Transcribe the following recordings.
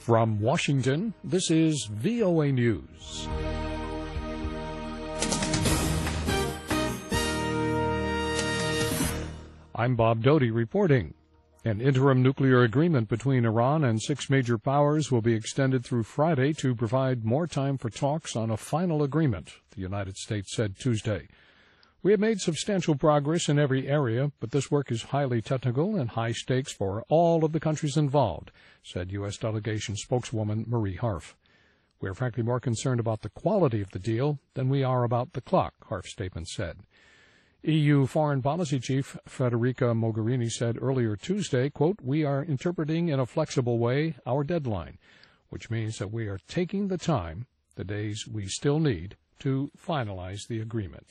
From Washington, this is VOA News. I'm Bob Doty reporting. An interim nuclear agreement between Iran and 6 major powers will be extended through Friday to provide more time for talks on a final agreement, the United States said Tuesday. We have made substantial progress in every area, but this work is highly technical and high stakes for all of the countries involved, said U.S. delegation spokeswoman Marie Harf. We are frankly more concerned about the quality of the deal than we are about the clock, Harf's statement said. EU Foreign Policy Chief Federica Mogherini said earlier Tuesday, quote, "We are interpreting in a flexible way our deadline, which means that we are taking the time, the days we still need, to finalize the agreement."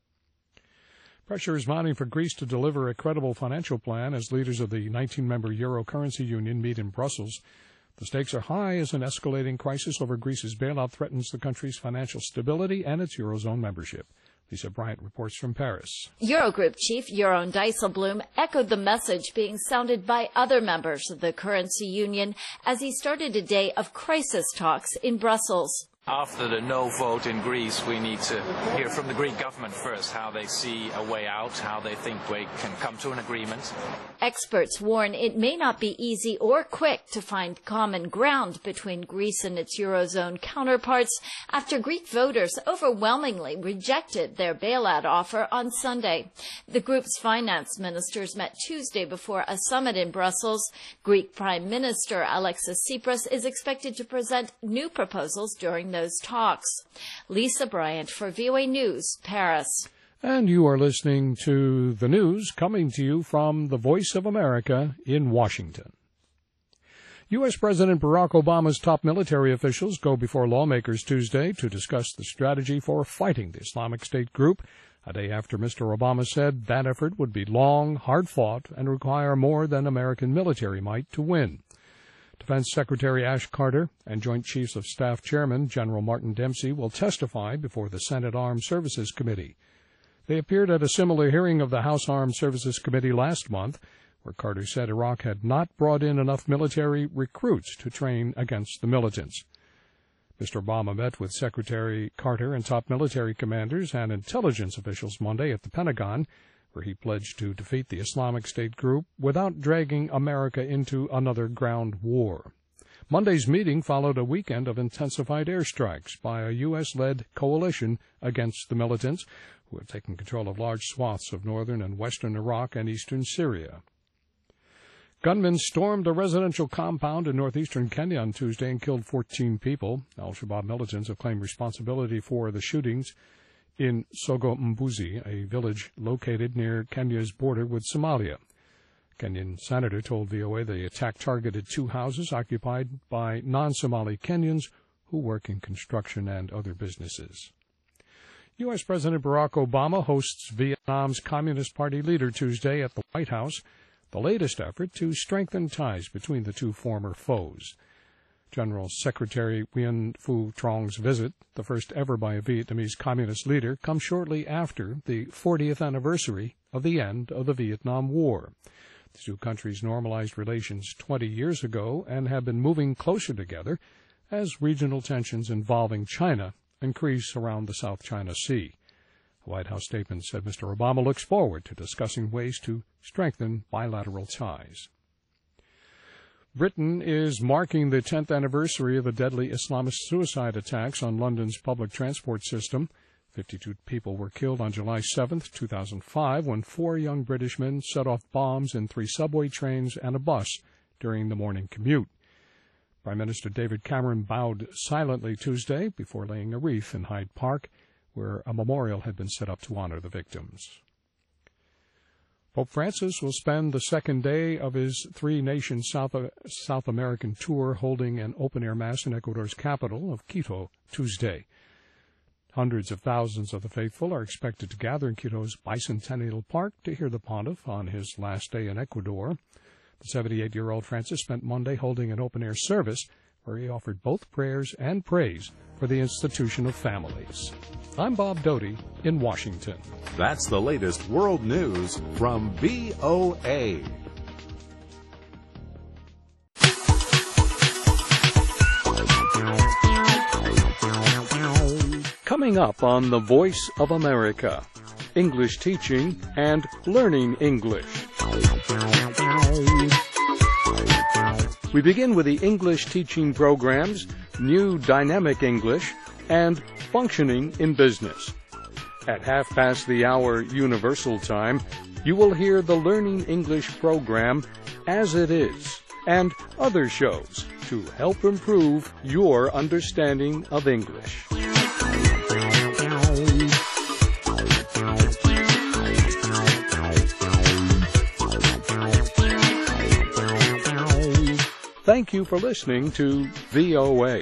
Pressure is mounting for Greece to deliver a credible financial plan as leaders of the 19-member Euro currency union meet in Brussels. The stakes are high as an escalating crisis over Greece's bailout threatens the country's financial stability and its Eurozone membership. Lisa Bryant reports from Paris. Eurogroup chief Jeroen Dijsselbloem echoed the message being sounded by other members of the currency union as he started a day of crisis talks in Brussels. After the no vote in Greece, we need to hear from the Greek government first how they see a way out, how they think we can come to an agreement. Experts warn it may not be easy or quick to find common ground between Greece and its Eurozone counterparts after Greek voters overwhelmingly rejected their bailout offer on Sunday. The group's finance ministers met Tuesday before a summit in Brussels. Greek Prime Minister Alexis Tsipras is expected to present new proposals during those talks. Lisa Bryant for VOA News, Paris. And you are listening to the news coming to you from the Voice of America in Washington. U.S. President Barack Obama's top military officials go before lawmakers Tuesday to discuss the strategy for fighting the Islamic State group, a day after Mr. Obama said that effort would be long, hard-fought, and require more than American military might to win. Defense Secretary Ash Carter and Joint Chiefs of Staff Chairman General Martin Dempsey will testify before the Senate Armed Services Committee. They appeared at a similar hearing of the House Armed Services Committee last month, where Carter said Iraq had not brought in enough military recruits to train against the militants. Mr. Obama met with Secretary Carter and top military commanders and intelligence officials Monday at the Pentagon, where he pledged to defeat the Islamic State group without dragging America into another ground war. Monday's meeting followed a weekend of intensified airstrikes by a U.S.-led coalition against the militants, who have taken control of large swaths of northern and western Iraq and eastern Syria. Gunmen stormed a residential compound in northeastern Kenya on Tuesday and killed 14 people. Al-Shabaab militants have claimed responsibility for the shootings in Sogo Mbuzi, a village located near Kenya's border with Somalia. Kenyan senator told VOA the attack targeted 2 houses occupied by non-Somali Kenyans who work in construction and other businesses. U.S. President Barack Obama hosts Vietnam's Communist Party leader Tuesday at the White House, the latest effort to strengthen ties between the two former foes. General Secretary Nguyen Phu Trong's visit, the first ever by a Vietnamese communist leader, comes shortly after the 40th anniversary of the end of the Vietnam War. The two countries normalized relations 20 years ago and have been moving closer together as regional tensions involving China increase around the South China Sea. A White House statement said Mr. Obama looks forward to discussing ways to strengthen bilateral ties. Britain is marking the 10th anniversary of the deadly Islamist suicide attacks on London's public transport system. 52 people were killed on July 7, 2005, when 4 young British men set off bombs in 3 subway trains and a bus during the morning commute. Prime Minister David Cameron bowed silently Tuesday before laying a wreath in Hyde Park, where a memorial had been set up to honor the victims. Pope Francis will spend the second day of his 3-nation South American tour holding an open-air mass in Ecuador's capital of Quito Tuesday. Hundreds of thousands of the faithful are expected to gather in Quito's Bicentennial Park to hear the pontiff on his last day in Ecuador. The 78-year-old Francis spent Monday holding an open-air service where he offered both prayers and praise for the institution of families. I'm Bob Doty in Washington. That's the latest world news from VOA. Coming up on The Voice of America, English teaching and learning English. We begin with the English teaching programs, New Dynamic English, and Functioning in Business. At 1:30 Universal Time, you will hear the Learning English program, As It Is, and other shows to help improve your understanding of English. Thank you for listening to VOA.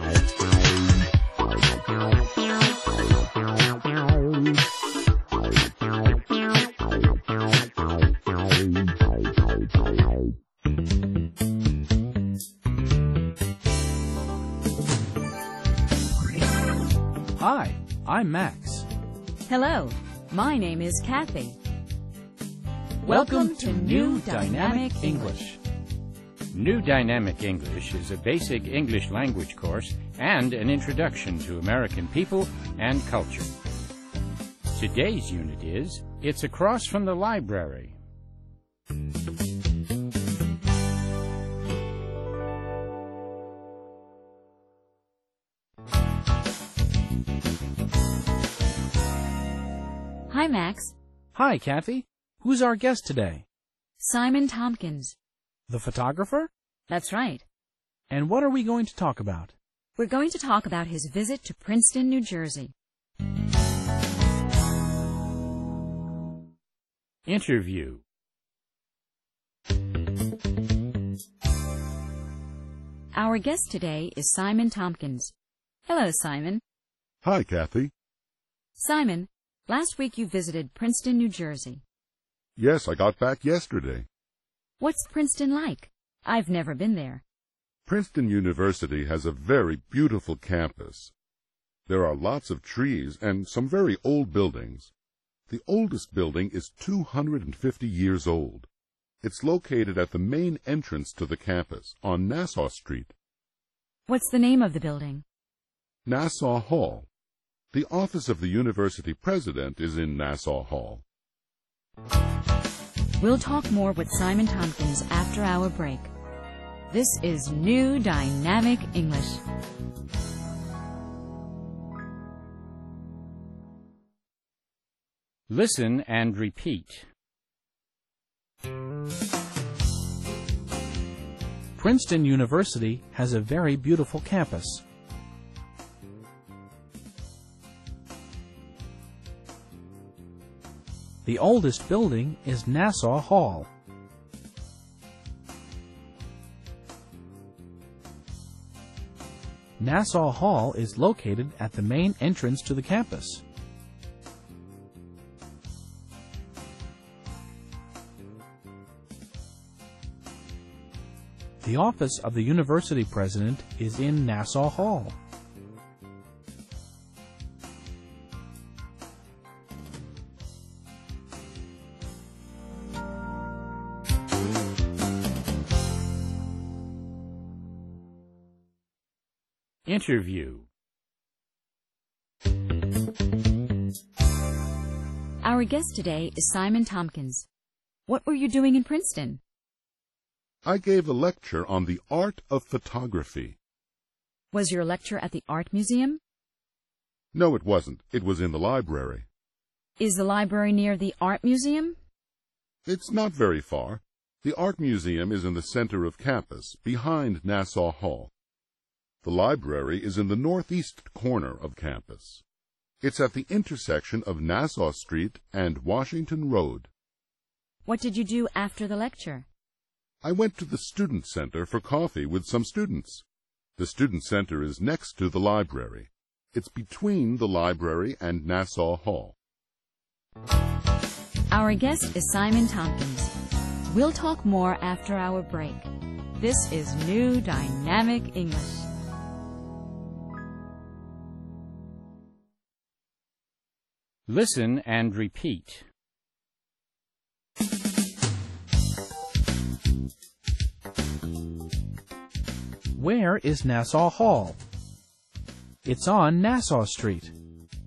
Hi, I'm Max. Hello, my name is Kathy. Welcome to New Dynamic English. New Dynamic English is a basic English language course and an introduction to American people and culture. Today's unit is, It's Across from the Library. Hi, Max. Hi, Kathy. Who's our guest today? Simon Tompkins. The photographer? That's right. And what are we going to talk about? We're going to talk about his visit to Princeton, New Jersey. Interview. Our guest today is Simon Tompkins. Hello, Simon. Hi, Kathy. Simon, last week you visited Princeton, New Jersey. Yes, I got back yesterday. What's Princeton like? I've never been there. Princeton University has a very beautiful campus. There are lots of trees and some very old buildings. The oldest building is 250 years old. It's located at the main entrance to the campus on Nassau Street. What's the name of the building? Nassau Hall. The office of the university president is in Nassau Hall. We'll talk more with Simon Tompkins after our break. This is New Dynamic English. Listen and repeat. Princeton University has a very beautiful campus. The oldest building is Nassau Hall. Nassau Hall is located at the main entrance to the campus. The office of the university president is in Nassau Hall. Interview. Our guest today is Simon Tompkins. What were you doing in Princeton? I gave a lecture on the art of photography. Was your lecture at the Art Museum? No, it wasn't. It was in the library. Is the library near the Art Museum? It's not very far. The Art Museum is in the center of campus, behind Nassau Hall. The library is in the northeast corner of campus. It's at the intersection of Nassau Street and Washington Road. What did you do after the lecture? I went to the Student Center for coffee with some students. The Student Center is next to the library. It's between the library and Nassau Hall. Our guest is Simon Tompkins. We'll talk more after our break. This is New Dynamic English. Listen and repeat. Where is Nassau Hall? It's on Nassau Street.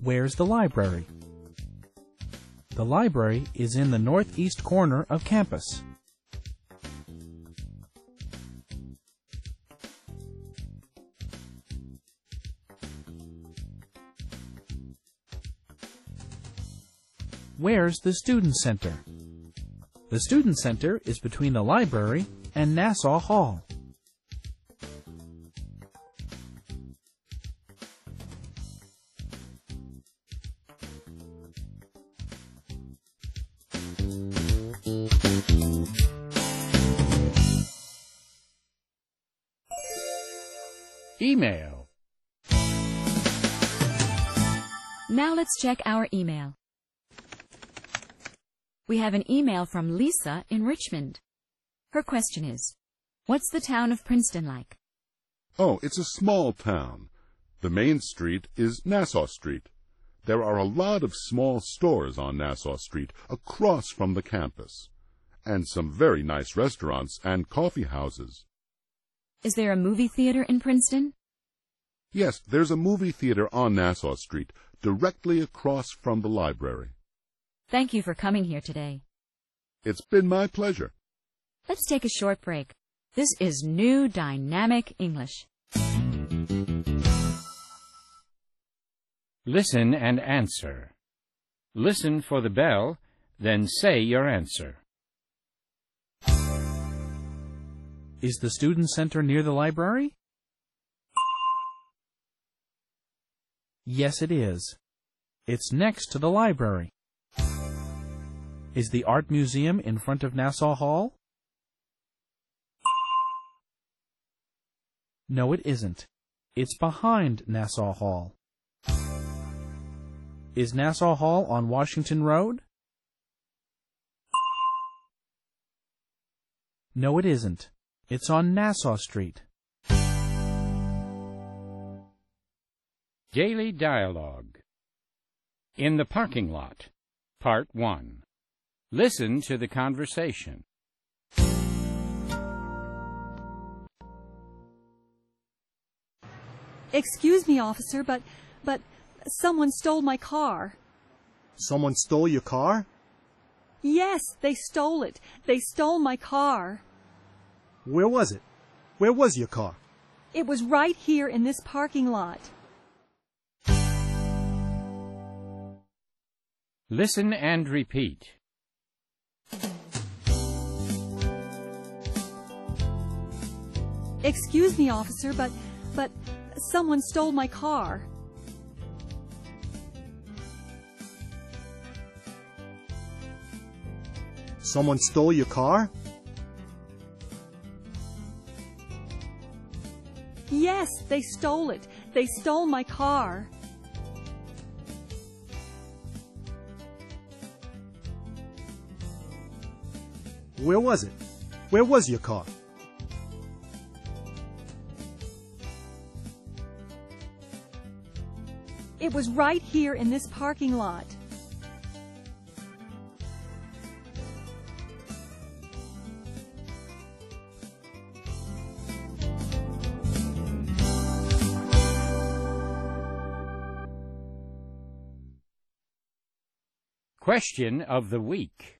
Where's the library? The library is in the northeast corner of campus. Where's the Student Center? The Student Center is between the library and Nassau Hall. Email. Now let's check our email. We have an email from Lisa in Richmond. Her question is, what's the town of Princeton like? Oh, it's a small town. The main street is Nassau Street. There are a lot of small stores on Nassau Street across from the campus, and some very nice restaurants and coffee houses. Is there a movie theater in Princeton? Yes, there's a movie theater on Nassau Street, directly across from the library. Thank you for coming here today. It's been my pleasure. Let's take a short break. This is New Dynamic English. Listen and answer. Listen for the bell, then say your answer. Is the Student Center near the library? Yes, it is. It's next to the library. Is the Art Museum in front of Nassau Hall? No, it isn't. It's behind Nassau Hall. Is Nassau Hall on Washington Road? No, it isn't. It's on Nassau Street. Daily Dialogue. In the Parking Lot, Part 1. Listen to the conversation. Excuse me, officer, but someone stole my car. Someone stole your car? Yes, they stole it. They stole my car. Where was it? Where was your car? It was right here in this parking lot. Listen and repeat. Excuse me, officer, but someone stole my car. Someone stole your car? Yes, they stole it. They stole my car. Where was it? Where was your car? It was right here in this parking lot. Question of the Week.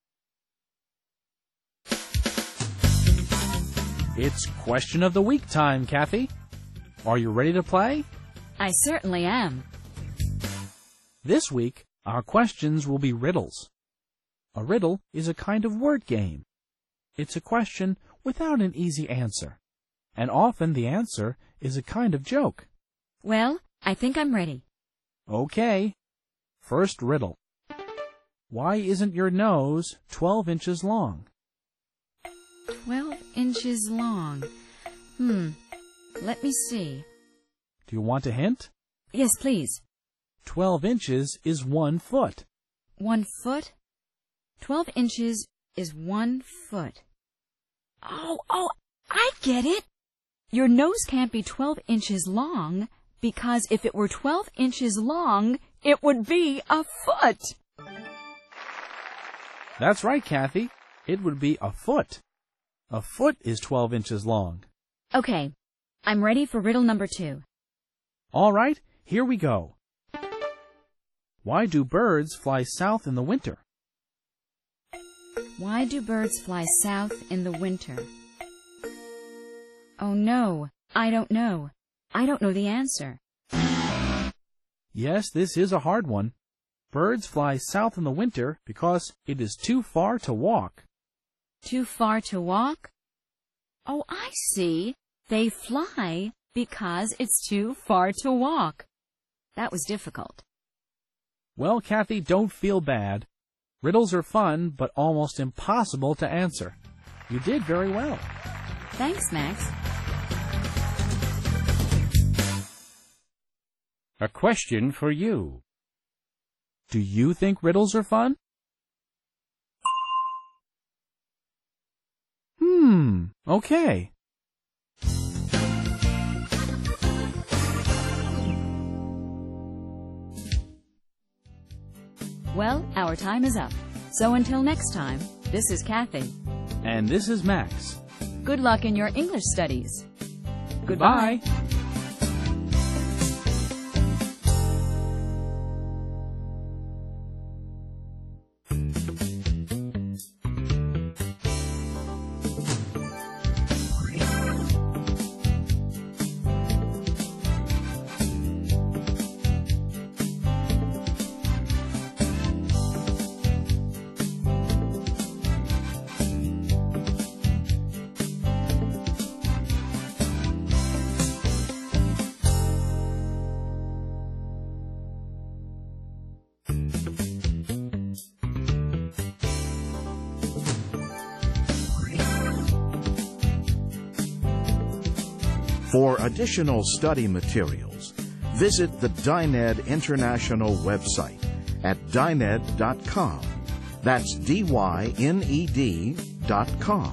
It's Question of the Week time, Kathy. Are you ready to play? I certainly am. This week, our questions will be riddles. A riddle is a kind of word game. It's a question without an easy answer, and often the answer is a kind of joke. Well, I think I'm ready. Okay. First riddle. Why isn't your nose 12 inches long? 12 inches long. Let me see. Do you want a hint? Yes, please. 12 inches is 1 foot. 1 foot? 12 inches is 1 foot. Oh, I get it. Your nose can't be 12 inches long because if it were 12 inches long, it would be a foot. That's right, Kathy. It would be a foot. A foot is 12 inches long. Okay, I'm ready for riddle number 2. All right, here we go. Why do birds fly south in the winter? Why do birds fly south in the winter? Oh no, I don't know. I don't know the answer. Yes, this is a hard one. Birds fly south in the winter because it is too far to walk. Too far to walk? Oh, I see. They fly because it's too far to walk. That was difficult. Well, Kathy, don't feel bad. Riddles are fun, but almost impossible to answer. You did very well. Thanks, Max. A question for you. Do you think riddles are fun? Okay. Well, our time is up. So until next time, this is Kathy. And this is Max. Good luck in your English studies. Goodbye. For additional study materials, visit the Dyned International website at dyned.com. That's DYNED.com.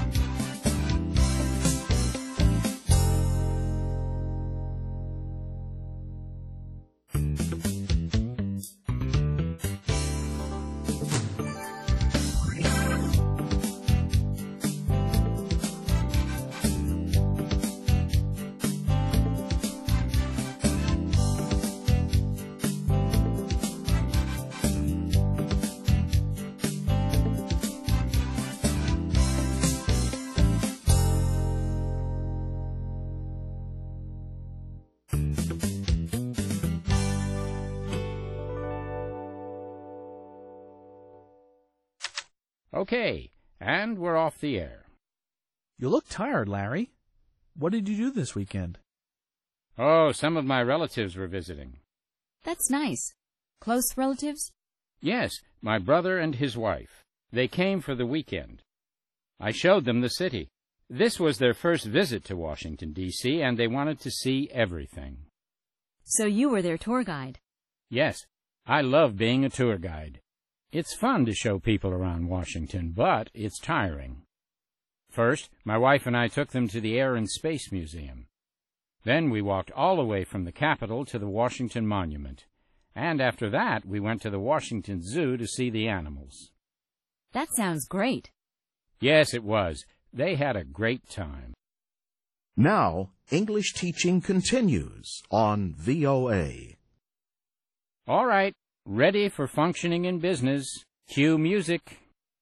Okay, and we're off the air. You look tired, Larry. What did you do this weekend? Oh, some of my relatives were visiting. That's nice. Close relatives? Yes, my brother and his wife. They came for the weekend. I showed them the city. This was their first visit to Washington, D.C., and they wanted to see everything. So you were their tour guide? Yes, I love being a tour guide. It's fun to show people around Washington, but it's tiring. First, my wife and I took them to the Air and Space Museum. Then we walked all the way from the Capitol to the Washington Monument. And after that, we went to the Washington Zoo to see the animals. That sounds great. Yes, it was. They had a great time. Now, English teaching continues on VOA. All right. Ready for functioning in business. Cue music.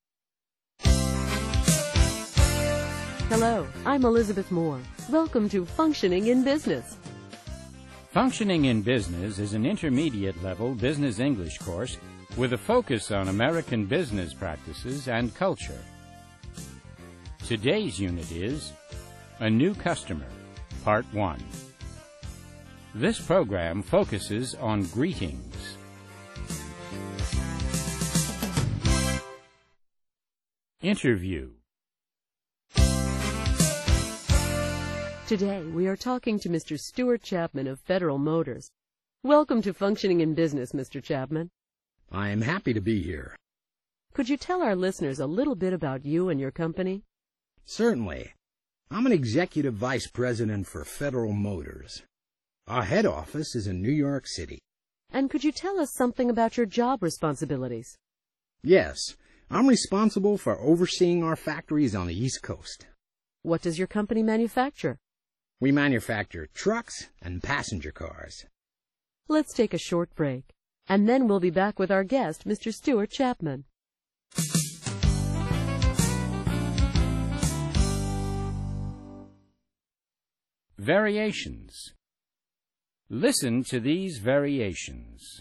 Hello, I'm Elizabeth Moore. Welcome to Functioning in Business. Functioning in Business is an intermediate-level business English course with a focus on American business practices and culture. Today's unit is A New Customer, Part 1. This program focuses on greetings. Interview. Today, we are talking to Mr. Stuart Chapman of Federal Motors. Welcome to Functioning in Business, Mr. Chapman. I am happy to be here. Could you tell our listeners a little bit about you and your company? Certainly. I'm an executive vice president for Federal Motors. Our head office is in New York City. And could you tell us something about your job responsibilities? Yes, I'm responsible for overseeing our factories on the East Coast. What does your company manufacture? We manufacture trucks and passenger cars. Let's take a short break. And then we'll be back with our guest, Mr. Stuart Chapman. Variations. Listen to these variations.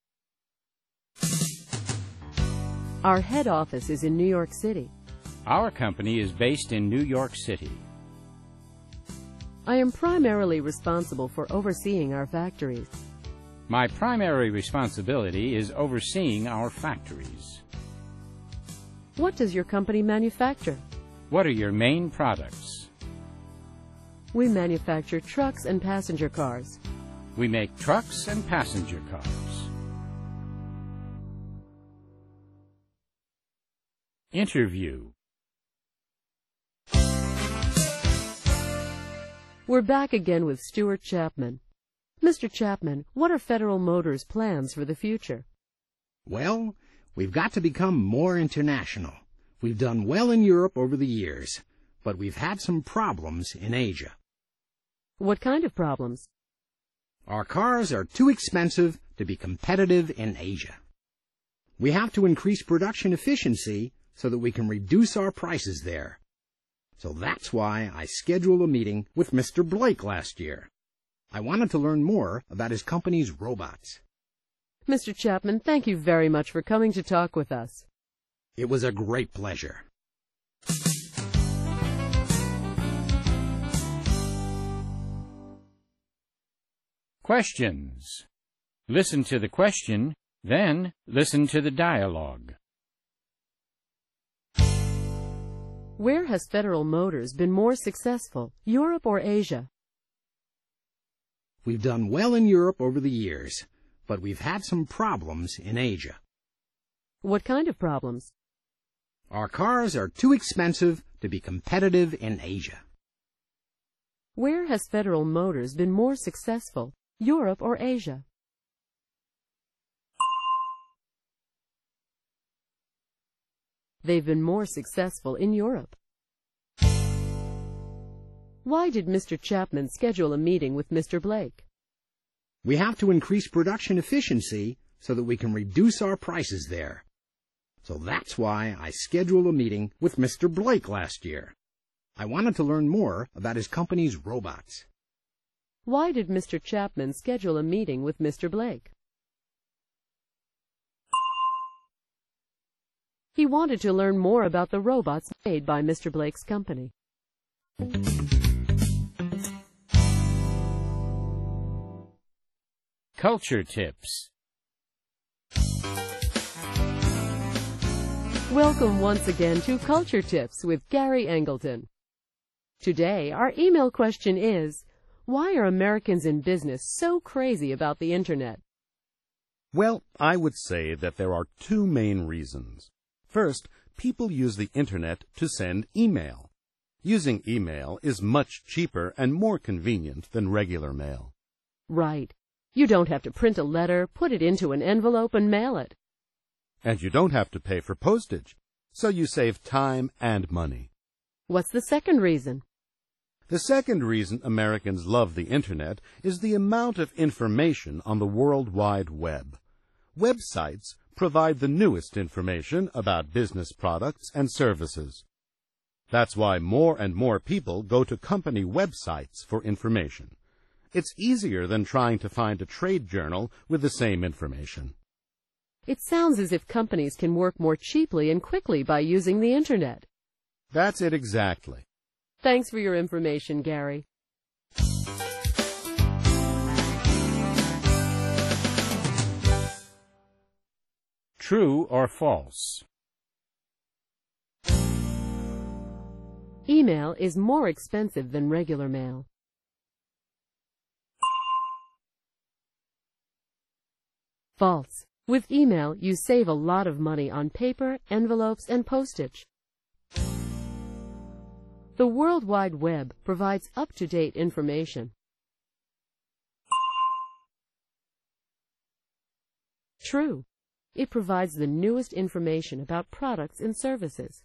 Our head office is in New York City. Our company is based in New York City. I am primarily responsible for overseeing our factories. My primary responsibility is overseeing our factories. What does your company manufacture? What are your main products? We manufacture trucks and passenger cars. We make trucks and passenger cars. Interview. We're back again with Stuart Chapman. Mr. Chapman, what are Federal Motors' plans for the future? Well, we've got to become more international. We've done well in Europe over the years, but we've had some problems in Asia. What kind of problems? Our cars are too expensive to be competitive in Asia. We have to increase production efficiency so that we can reduce our prices there. So that's why I scheduled a meeting with Mr. Blake last year. I wanted to learn more about his company's robots. Mr. Chapman, thank you very much for coming to talk with us. It was a great pleasure. Questions. Listen to the question, then listen to the dialogue. Where has Federal Motors been more successful, Europe or Asia? We've done well in Europe over the years, but we've had some problems in Asia. What kind of problems? Our cars are too expensive to be competitive in Asia. Where has Federal Motors been more successful, Europe or Asia? They've been more successful in Europe. Why did Mr. Chapman schedule a meeting with Mr. Blake? We have to increase production efficiency so that we can reduce our prices there. So that's why I scheduled a meeting with Mr. Blake last year. I wanted to learn more about his company's robots. Why did Mr. Chapman schedule a meeting with Mr. Blake? He wanted to learn more about the robots made by Mr. Blake's company. Culture tips. Welcome once again to Culture Tips with Gary Angleton. Today, our email question is, why are Americans in business so crazy about the Internet? Well, I would say that there are two main reasons. First, people use the Internet to send email. Using email is much cheaper and more convenient than regular mail. Right. You don't have to print a letter, put it into an envelope, and mail it. And you don't have to pay for postage, so you save time and money. What's the second reason? The second reason Americans love the Internet is the amount of information on the World Wide Web. Websites provide the newest information about business products and services. That's why more and more people go to company websites for information. It's easier than trying to find a trade journal with the same information. It sounds as if companies can work more cheaply and quickly by using the Internet. That's it exactly. Thanks for your information, Gary. True or false? Email is more expensive than regular mail. False. With email, you save a lot of money on paper, envelopes, and postage. The World Wide Web provides up-to-date information. True. It provides the newest information about products and services.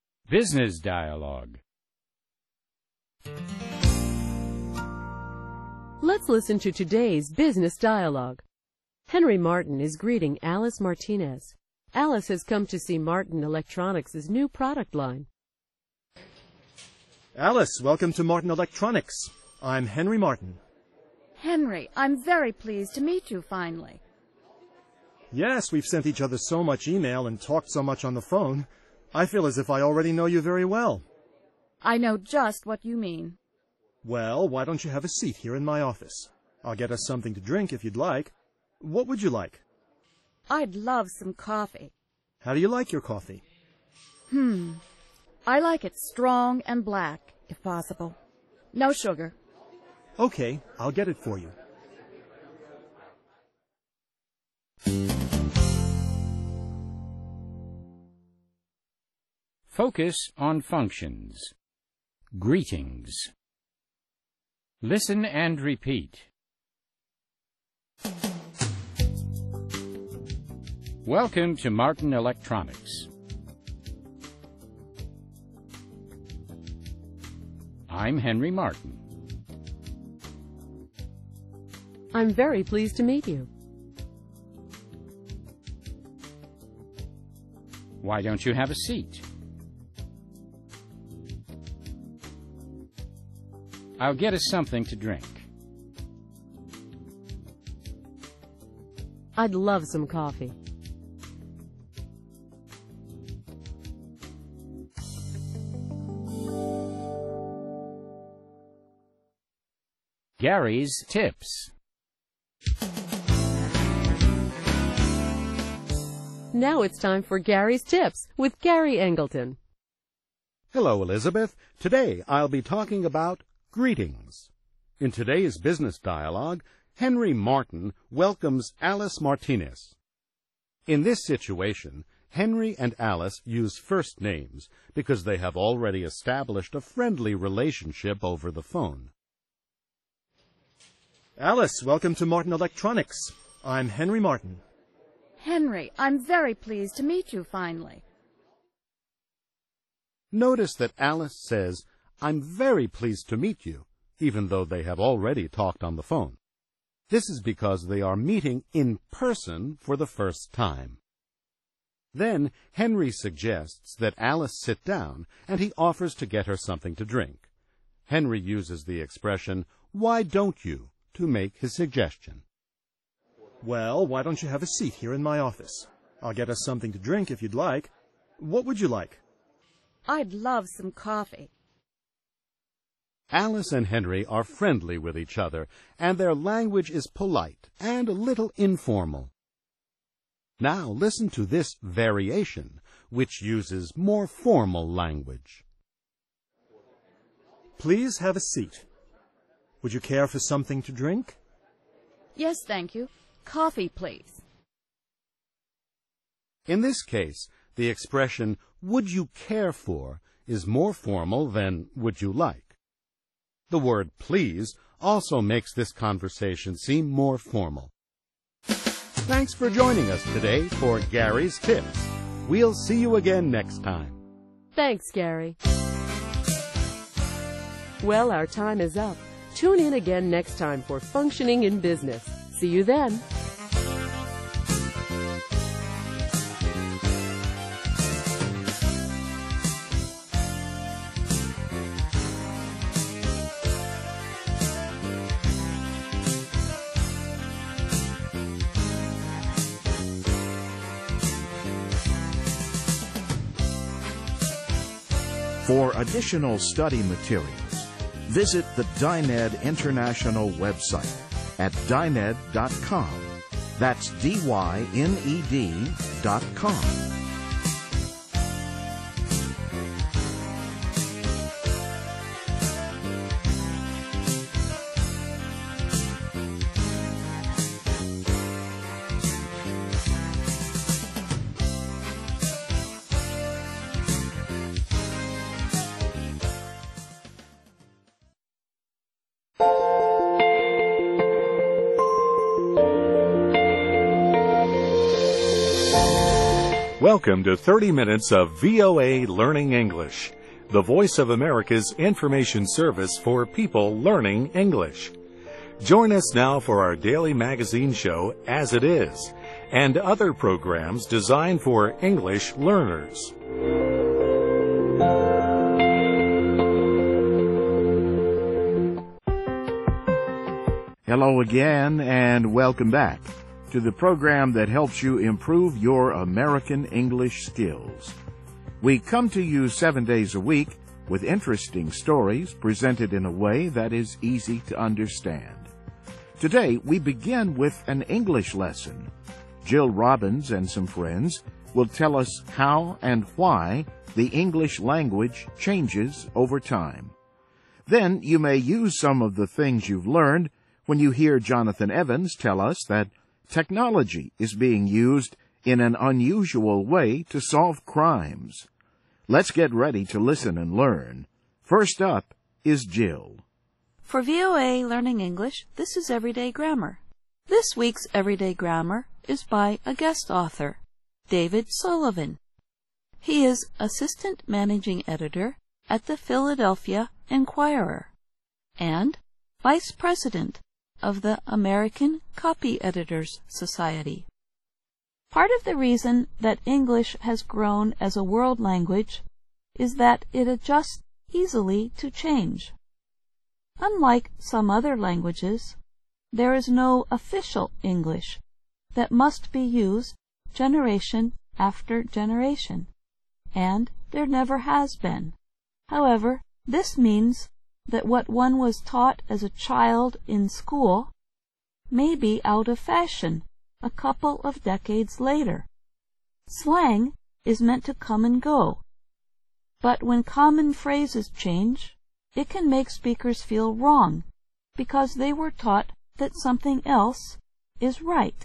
Business dialogue. Let's listen to today's business dialogue. Henry Martin is greeting Alice Martinez. Alice has come to see Martin Electronics' new product line. Alice, welcome to Martin Electronics. I'm Henry Martin. Henry, I'm very pleased to meet you finally. Yes, we've sent each other so much email and talked so much on the phone. I feel as if I already know you very well. I know just what you mean. Well, why don't you have a seat here in my office? I'll get us something to drink if you'd like. What would you like? I'd love some coffee. How do you like your coffee? I like it strong and black, if possible. No sugar. Okay, I'll get it for you. Focus on functions. Greetings. Listen and repeat. Welcome to Martin Electronics. I'm Henry Martin. I'm very pleased to meet you. Why don't you have a seat? I'll get us something to drink. I'd love some coffee. Gary's Tips. Now it's time for Gary's Tips with Gary Angleton. Hello, Elizabeth. Today I'll be talking about greetings. In today's business dialogue, Henry Martin welcomes Alice Martinez. In this situation, Henry and Alice use first names because they have already established a friendly relationship over the phone. Alice, welcome to Martin Electronics. I'm Henry Martin. Henry, I'm very pleased to meet you finally. Notice that Alice says, I'm very pleased to meet you, even though they have already talked on the phone. This is because they are meeting in person for the first time. Then Henry suggests that Alice sit down, and he offers to get her something to drink. Henry uses the expression, "Why don't you?" to make his suggestion. Well, why don't you have a seat here in my office? I'll get us something to drink if you'd like. What would you like? I'd love some coffee. Alice and Henry are friendly with each other, and their language is polite and a little informal. Now listen to this variation, which uses more formal language. Please have a seat. Would you care for something to drink? Yes, thank you. Coffee, please. In this case, the expression, would you care for, is more formal than would you like. The word please also makes this conversation seem more formal. Thanks for joining us today for Gary's Tips. We'll see you again next time. Thanks, Gary. Well, our time is up. Tune in again next time for Functioning in Business. See you then. For additional study materials, visit the Dyned International website at dyned.com. That's dyned.com. Welcome to 30 minutes of VOA Learning English, the Voice of America's information service for people learning English. Join us now for our daily magazine show, As It Is, and other programs designed for English learners. Hello again, and welcome back to the program that helps you improve your American English skills. We come to you 7 days a week with interesting stories presented in a way that is easy to understand. Today, we begin with an English lesson. Jill Robbins and some friends will tell us how and why the English language changes over time. Then you may use some of the things you've learned when you hear Jonathan Evans tell us that technology is being used in an unusual way to solve crimes. Let's get ready to listen and learn. First up is Jill. For VOA Learning English, this is Everyday Grammar. This week's Everyday Grammar is by a guest author, David Sullivan. He is Assistant Managing Editor at the Philadelphia Inquirer and Vice President of the American Copy Editors Society. Part of the reason that English has grown as a world language is that it adjusts easily to change. Unlike some other languages, there is no official English that must be used generation after generation, and there never has been. However, this means that what one was taught as a child in school may be out of fashion a couple of decades later. Slang is meant to come and go, but when common phrases change, it can make speakers feel wrong because they were taught that something else is right.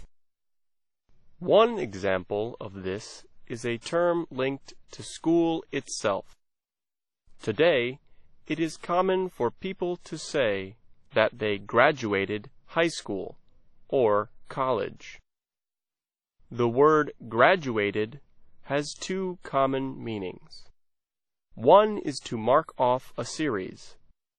One example of this is a term linked to school itself. Today, it is common for people to say that they graduated high school or college. The word graduated has two common meanings. One is to mark off a series.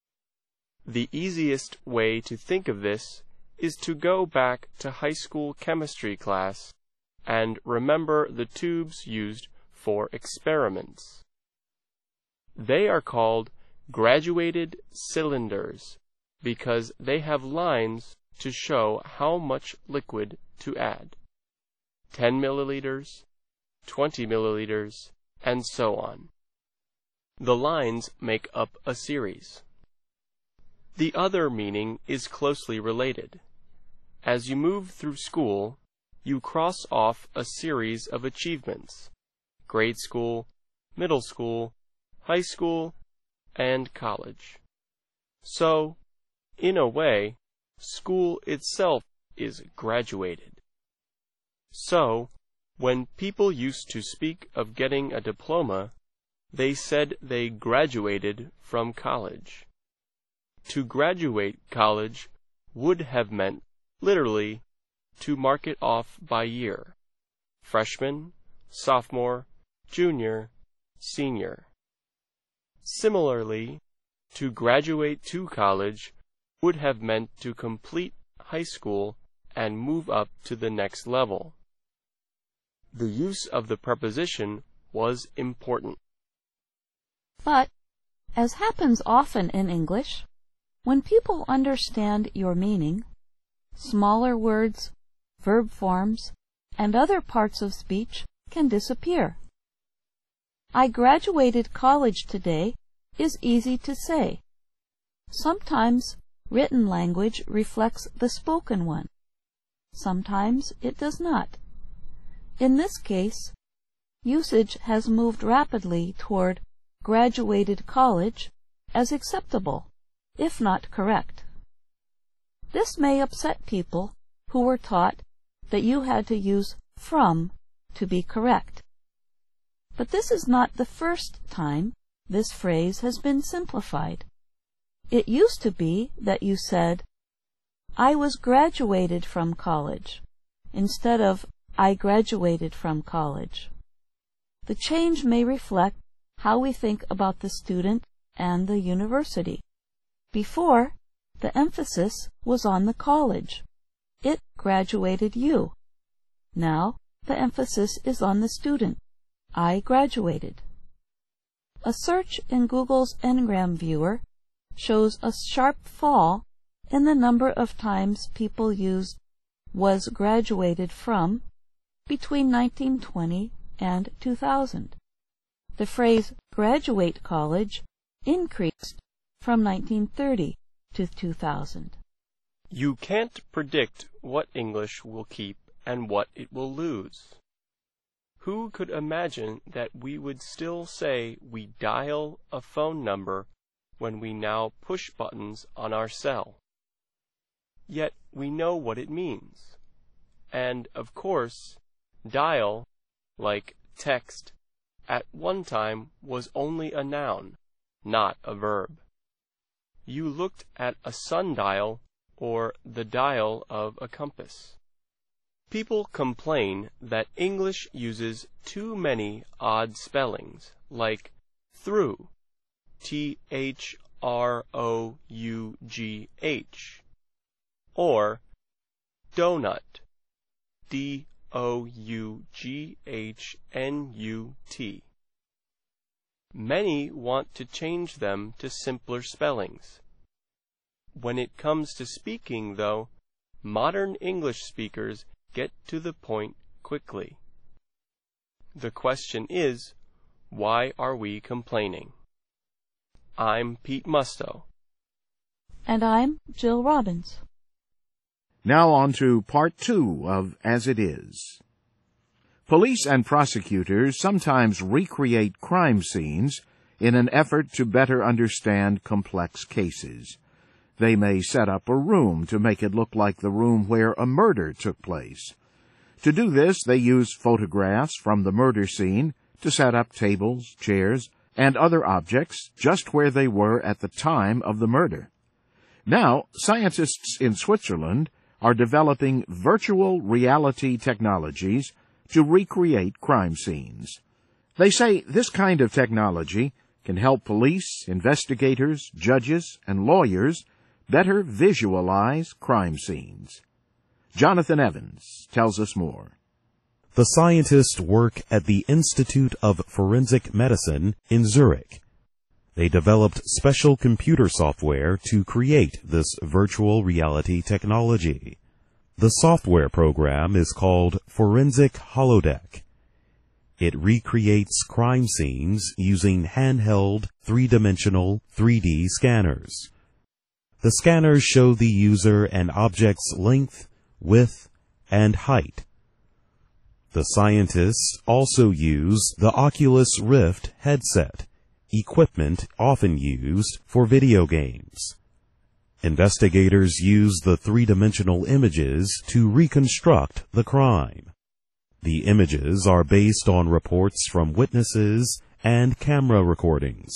The easiest way to think of this is to go back to high school chemistry class and remember the tubes used for experiments. They are called graduated cylinders because they have lines to show how much liquid to add. 10 milliliters, 20 milliliters, and so on. The lines make up a series. The other meaning is closely related. As you move through school, you cross off a series of achievements: grade school, middle school, high school, and college. So, in a way, school itself is graduated. So, when people used to speak of getting a diploma, they said they graduated from college. To graduate college would have meant, literally, to mark it off by year: freshman, sophomore, junior, senior. Similarly, to graduate to college would have meant to complete high school and move up to the next level. The use of the preposition was important. But, as happens often in English, when people understand your meaning, smaller words, verb forms, and other parts of speech can disappear. I graduated college today is easy to say. Sometimes written language reflects the spoken one. Sometimes it does not. In this case, usage has moved rapidly toward graduated college as acceptable, if not correct. This may upset people who were taught that you had to use from to be correct. But this is not the first time this phrase has been simplified. It used to be that you said, I was graduated from college, instead of I graduated from college. The change may reflect how we think about the student and the university. Before, the emphasis was on the college. It graduated you. Now the emphasis is on the student. I graduated. A search in Google's Ngram Viewer shows a sharp fall in the number of times people used was graduated from between 1920 and 2000. The phrase graduate college increased from 1930 to 2000. You can't predict what English will keep and what it will lose. Who could imagine that we would still say we dial a phone number when we now push buttons on our cell? Yet we know what it means. And, of course, dial, like text, at one time was only a noun, not a verb. You looked at a sundial or the dial of a compass. People complain that English uses too many odd spellings, like through, T-H-R-O-U-G-H, or donut, D-O-U-G-H-N-U-T. Many want to change them to simpler spellings. When it comes to speaking, though, modern English speakers get to the point quickly. The question is, why are we complaining? I'm Pete Musto. And I'm Jill Robbins. Now on to part 2 of As It Is. Police and prosecutors sometimes recreate crime scenes in an effort to better understand complex cases. They may set up a room to make it look like the room where a murder took place. To do this, they use photographs from the murder scene to set up tables, chairs, and other objects just where they were at the time of the murder. Now, scientists in Switzerland are developing virtual reality technologies to recreate crime scenes. They say this kind of technology can help police, investigators, judges, and lawyers better visualize crime scenes. Jonathan Evans tells us more. The scientists work at the Institute of Forensic Medicine in Zurich. They developed special computer software to create this virtual reality technology. The software program is called Forensic Holodeck. It recreates crime scenes using handheld, three-dimensional 3D scanners. The scanners show the user an object's length, width, and height. The scientists also use the Oculus Rift headset, equipment often used for video games. Investigators use the three-dimensional images to reconstruct the crime. The images are based on reports from witnesses and camera recordings.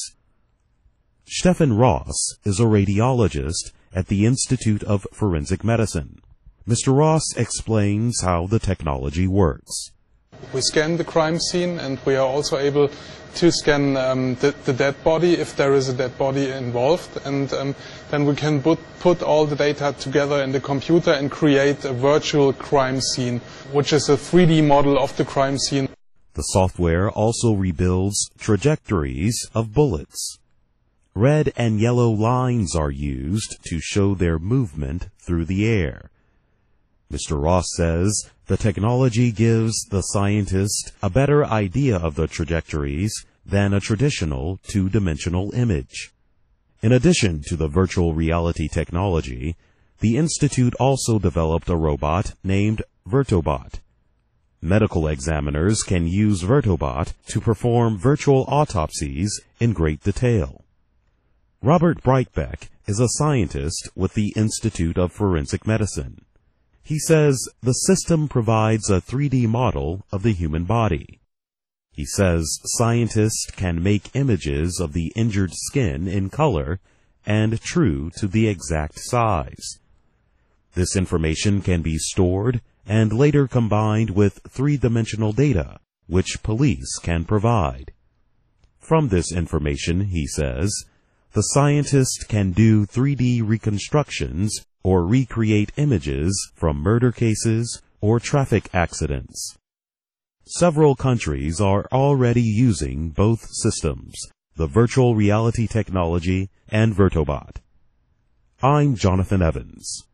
Stefan Ross is a radiologist at the Institute of Forensic Medicine. Mr. Ross explains how the technology works. We scan the crime scene, and we are also able to scan the dead body if there is a dead body involved, and then we can put all the data together in the computer and create a virtual crime scene, which is a 3D model of the crime scene. The software also rebuilds trajectories of bullets. Red and yellow lines are used to show their movement through the air. Mr. Ross says the technology gives the scientist a better idea of the trajectories than a traditional two-dimensional image. In addition to the virtual reality technology, the Institute also developed a robot named Vertobot. Medical examiners can use Vertobot to perform virtual autopsies in great detail. Robert Breitbeck is a scientist with the Institute of Forensic Medicine. He says the system provides a 3D model of the human body. He says scientists can make images of the injured skin in color and true to the exact size. This information can be stored and later combined with three-dimensional data, which police can provide. From this information, he says, the scientist can do 3D reconstructions or recreate images from murder cases or traffic accidents. Several countries are already using both systems, the virtual reality technology and Vertobot. I'm Jonathan Evans.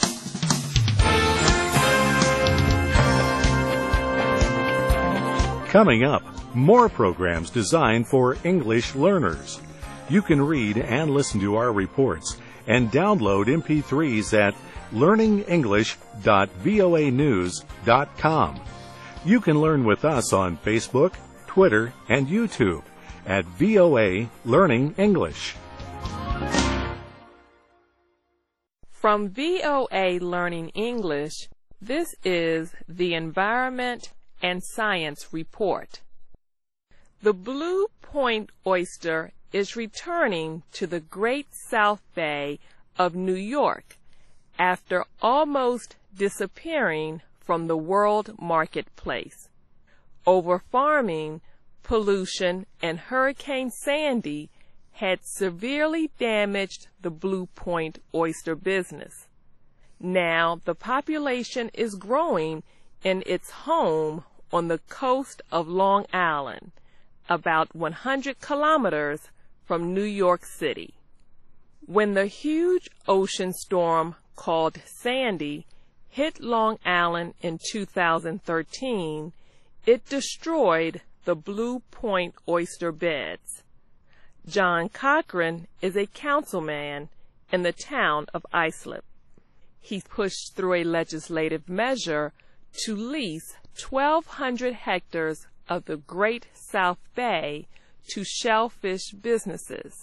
Coming up, more programs designed for English learners. You can read and listen to our reports and download MP3s at learningenglish.voanews.com. You can learn with us on Facebook, Twitter, and YouTube at VOA Learning English. From VOA Learning English, this is the Environment and Science Report. The blue point oyster is returning to the Great South Bay of New York after almost disappearing from the world marketplace. Overfarming, pollution, and Hurricane Sandy had severely damaged the blue point oyster business. Now the population is growing in its home on the coast of Long Island, about 100 kilometers from New York City. When the huge ocean storm called Sandy hit Long Island in 2013, it destroyed the blue point oyster beds. John Cochran is a councilman in the town of Islip. He pushed through a legislative measure to lease 1,200 hectares of the Great South Bay to shellfish businesses.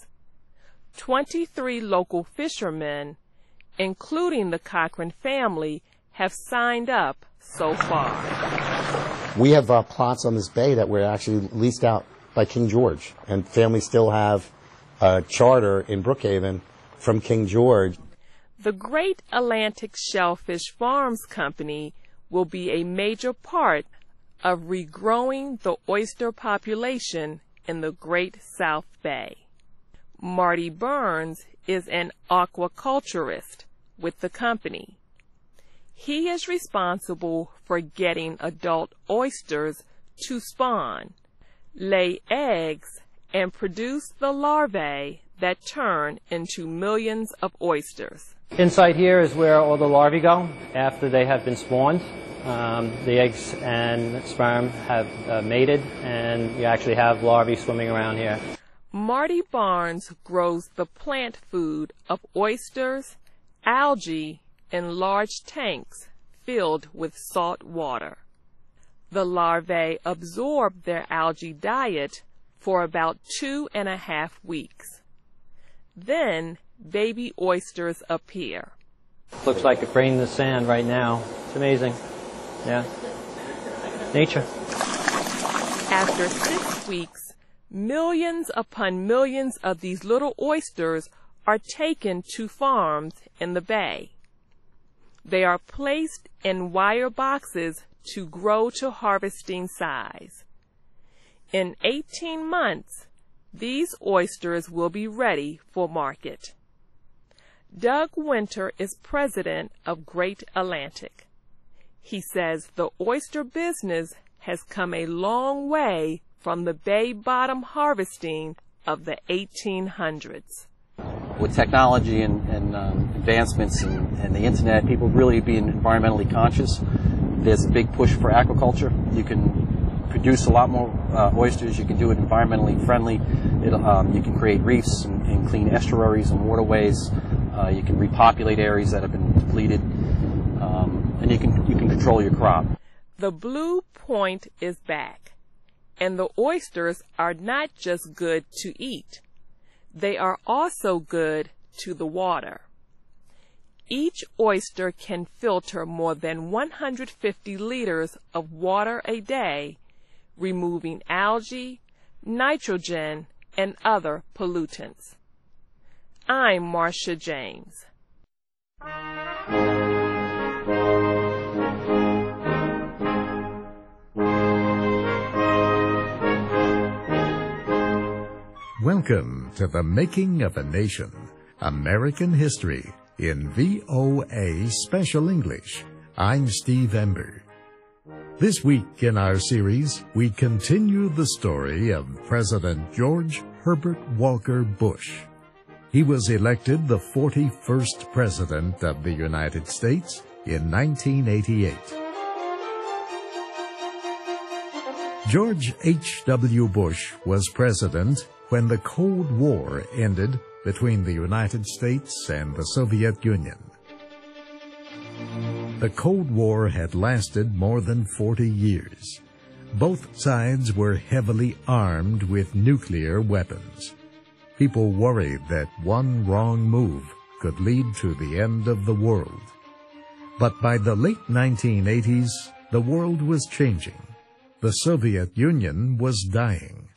23 local fishermen, including the Cochran family, have signed up so far. We have plots on this bay that were actually leased out by King George, and families still have a charter in Brookhaven from King George. The Great Atlantic Shellfish Farms Company will be a major part of regrowing the oyster population in the Great South Bay. Marty Burns is an aquaculturist with the company. He is responsible for getting adult oysters to spawn, lay eggs, and produce the larvae that turn into millions of oysters. Inside here is where all the larvae go after they have been spawned. The eggs and sperm have mated, and you actually have larvae swimming around here. Marty Barnes grows the plant food of oysters, algae, in large tanks filled with salt water. The larvae absorb their algae diet for about 2.5 weeks. Then baby oysters appear. Looks like a grain in the sand right now. It's amazing. Yeah. Nature. After 6 weeks, millions upon millions of these little oysters are taken to farms in the bay. They are placed in wire boxes to grow to harvesting size. In 18 months, these oysters will be ready for market. Doug Winter is president of Great Atlantic. He says the oyster business has come a long way from the bay bottom harvesting of the 1800s. With technology and advancements and the internet, people really being environmentally conscious. There's a big push for aquaculture. You can produce a lot more oysters. You can do it environmentally friendly. You can create reefs and clean estuaries and waterways. You can repopulate areas that have been depleted, and you can control your crop. The blue point is back, and the oysters are not just good to eat. They are also good to the water. Each oyster can filter more than 150 liters of water a day, removing algae, nitrogen, and other pollutants. I'm Marcia James. Welcome to the Making of a Nation, American History in VOA Special English. I'm Steve Ember. This week in our series, we continue the story of President George Herbert Walker Bush. He was elected the 41st President of the United States in 1988. George H.W. Bush was president when the Cold War ended between the United States and the Soviet Union. The Cold War had lasted more than 40 years. Both sides were heavily armed with nuclear weapons. People worried that one wrong move could lead to the end of the world. But by the late 1980s, the world was changing. The Soviet Union was dying.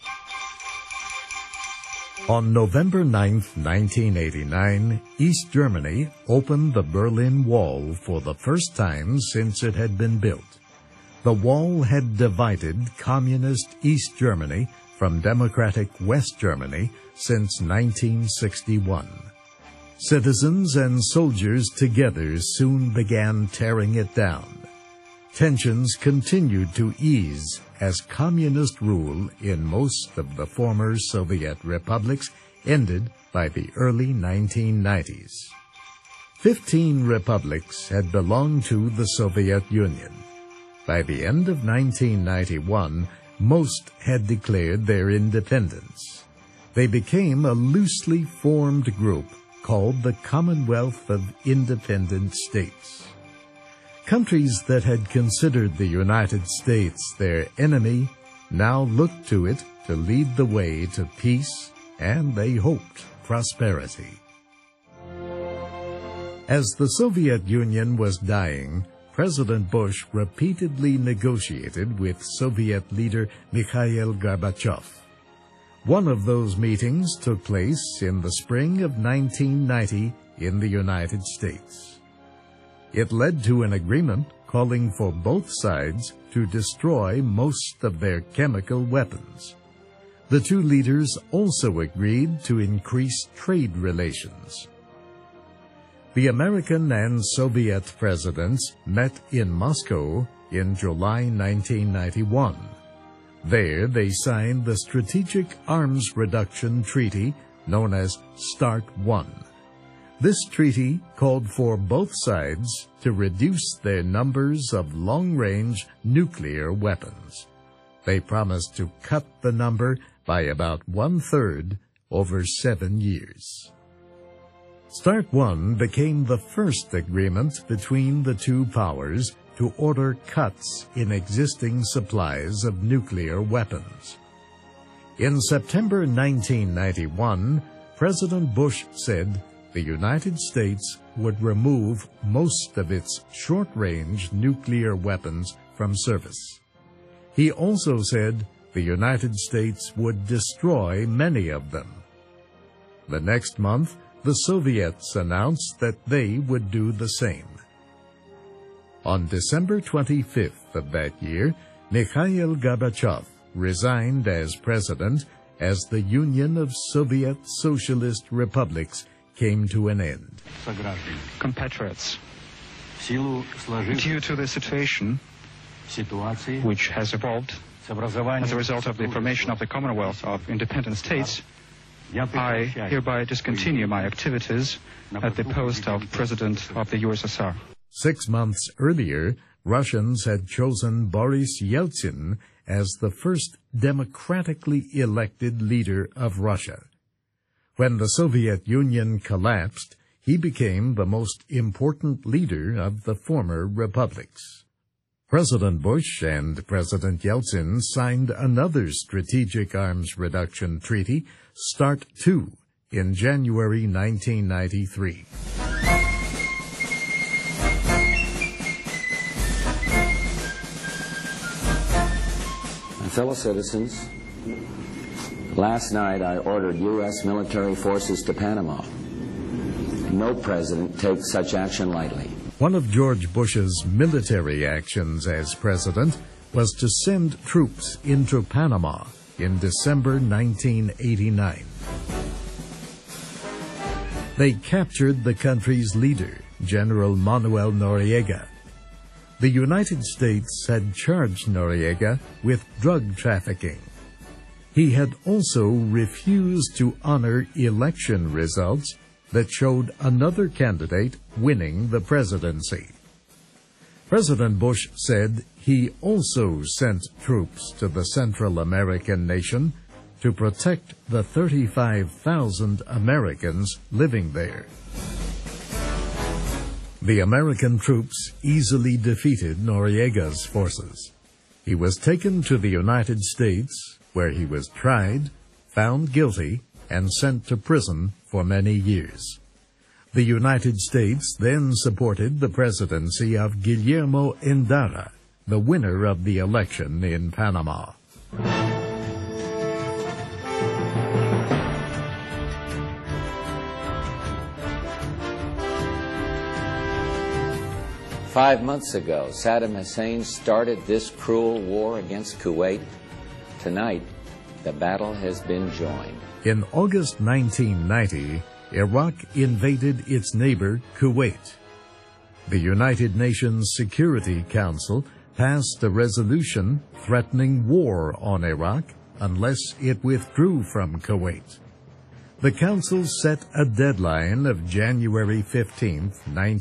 On November 9, 1989, East Germany opened the Berlin Wall for the first time since it had been built. The wall had divided communist East Germany from democratic West Germany since 1961. Citizens and soldiers together soon began tearing it down. Tensions continued to ease as communist rule in most of the former Soviet republics ended by the early 1990s. 15 republics had belonged to the Soviet Union. By the end of 1991, most had declared their independence. They became a loosely formed group called the Commonwealth of Independent States. Countries that had considered the United States their enemy now looked to it to lead the way to peace and, they hoped, prosperity. As the Soviet Union was dying, President Bush repeatedly negotiated with Soviet leader Mikhail Gorbachev. One of those meetings took place in the spring of 1990 in the United States. It led to an agreement calling for both sides to destroy most of their chemical weapons. The two leaders also agreed to increase trade relations. The American and Soviet presidents met in Moscow in July 1991. There they signed the Strategic Arms Reduction Treaty known as START I. This treaty called for both sides to reduce their numbers of long-range nuclear weapons. They promised to cut the number by about 1/3 over 7 years. START I became the first agreement between the two powers to order cuts in existing supplies of nuclear weapons. In September 1991, President Bush said the United States would remove most of its short-range nuclear weapons from service. He also said the United States would destroy many of them. The next month, the Soviets announced that they would do the same. On December 25th of that year, Mikhail Gorbachev resigned as president as the Union of Soviet Socialist Republics came to an end. Compatriots, due to the situation which has evolved as a result of the formation of the Commonwealth of Independent States, I hereby discontinue my activities at the post of President of the USSR. 6 months earlier, Russians had chosen Boris Yeltsin as the first democratically elected leader of Russia. When the Soviet Union collapsed, he became the most important leader of the former republics. President Bush and President Yeltsin signed another Strategic Arms Reduction Treaty, START II, in January 1993. Fellow citizens, last night I ordered U.S. military forces to Panama. No president takes such action lightly. One of George Bush's military actions as president was to send troops into Panama in December 1989. They captured the country's leader, General Manuel Noriega. The United States had charged Noriega with drug trafficking. He had also refused to honor election results that showed another candidate winning the presidency. President Bush said he also sent troops to the Central American nation to protect the 35,000 Americans living there. The American troops easily defeated Noriega's forces. He was taken to the United States, where he was tried, found guilty, and sent to prison for many years. The United States then supported the presidency of Guillermo Endara, the winner of the election in Panama. "5 months ago, Saddam Hussein started this cruel war against Kuwait. Tonight, the battle has been joined." In August 1990, Iraq invaded its neighbor, Kuwait. The United Nations Security Council passed a resolution threatening war on Iraq unless it withdrew from Kuwait. The Council set a deadline of January 15,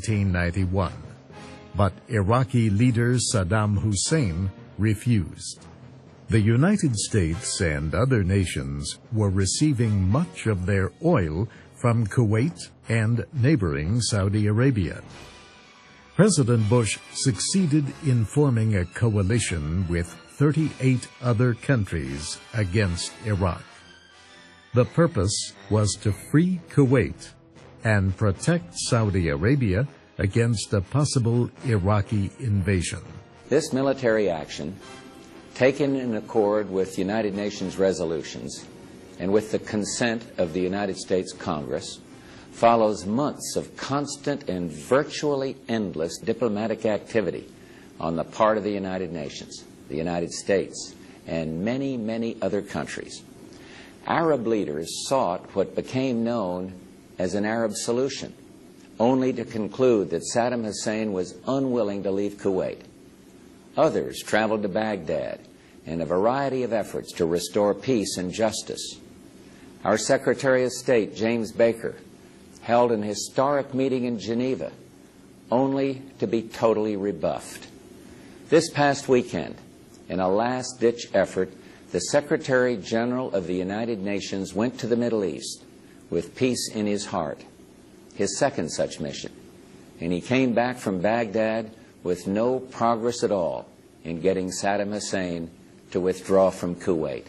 1991, but Iraqi leader Saddam Hussein refused. The United States and other nations were receiving much of their oil from Kuwait and neighboring Saudi Arabia. President Bush succeeded in forming a coalition with 38 other countries against Iraq. The purpose was to free Kuwait and protect Saudi Arabia against a possible Iraqi invasion. This military action, taken in accord with United Nations resolutions and with the consent of the United States Congress, follows months of constant and virtually endless diplomatic activity on the part of the United Nations, the United States, and many, many other countries. Arab leaders sought what became known as an Arab solution, only to conclude that Saddam Hussein was unwilling to leave Kuwait. Others traveled to Baghdad in a variety of efforts to restore peace and justice. Our Secretary of State, James Baker, held an historic meeting in Geneva, only to be totally rebuffed. This past weekend, in a last-ditch effort, the Secretary General of the United Nations went to the Middle East with peace in his heart, his second such mission, and he came back from Baghdad with no progress at all in getting Saddam Hussein to withdraw from Kuwait.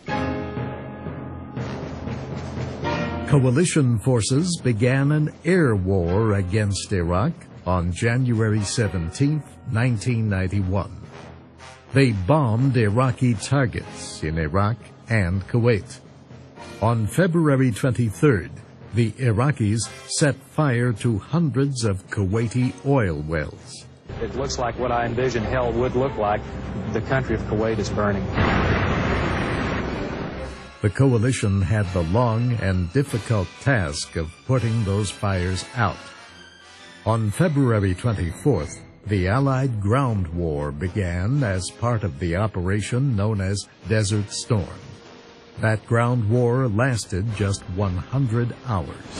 Coalition forces began an air war against Iraq on January 17, 1991. They bombed Iraqi targets in Iraq and Kuwait. On February 23rd, the Iraqis set fire to hundreds of Kuwaiti oil wells. It looks like what I envisioned hell would look like. The country of Kuwait is burning. The coalition had the long and difficult task of putting those fires out. On February 24th, the Allied ground war began as part of the operation known as Desert Storm. That ground war lasted just 100 hours.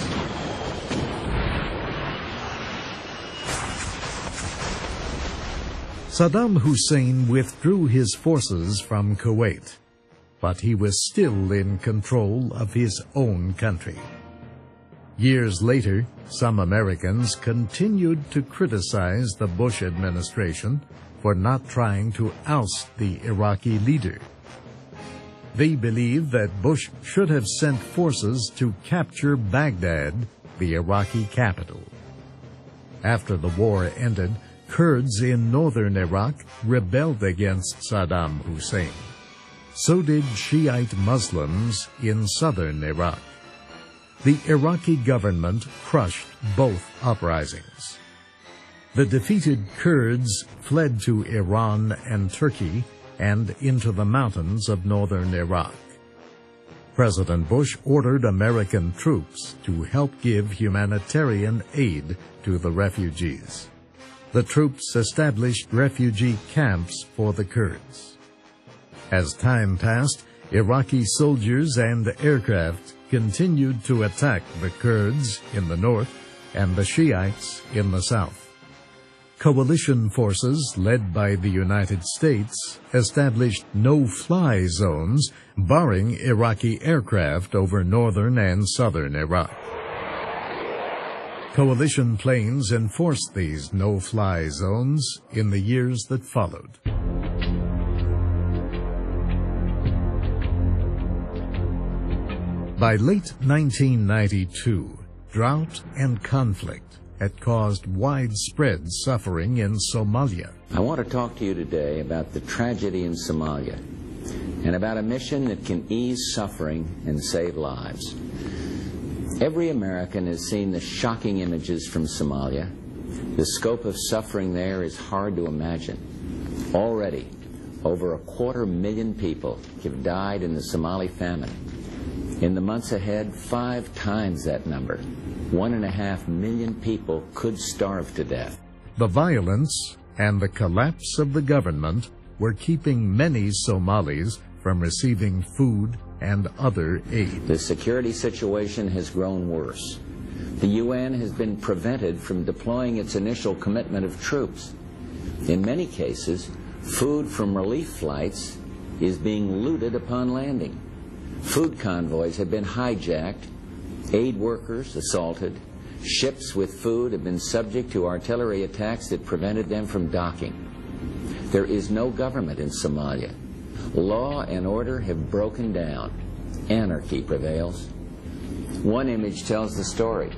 Saddam Hussein withdrew his forces from Kuwait, but he was still in control of his own country. Years later, some Americans continued to criticize the Bush administration for not trying to oust the Iraqi leader. They believed that Bush should have sent forces to capture Baghdad, the Iraqi capital. After the war ended, Kurds in northern Iraq rebelled against Saddam Hussein. So did Shiite Muslims in southern Iraq. The Iraqi government crushed both uprisings. The defeated Kurds fled to Iran and Turkey and into the mountains of northern Iraq. President Bush ordered American troops to help give humanitarian aid to the refugees. The troops established refugee camps for the Kurds. As time passed, Iraqi soldiers and aircraft continued to attack the Kurds in the north and the Shiites in the south. Coalition forces led by the United States established no-fly zones, barring Iraqi aircraft over northern and southern Iraq. Coalition planes enforced these no-fly zones in the years that followed. By late 1992, drought and conflict had caused widespread suffering in Somalia. I want to talk to you today about the tragedy in Somalia and about a mission that can ease suffering and save lives. Every American has seen the shocking images from Somalia. The scope of suffering there is hard to imagine. Already, over 250,000 people have died in the Somali famine. In the months ahead, 5 times that number. 1.5 million people could starve to death. The violence and the collapse of the government were keeping many Somalis from receiving food and other aid. The security situation has grown worse. The UN has been prevented from deploying its initial commitment of troops. In many cases, food from relief flights is being looted upon landing. Food convoys have been hijacked, aid workers assaulted, ships with food have been subject to artillery attacks that prevented them from docking. There is no government in Somalia. Law and order have broken down. Anarchy prevails. One image tells the story.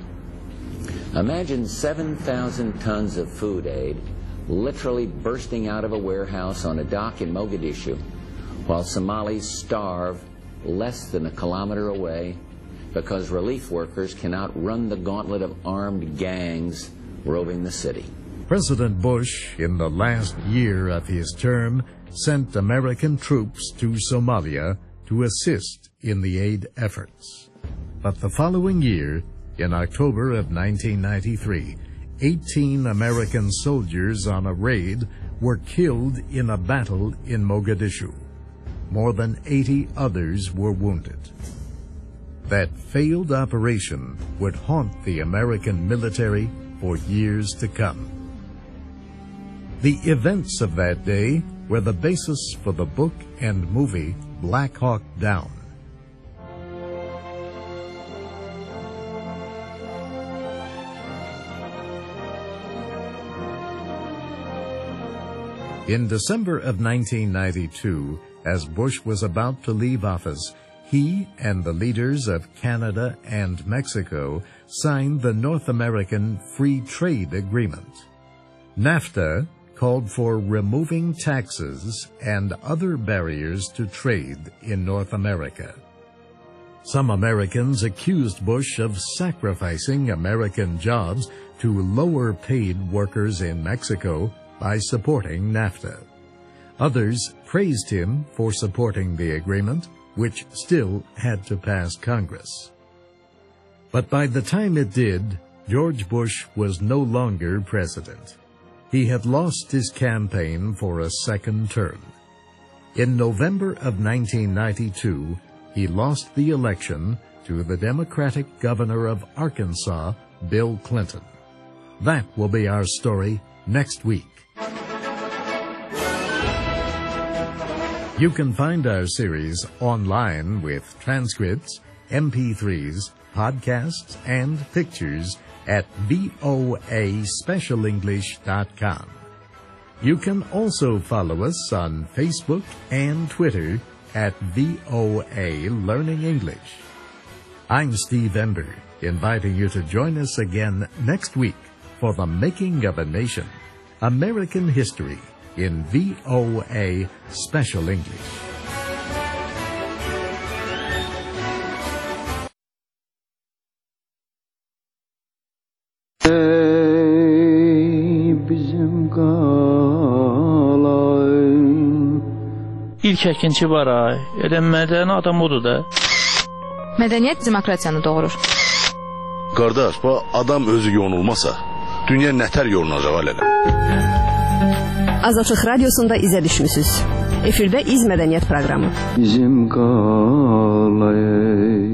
Imagine 7,000 tons of food aid literally bursting out of a warehouse on a dock in Mogadishu, while Somalis starve less than a kilometer away because relief workers cannot run the gauntlet of armed gangs roving the city. President Bush, in the last year of his term, sent American troops to Somalia to assist in the aid efforts. But the following year, in October of 1993, 18 American soldiers on a raid were killed in a battle in Mogadishu. More than 80 others were wounded. That failed operation would haunt the American military for years to come. The events of that day were the basis for the book and movie Black Hawk Down. In December of 1992, as Bush was about to leave office, he and the leaders of Canada and Mexico signed the North American Free Trade Agreement. NAFTA called for removing taxes and other barriers to trade in North America. Some Americans accused Bush of sacrificing American jobs to lower-paid workers in Mexico by supporting NAFTA. Others praised him for supporting the agreement, which still had to pass Congress. But by the time it did, George Bush was no longer president. He had lost his campaign for a second term. In November of 1992, he lost the election to the Democratic governor of Arkansas, Bill Clinton. That will be our story next week. You can find our series online with transcripts, MP3s, podcasts, and pictures at voaspecialenglish.com. You can also follow us on Facebook and Twitter at VOA Learning English. I'm Steve Ember, inviting you to join us again next week for The Making of a Nation, American History in VOA Special English. İlk əkinçi var ay, elə mədən adam odur da. Mədəniyyət demokratiyanı doğurur. Qardaş, bu adam özü yonulmasa, dünya nətər yolunacaq alələ? Azadlıq Radiosunda izə düşmüsünüz. Efirdə İz Mədəniyyət proqramı. Bizim qalay.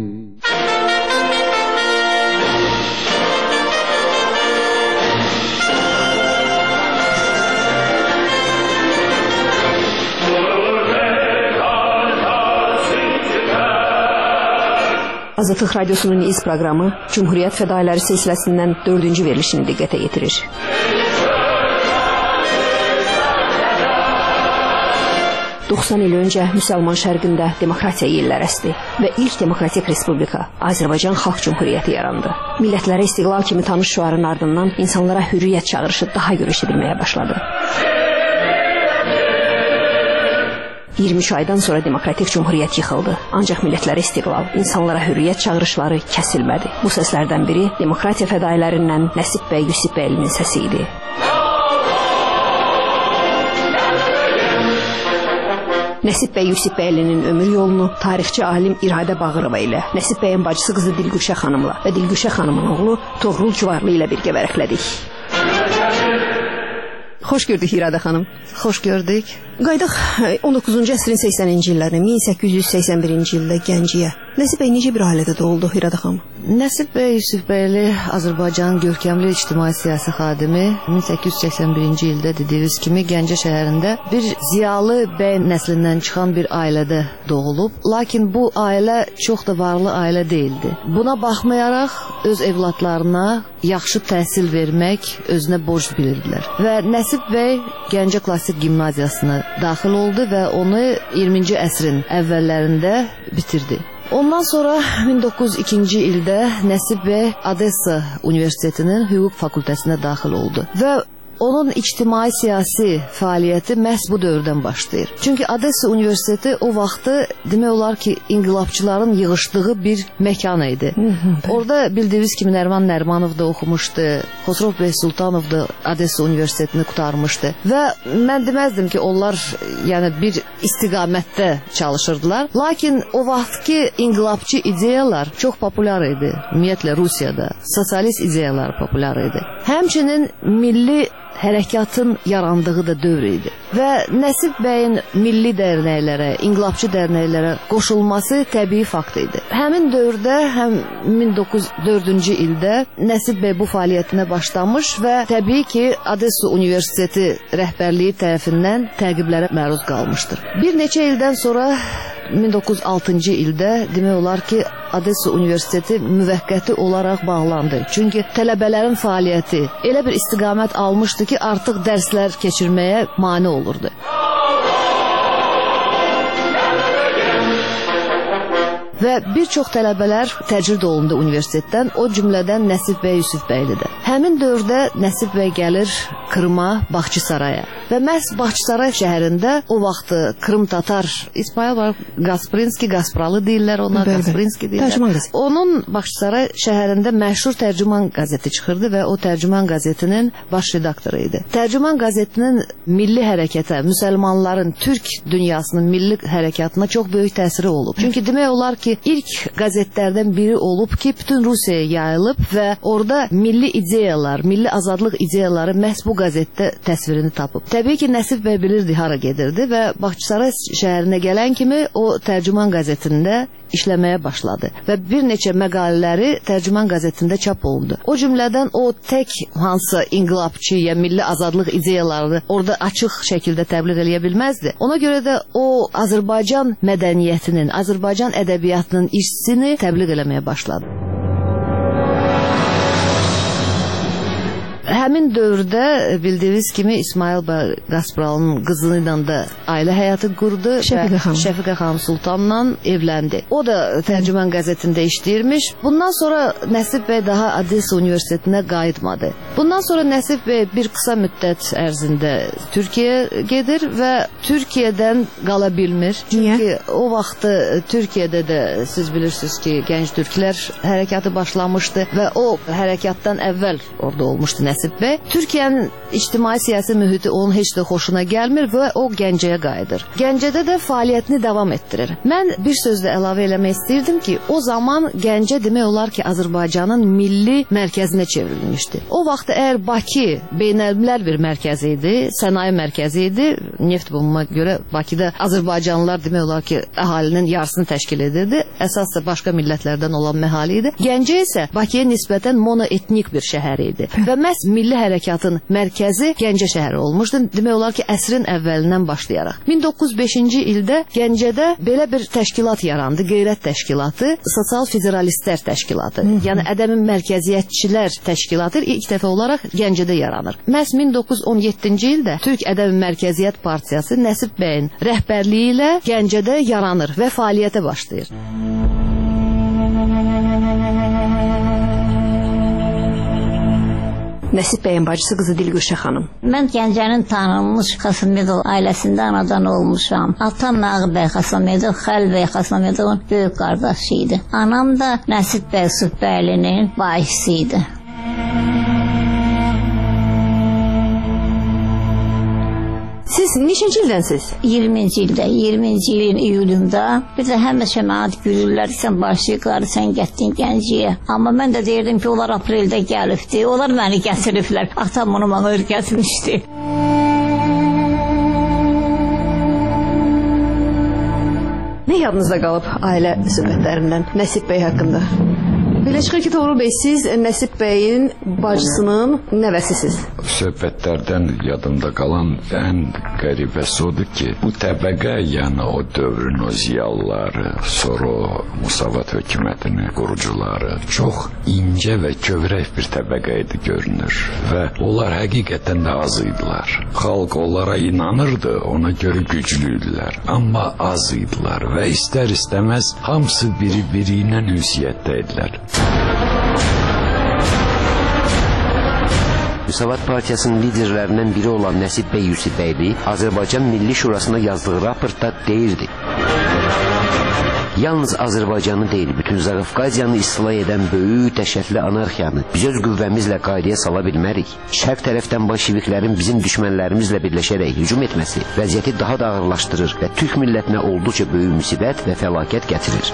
Azadlıq Radiosunun İz proqramı Cumhuriyyət Fədailəri silsiləsindən 4-cü verilişini diqqətə yetirir. ...90 il öncə Müsəlman şərqində demokratiya yellər əsdi və ilk demokratik respublika Azərbaycan Xalq Cumhuriyyəti yarandı. Millətlərə istiqlal kimi tanış şüarın ardından insanlara hürriyyət çağırışı daha gür eşidilməyə başladı. 23 aydan sonra demokratik cumhuriyyət yıxıldı. Ancaq millətlərə istiqlal, insanlara hürriyyət çağırışları kəsilmədi. Bu səslərdən biri demokratiya fədailərindən Nəsib bəy Yusifbəylinin səsi idi. Nəsib bəy Yusifbəylinin ömür yolunu tarixçi alim İradə Bağırova ilə, Nəsib bəyin bacısı qızı Dilgüşə xanımla və Dilgüşə xanımın oğlu Toğrul Cuvarlı ilə birgə vərəqlədik. Xoş gördük İradə xanım. Xoş gördük. Qaydaq 19-cu əsrin 80-ci illərini 1881-ci ildə Gəncəyə. Nəsib bəy necə bir ailədə doğuldu İradə xanım? Nəsib bəy Yusifbəyli Azərbaycanın görkəmli ictimai siyasi xadimi 1881-ci ildə dediyiniz kimi Gəncə şəhərində bir ziyalı bəy nəslindən çıxan bir ailədə doğulub. Lakin bu ailə çox da varlı ailə değildi. Buna baxmayaraq öz evlatlarına yaxşı təhsil vermək özünə borc bilirdilər. Və Nəsib bəy Gəncə Klassik Gimnaziyasına daxil oldu və onu 20-ci əsrin əvvəllərində bitirdi. Ondan sonra 1902-ci ildə Nəsib bəy Odessa Universitetinin hüquq fakültəsinə daxil oldu və onun ictimai siyasi fəaliyyəti məhz bu dövrdən başlayır. Çünki Odessa Universiteti o vaxtı demək olar ki, inqilabçıların yığışdığı bir məkan idi. Orada bildiyiniz kimi Nərman Nərmanov da oxumuşdu, Xosrov bəy Sultanov da Odessa Universitetini qurtarmışdı və mən deməzdim ki, onlar yəni bir istiqamətdə çalışırdılar. Lakin o vaxtki inqilabçı ideyalar çox populyar idi. Ümumiyyətlə Rusiyada sosialist ideyalar populyar idi. Həmçinin milli hərəkatın yarandığı da dövr idi. Və Nəsib bəyin milli dərnəklərə, inqilabçı dərnəklərə qoşulması təbii fakt idi. Həmin dövrdə, həm 1904-cü ildə Nəsib bəy bu fəaliyyətinə başlamış və təbii ki, Odessa Universiteti rəhbərliyi tərəfindən təqiblərə məruz qalmışdır. Bir neçə ildən sonra 1906-cı ildə demək olar ki, Odessa Universiteti müvəqqəti olaraq bağlandı. Çünki tələbələrin fəaliyyəti elə bir istiqamət almışdı ki, artıq dərslər keçirməyə mane olurdu. Və bir çox tələbələr təcrid olundu universitetdən, o cümlədən Nəsib bəy Yusifbəyli də. Həmin dövrdə Nəsib bəy gəlir Krıma, Baxçısaraya və məhz Baxçısaray şəhərində o vaxtı Krım Tatar, İsmail var, Gasprinski, Gaspralı deyirlər ona, Gasprinski deyirlər. Onun Baxçısaray şəhərində məşhur Tərcüman qəzeti çıxırdı və o Tərcüman qəzetinin baş redaktoru idi. Tərcüman qəzetinin milli hərəkətə, müsəlmanların, Türk dünyasının milli hərəkatına çox böyük təsiri olub. Çünki demək olar ki, ilk qəzetlərdən biri olub ki, bütün Rusiyaya yayılıb və orada milli ideyalar, milli azadlıq ideyaları məhz bu qəzetdə təsvirini tapıb. Təbii ki, Nəsib bəy bilirdi hara gedirdi və Baxçısaray şəhərinə gələn kimi o Tərcüman qəzetində işləməyə başladı və bir neçə məqalələri Tərcüman qəzetində çap olundu. O cümlədən o tək hansı inqilabçı ya milli azadlıq ideyalarını orada açıq şəkildə təbliğ eləyə bilməzdi. Ona görə də o Azərbaycan mədəniyyətinin, Azərbaycan ədəbiyyatının işçisini təbliğ eləməyə başladı. Həmin dövrdə bildiyiniz kimi İsmail bəy Gaspralının qızı ilə də ailə həyatı qurdu. Şəfiqə xanım Sultanla evləndi. O da Tərcüman qəzetində işləyirmiş. Bundan sonra Nəsib bəy daha Odessa Universitetinə qayıtmadı. Bundan sonra Nəsib bəy bir qısa müddət ərzində Türkiyəyə gedir və Türkiyədən qala bilmir. Çünki o vaxtı Türkiyədə də siz bilirsiniz ki, gənc türklər hərəkatı başlamışdı və o hərəkatdan əvvəl orada olmuşdu Nəsib və Türkiyənin ictimai-siyasi mühiti onun heç də xoşuna gəlmir və o Gəncəyə qayıdır. Gəncədə də fəaliyyətini davam etdirir. Mən bir sözlə əlavə eləmək istəyirdim ki, o zaman Gəncə demək olar ki, Azərbaycanın milli mərkəzinə çevrilmişdi. O vaxt əgər Bakı beynəlmiləl bir mərkəz idi, sənaye mərkəzi idi, neft bulunma görə Bakıda Azərbaycanlılar demək olar ki, əhalinin yarısını təşkil edirdi. Əsas da başqa millətlərdən olan məhali idi. Gəncə isə Bakıya nisbətən monoetnik bir şəhər idi. Və məhz milli hərəkatın mərkəzi Gəncə şəhəri olmuşdu. Demək olar ki, əsrin əvvəlindən başlayaraq. 1905-ci ildə Gəncədə belə bir təşkilat yarandı, Qeyrət Təşkilatı, Sosial Federalistlər Təşkilatı. Yəni ədəmi mərkəziyyətçilər təşkilatı ilk dəfə olaraq Gəncədə yaranır. Məhz 1917-ci ildə Türk Ədəbi Mərkəziyyət Partiyası Nəsib bəyin rəhbərliyi ilə Gəncədə yaranır və fəaliyyətə başlayır. Nəsib bəyin bacısı qızı Dilgüşə xanım. Mən Gəncənin tanınmış Xasımedov ailəsində anadan olmuşam. Atam Nağı bəy Xasımedov, Xəl bəy Xasımedovun böyük qardaşı idi. Anam da Nəsib bəy Sübbəylinin bahisi idi. Siz neçinci ildənsiz? 20-ci ildə, 20-ci ilin iyulunda bir də həmişə mənə gülürlər, sən başlayıqları, sən getdin Gəncəyə. Amma mən də deyirdim ki, onlar apreldə gəlibdi, onlar məni gətiriblər. Atam onu mənə öyrətmişdi. Nə yadınızda qalıb ailə söhbətlərindən Nəsib bəy haqqında? Belə çıxır ki, Toğrul bəy, siz Nəsib bəyin bacısının nəvəsisiz. Söhbətlərdən yadımda qalan ən qəribəsi odur ki, bu təbəqə, yəni o dövrün o ziyalıları, sonra o Musavat hökumətinin qurucuları çox incə və kövrək bir təbəqə idi görünür və onlar həqiqətən də az idilər. Xalq onlara inanırdı, ona görə güclüydülər, amma az idilər və istər-istəməz hamısı biri-biri ilə ünsiyyətdə idilər. Müsavat Partiyasının liderlərindən biri olan Nəsib bəy Yusifbəyli Azərbaycan Milli Şurasına yazdığı raportda deyirdi: yalnız Azərbaycanı deyil, bütün Zaqafqaziyanı istila edən böyük dəhşətli anarxiyanı biz öz qüvvəmizlə qaydaya sala bilmərik. Şərq tərəfdən bolşeviklərin bizim düşmənlərimizlə birləşərək hücum etməsi vəziyyəti daha da ağırlaşdırır və Türk millətinə olduqca böyük müsibət və fəlakət gətirir.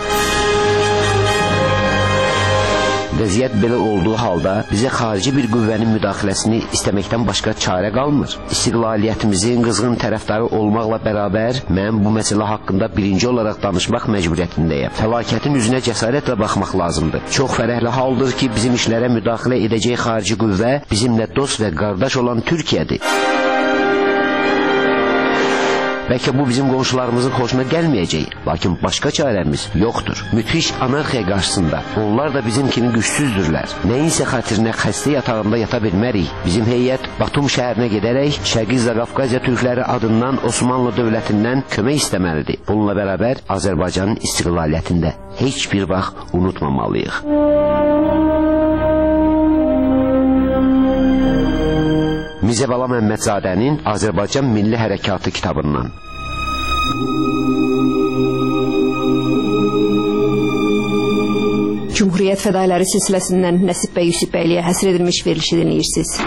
Vəziyyət belə olduğu halda bizə xarici bir qüvvənin müdaxiləsini istəməkdən başqa çarə qalmır. İstiqlaliyyətimizin qızğın tərəfdarı olmaqla bərabər mən bu məsələ haqqında birinci olaraq danışmaq məcburiyyətindəyəm. Fəlakətin üzünə cəsarətlə baxmaq lazımdır. Çox fərəhli haldır ki, bizim işlərə müdaxilə edəcək xarici qüvvə bizimlə dost və qardaş olan Türkiyədir. Bəlkə bu bizim qonşularımızın xoşuna gəlməyəcək, lakin başqa çarəmiz yoxdur. Müthiş anarxiya qarşısında onlar da bizim kimi gücsüzdürlər. Nəyinsə xatirinə xəstə yatağında yata bilmərik. Bizim heyət Batum şəhərinə gedərək Şərqi Zaqafqaziya türkləri adından Osmanlı dövlətindən kömək istəməlidir. Bununla bərabər Azərbaycanın istiqlaliyyətində heç bir vaxt unutmamalıyıq. Mirzə Bala Məmmədzadənin Azərbaycan Milli Hərəkatı kitabından. Cumhuriyyət fədailəri silsiləsindən Nəsib bəy Yusifbəyliyə həsr edilmiş verilişi dinləyirsiniz.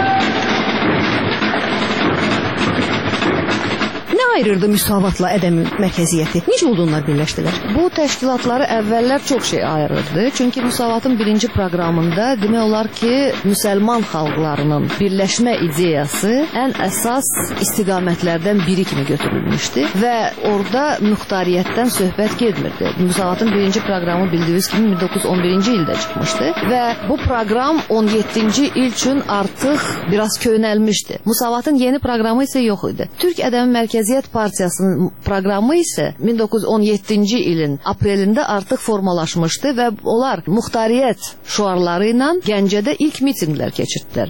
Ayırırdı müsavatla ədəmi mərkəziyyəti. Necə olduğunlar birləşdilər? Bu təşkilatları əvvəllər çox şey ayırırdı. Çünki müsavatın birinci proqramında demək olar ki, müsəlman xalqlarının birləşmə ideyası ən əsas istiqamətlərdən biri kimi götürülmüşdü və orada muxtariyyətdən söhbət getmirdi. Müsavatın birinci proqramı bildiyiniz kimi 1911-ci ildə çıxmışdı və bu proqram 17-ci il üçün artıq biraz köhnəlmişdi. Müsavatın yeni proqramı isə yox idi. Türk Ədəmi Mərkəziyyət Partiyasının proqramı isə 1917-ci ilin aprelində artıq formalaşmışdı və onlar muxtariyyət şüarları ilə Gəncədə ilk mitinqlər keçirdilər.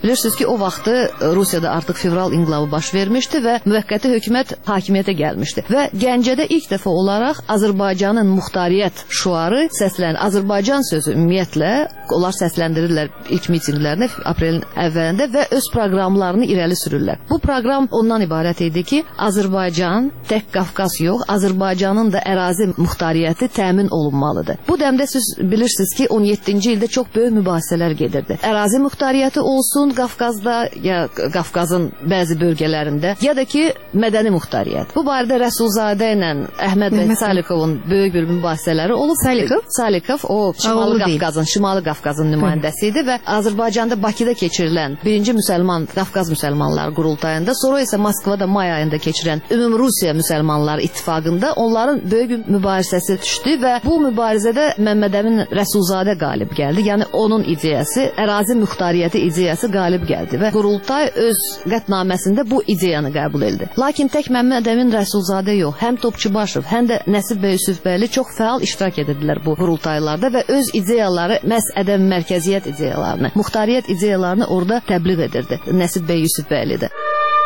Bilirsiniz ki, o vaxtı Rusiyada artıq fevral inqilabı baş vermişdi və müvəqqəti hökumət hakimiyyətə gəlmişdi. Və Gəncədə ilk dəfə olaraq Azərbaycanın muxtariyyət şüarı səslənir. Azərbaycan sözü ümumiyyətlə onlar səsləndirirlər ilk mitinqlərini aprelin əvvəlində və öz proqramlarını irəli sürürlər. Bu proqram ondan ibarət idi ki, Azərbaycan tək Qafqaz yox, Azərbaycanın da ərazi muxtariyyəti təmin olunmalıdır. Bu dəmdə siz bilirsiniz ki, 17-ci ildə çox böyük mübahisələr gedirdi. Ərazi muxtariyyəti olsun Qafqazda, ya Qafqazın bəzi bölgələrində, ya da ki, mədəni muxtariyyət. Bu barədə Rəsulzadə ilə Əhməd bəy Salikovun böyük bir mübahisələri olub. Salikov o Şimali Qafqazın nümayəndəsi idi və Azərbaycanda Bakıda keçirilən birinci Qafqaz müsəlmanları qurultayında, sonra isə Moskvada may ayında keçirən Ümumrusiya müsəlmanları ittifaqında onların böyük bir mübarizəsi düşdü və bu mübarizədə Məmməd Əmin Rəsulzadə qalib gəldi. Yəni onun ideyası, ərazi muxtariyyəti ideyası qalib gəldi və qurultay öz qətnaməsində bu ideyanı qəbul etdi. Lakin tək Məmməd Əmin Rəsulzadə yox, həm Topçubaşov, həm də Nəsib bəy Yusufbəyli çox fəal iştirak edirdilər bu qurultaylarda və öz ideyaları, məhz ədəb mərkəziyyət ideyalarını, muxtariyyət ideyalarını orada təbliğ edirdi Nəsib bəy Yusufbəyli də.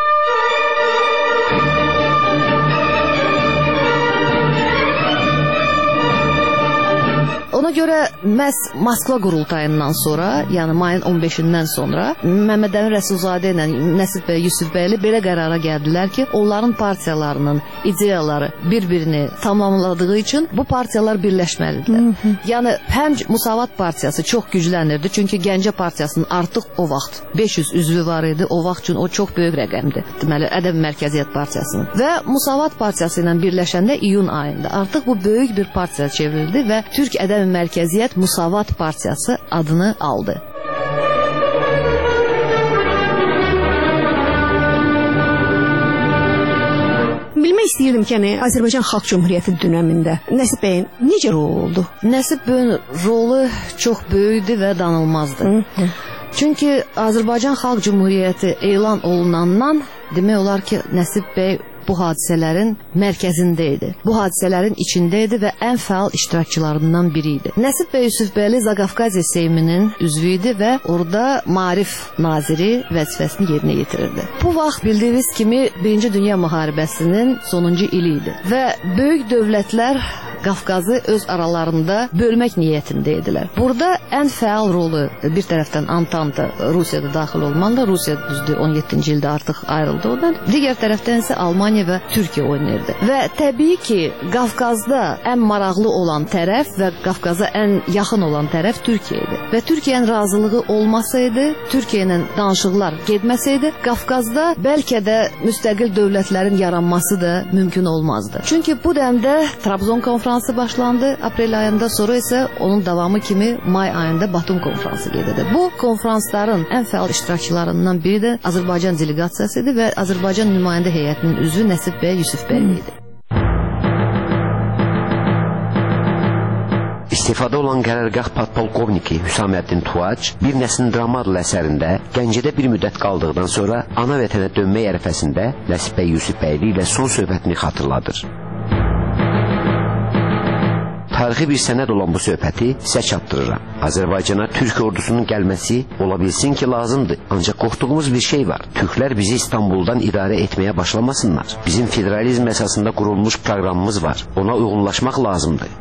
Ona görə məhz Moskva qurultayından sonra, yəni mayın 15-dən sonra Məmməd Əmin Rəsulzadə ilə Nəsib bəy Yusufbəyli belə qərara gəldilər ki, onların partiyalarının ideyaları bir-birini tamamladığı üçün bu partiyalar birləşməlidirlər. Yəni həm Musavat partiyası çox güclənirdi, çünki Gəncə partiyasının artıq o vaxt 500 üzvü var idi, o vaxt üçün o çox böyük rəqəmdir. Deməli, Ədəb Mərkəziyyət partiyasının. Və Musavat partiyası ilə birləşəndə iyun ayında artıq bu böyük bir partiya çevrildi və Türk Ədəb Mərkəziyyət Musavat partiyası adını aldı. Bilmək istəyirdim ki, Azərbaycan Xalq Cümhuriyyəti dönəmində Nəsib bəyin necə rolu oldu? Nəsib bəyin rolu çox böyükdü və danılmazdı. Çünki Azərbaycan Xalq Cümhuriyyəti elan olunandan demək olar ki, Nəsib bəy bu hadisələrin mərkəzində idi. Bu hadisələrin içində idi və ən fəal iştirakçılarından biri idi. Nəsib bəy Yusufbəyli Zaqafqaziya Seyminin üzvü idi və orada Maarif naziri vəzifəsini yerinə yetirirdi. Bu vaxt bildiyiniz kimi 1-ci Dünya müharibəsinin sonuncu ili idi və böyük dövlətlər Qafqazı öz aralarında bölmək niyyətində idilər. Burada ən fəal rolu bir tərəfdən Antanta, Rusiyada daxil olmanla, Rusiya düzdür 17-ci ildə artıq ayrıldı oradan. Digər tərəfdən isə Almaniya və Türkiyə oynayırdı. Və təbii ki, Qafqazda ən maraqlı olan tərəf və Qafqaza ən yaxın olan tərəf Türkiyə idi. Və Türkiyənin razılığı olmasaydı, Türkiyə ilə danışıqlar getməsəydi, Qafqazda bəlkə də müstəqil dövlətlərin yaranması da mümkün olmazdı. Çünki bu dəmdə Trabzon konfransı başlandı aprel ayında, sonra isə onun davamı kimi may ayında Batum konfransı gedirdi. Bu konfransların ən fəal iştirakçılarından biri də Azərbaycan delegasiyası idi və Azərbaycan nümayəndə heyətinin üzvü Nəsib bəy Yusufbəyli idi. İstifada olan qərargah podpolkovniki Hüsaməddin Tuac Bir Nəslin Drama adlı əsərində Gəncədə bir müddət qaldıqdan sonra ana vətənə dönmək ərəfəsində Nəsib bəy Yusufbəyli ilə son söhbətini xatırladır. Tarixi bir sənəd olan bu söhbəti sizə çatdırıram. Azərbaycana Türk ordusunun gəlməsi ola bilsin ki, lazımdır. Ancaq qorxduğumuz bir şey var. Türklər bizi İstanbuldan idarə etməyə başlamasınlar. Bizim federalizm əsasında qurulmuş proqramımız var. Ona uyğunlaşmaq lazımdır.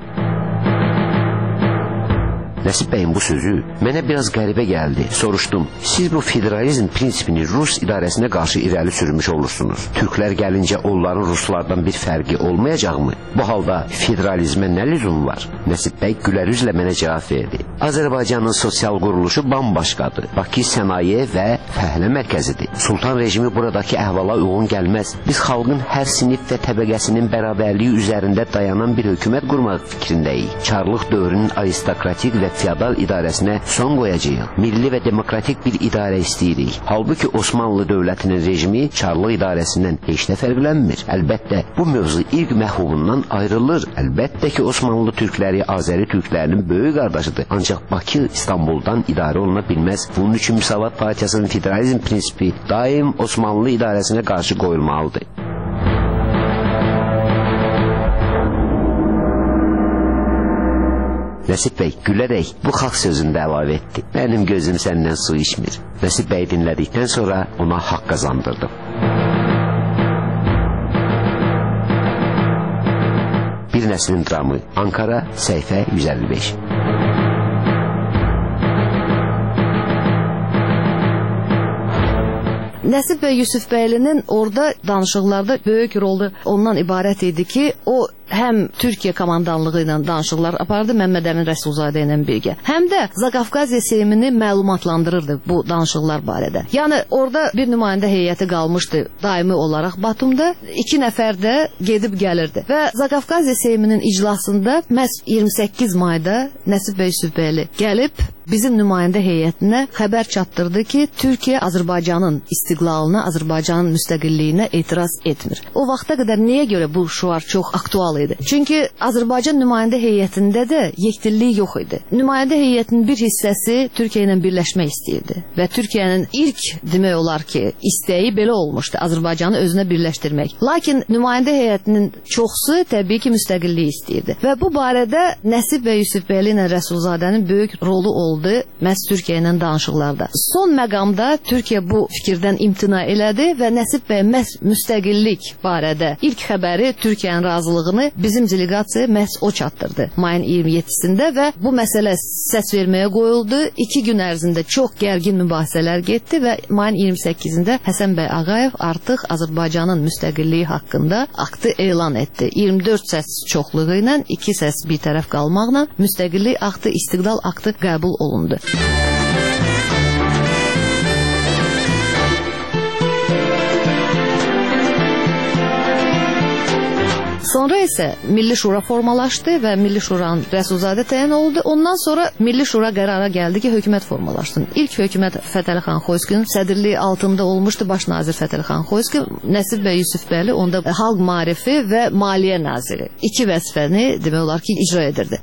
Nəsib bəyin bu sözü mənə biraz qəribə gəldi. Soruşdum, siz bu federalizm prinsipini Rus idarəsinə qarşı irəli sürmüş olursunuz. Türklər gəlincə onların Ruslardan bir fərqi olmayacaqmı? Bu halda federalizmə nə lüzum var? Nəsib bəy gülərüzlə mənə cavab verdi. Azərbaycanın sosial quruluşu bambaşqadır. Bakı sənaye və fəhlə mərkəzidir. Sultan rejimi buradakı əhvala uyğun gəlməz. Biz xalqın hər sinif və təbəqəsinin bərabərliyi üzərində dayanan bir hökumət qurmaq fikrindəyik. Çarlıq dövrünün aristokratik və feodal idarəsinə son qoyacağıq. Milli və demokratik bir idarə istəyirik. Halbuki Osmanlı dövlətinin rejimi Çarlıq idarəsindən heç də fərqlənmir. Əlbəttə, bu mövzu ilk məhvubundan ayrılır. Əlbəttə ki, Osmanlı türkləri Azəri türklərinin böyük qardaşıdır. Ancaq Bakı İstanbuldan idarə oluna bilməz. Bunun üçün Müsavat partiyasının federalizm prinsipi daim Osmanlı idarəsinə qarşı qoyulmalıdır. Nəsib bəy gülərək bu xalq sözünü də əlavə etdi. Mənim gözüm səndən su içmir. Nəsib bəy dinlədikdən sonra ona haqq qazandırdım. Bir nəslin dramı, Ankara, səhifə 155. Nəsib bəy Yusufbəylinin orada danışıqlarda böyük rolu ondan ibarət idi ki, o həm Türkiyə komandanlığı ilə danışıqlar apardı Məmməd Əmin Rəsulzadə ilə birgə. Həm də Zaqafqaziya Seymini məlumatlandırırdı bu danışıqlar barədə. Yəni orada bir nümayəndə heyəti qalmışdı daimi olaraq Batumda. 2 nəfər də gedib gəlirdi. Və Zaqafqaziya Seyminin iclasında məhz 28 mayda Nəsib bəy Yusufbəyli gəlib bizim nümayəndə heyətinə xəbər çatdırdı ki, Türkiyə Azərbaycanın istiqlalına, Azərbaycanın müstəqilliyinə etiraz etmir. O vaxta qədər niyə görə bu şüar çox aktual idi? Çünki Azərbaycan nümayəndə heyətində də yekdillik yox idi. Nümayəndə heyətinin bir hissəsi Türkiyə ilə birləşmək istəyirdi və Türkiyənin ilk demək olar ki, istəyi belə olmuşdu, Azərbaycanı özünə birləşdirmək. Lakin nümayəndə heyətinin çoxsu təbii ki, müstəqillik istəyirdi. Və bu barədə Nəsib bəy Yusufbəyli ilə Rəsulzadənin böyük rolu oldu məhz Türkiyə ilə danışıqlarda. Son məqamda Türkiyə bu fikirdən imtina elədi və Nəsib bəy məhz müstəqillik barədə ilk xəbəri Türkiyənin razılığını bizim delegasiya məhz o çatdırdı mayın 27-sində və bu məsələ səs verməyə qoyuldu. 2 gün ərzində çox gərgin mübahisələr getdi və mayın 28-də Həsən bəy Ağayev artıq Azərbaycanın müstəqilliyi haqqında aktı elan etdi. 24 səs çoxluğu ilə 2 səs bir tərəf qalmaqla müstəqillik aktı, istiqlal aktı qəbul olundu. Sonra isə Milli Şura formalaşdı və Milli Şuranın Rəsulzadə təyin oldu. Ondan sonra Milli Şura qərara gəldi ki, hökumət formalaşsın. İlk hökumət Fətəli xan Xoyskinin sədrliyi altında olmuşdu baş nazir Fətəli xan Xoyski. Nəsib bəy Yusufbəyli onda Xalq Maarifi və Maliyyə naziri. 2 vəzifəni demək olar ki, icra edirdi.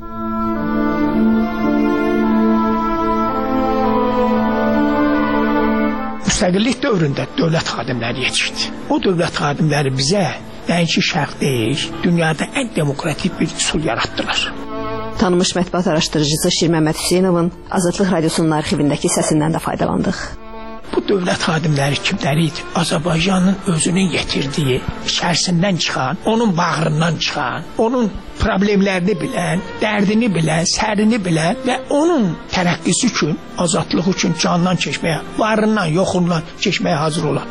Müstəqillik dövründə dövlət xadimləri yetişdi. O dövlət xadimləri bizə nəinki şərq deyil, dünyada ən demokratik bir üsul yaratdılar. Tanınmış mətbuat araşdırıcısı Şir Məmməd Hüseynovun Azadlıq Radiosunun arxivindəki səsindən də faydalandıq. Bu dövlət xadimləri kimləri idi? Azərbaycanın özünün yetirdiyi, içərisindən çıxan, onun bağrından çıxan, onun problemlərini bilən, dərdini bilən, sərini bilən və onun tərəqqisi üçün, azadlıq üçün candan keçməyə, varından, yoxundan keçməyə hazır olan.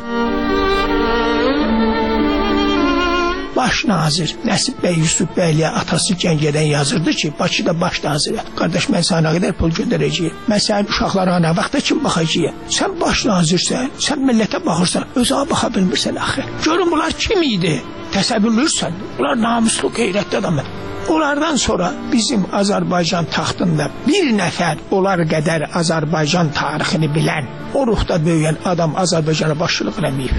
Baş nazir Nəsib bəy Yusufbəyliyə atası Gəncədən yazırdı ki, Bakıda baş nazirə, qardaş mən sana qədər pul göndərəcəyim, mən sənin uşaqlara nə vaxtda kim baxacaq? Sən baş nazirsən, sən millətə baxırsan, özə baxa bilmirsən axı. Görün bunlar kim idi? Təsəvvürlürsən, bunlar namuslu, qeyrətli adamlar. Onlardan sonra bizim Azərbaycan taxtında bir nəfər onlar qədər Azərbaycan tarixini bilən, o ruhda böyüyən adam Azərbaycana başçılıq eləməyib.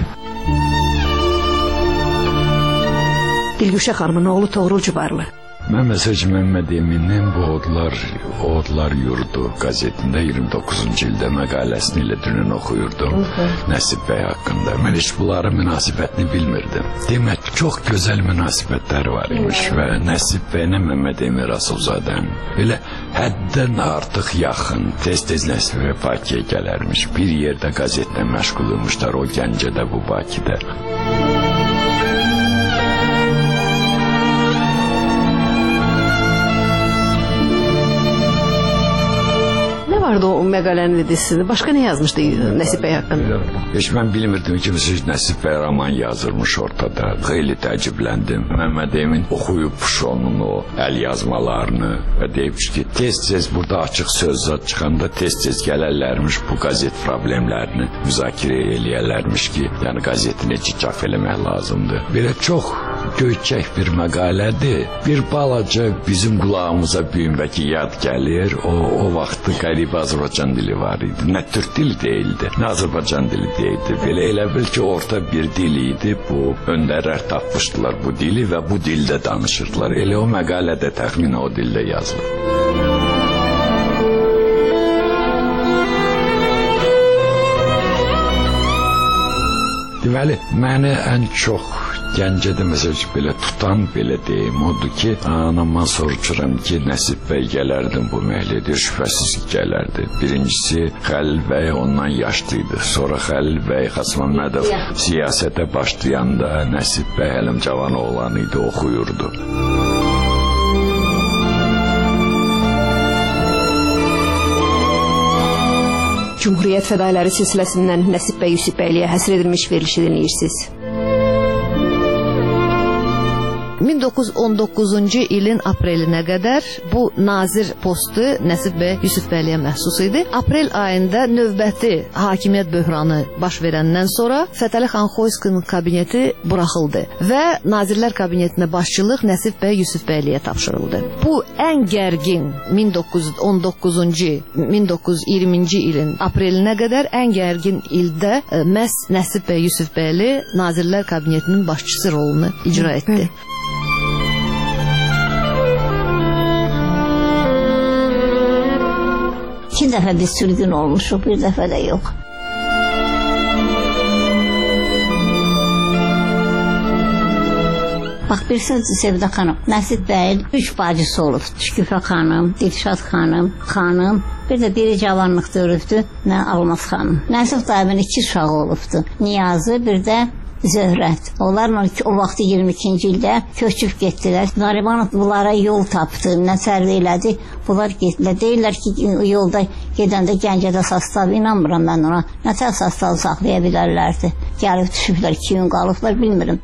Dilgüşə xanımın oğlu Toğrul Cubarlı. Mən məsələn Məmməd Əminin bu Odlar Yurdu qəzetində 29-cu ildə məqaləsini ilə dünən oxuyurdum Nəsib bəy haqqında. Mən heç bunların münasibətini bilmirdim. Demək, çox gözəl münasibətlər var imiş və Nəsib bəylə Məmməd Əmin Rəsulzadən belə həddən artıq yaxın, tez-tez Nəsib bəy Bakıya gələrmiş. Bir yerdə qəzetlə məşğul olmuşlar, o Gəncədə, bu Bakıda. Vardı o məqalənin edisini. Başqa nə yazmışdı Nəsib bəy haqqında? Heç mən bilmirdim ki, Nəsib bəy roman yazırmış ortada. Xeyli təəccübləndim. Məmməd Əmin oxuyub onun o əl yazmalarını və deyib ki, tez-tez burada açıq söz çıxanda tez-tez gələrlərmiş bu qəzet problemlərini müzakirə eləyərlərmiş ki, yəni qəzeti necə çap eləmək lazımdır. Belə çox göyçək bir məqalədir. Bir balaca bizim qulağımıza büyümbəki yad gəlir. O vaxtı qəribə Azərbaycan dili var idi. Nə Türk dili deyildi, nə Azərbaycan dili deyildi. Belə elə bil ki, orta bir dil idi. Bu öndərlər tapmışdılar bu dili və bu dildə danışırdılar. Elə o məqalədə təxminən o dildə yazılır. Deməli, məni ən çox Gəncədə məsəl ki, belə tutan, belə deyim, odur ki, anamdan soruşuram ki, Nəsib bəy gələrdin bu məhlidir, şübhəsiz gələrdi. Birincisi, Xəlil bəy ondan yaşlıydı. Sonra Xəlil bəy Xasməmmədov siyasətə başlayanda Nəsib bəy hələm cavan oğlan idi, oxuyurdu. Cumhuriyyət fədailəri silsiləsindən Nəsib bəy Yusifbəyliyə həsr edilmiş verilişi dinləyirsiniz. 1919-cu ilin aprelinə qədər bu nazir postu Nəsib bəy Yusifbəyliyə məxsus idi. Aprel ayında növbəti hakimiyyət böhranı baş verəndən sonra Fətəli xan Xoyskinin kabineti buraxıldı və Nazirlər kabinetinə başçılıq Nəsib bəy Yusifbəyliyə tapşırıldı. Bu ən gərgin 1919-cu 1920-ci ilin aprelinə qədər ən gərgin ildə məhz Nəsib bəy Yusifbəyli Nazirlər kabinetinin başçısı rolunu icra etdi. İki dəfə biz sürgün olmuşuq, bir dəfə də yox. Bax, bir söz Sevdə xanım, Nəsib bəyin 3 bacısı olub. Şüküfə xanım, Dilşad xanım, bir də biri cavanlıqda ölübdü, Almaz xanım. Nəsib dayımın 2 uşağı olubdu. Niyazı, bir də Zöhrət. Onlarla o vaxtı 22-ci ildə köçüb getdilər. Narimanov bunlara yol tapdı, nəsərli elədi. Bunlar getdilər. Deyirlər ki, yolda gedəndə Gəncədə sastav, inanmıram mən ona. Nətər sastavı saxlaya bilərlərdi. Gəlib düşüblər, 2 gün qalıblar, bilmirim.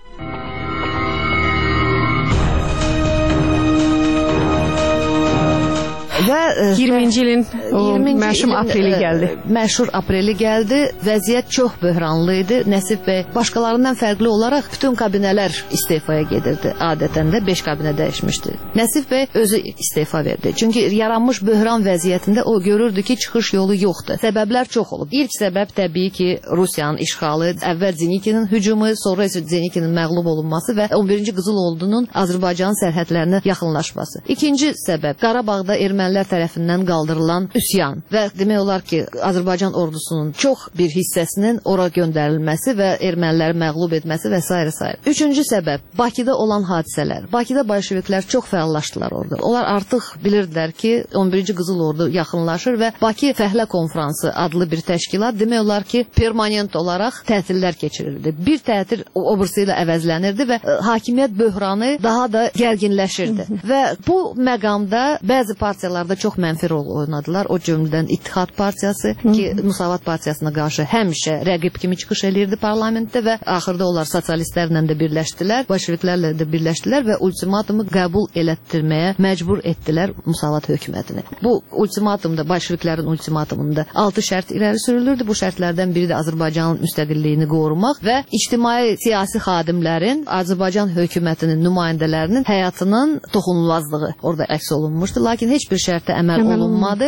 Və 20-ci ilin məşhur apreli gəldi. Məşhur apreli gəldi. Vəziyyət çox böhranlı idi. Nəsib bəy başqalarından fərqli olaraq bütün kabinələr istefaya gedirdi. Adətən də 5 kabinə dəyişmişdi. Nəsib bəy özü istefa verdi. Çünki yaranmış böhran vəziyyətində o görürdü ki, çıxış yolu yoxdur. Səbəblər çox olub. İlk səbəb təbii ki, Rusiyanın işğalı, əvvəl Denikinin hücumu, sonra isə Denikinin məğlub olunması və 11-ci Qızıl Ordunun Azərbaycanın sərhədlərinə yaxınlaşması. İkinci səbəb Qarabağda ermənilər tərəfindən qaldırılan üsyan və demək olar ki, Azərbaycan ordusunun çox bir hissəsinin ora göndərilməsi və erməniləri məğlub etməsi və s. Üçüncü səbəb Bakıda olan hadisələr. Bakıda bolşeviklər çox fəallaşdılar orada. Onlar artıq bilirdilər ki, 11-ci Qızıl Ordu yaxınlaşır və Bakı Fəhlə Konfransı adlı bir təşkilat demək olar ki, permanent olaraq tətillər keçirirdi. Bir tətil o birisi ilə əvəzlənirdi və hakimiyyət böhranı daha da gərginləşirdi. Və bu məqamda bəzi partiyalar da çox mənfi rol oynadılar. O cümlədən İttihad Partiyası ki, Musavat Partiyasına qarşı həmişə rəqib kimi çıxış eləyirdi parlamentdə və axırda onlar sosialistlərlə də birləşdilər, bolşeviklərlə də birləşdilər və ultimatumu qəbul elətdirməyə məcbur etdilər Musavat hökumətini. Bu ultimatumda, bolşeviklərin ultimatumunda 6 şərt irəli sürülürdü. Bu şərtlərdən biri də Azərbaycanın müstəqilliyini qorumaq və ictimai siyasi xadimlərin, Azərbaycan hökumətinin nümayəndələrinin həyatının toxunulmazlığı orada əks olunmuşdu. Lakin heç bir şərtə əməl olunmadı.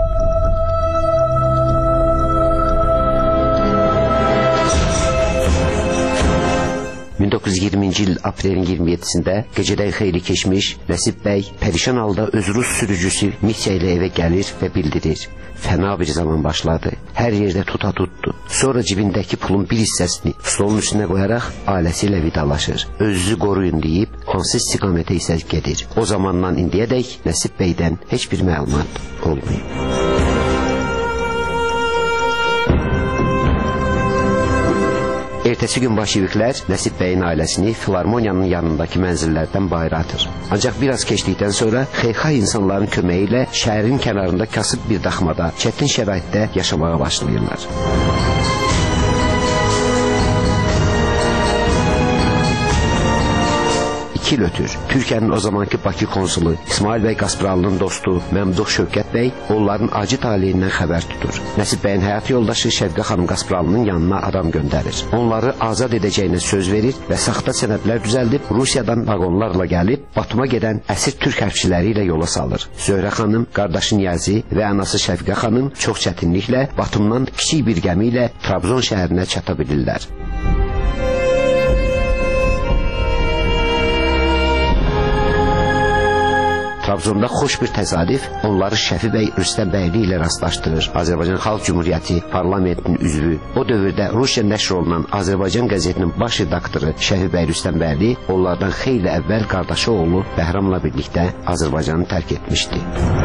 ...1920-ci il aprelin 27-sində gecədən xeyli keçmiş Nəsib bəy pərişan halda öz rus sürücüsü Mitya ilə evə gəlir və bildirir. Fəna bir zaman başladı. Hər yerdə tuttu. Sonra cibindəki pulun bir hissəsini stolun üstünə qoyaraq ailəsi ilə vidalaşır. Özünüzü qoruyun deyib hansı istiqamətə isə gedir. O zamandan indiyədək Nəsib bəydən heç bir məlumat olmayıb. Ertəsi gün bolşeviklər Nəsib bəyin ailəsini Filarmoniyanın yanındakı mənzillərdən bayıra atır. Ancaq biraz keçdikdən sonra xeyirxah insanların köməyi ilə şəhərin kənarında kasıb bir daxmada çətin şəraitdə yaşamağa başlayırlar. İki il ötür. Türkiyənin o zamanki Bakı konsulu İsmail bəy Qaspıralının dostu Məmduh Şövkət bəy onların acı taleyindən xəbər tutur. Nəsib bəyin həyat yoldaşı Şəvqə xanım Qaspıralının yanına adam göndərir. Onları azad edəcəyinə söz verir və saxta sənədlər düzəldib Rusiyadan vaqonlarla gəlib Batuma gedən əsir türk hərbçiləri ilə yola salır. Zöhrə xanım, qardaşı Niyazi və anası Şəvqə xanım çox çətinliklə Batumdan kiçik bir gəmi ilə Trabzon şəhərinə çata bilirlər. Trabzonda xoş bir təsadüf onları Şəfi bəy Rüstəm bəyli ilə rastlaşdırır. Azərbaycan Xalq Cümhuriyyəti parlamentinin üzvü, o dövrdə Rusiya nəşr olunan Azərbaycan qəzetinin baş redaktoru Şəfi bəy Rüstəm bəyli onlardan xeyli əvvəl qardaşı oğlu Bəhramla birlikdə Azərbaycanı tərk etmişdi.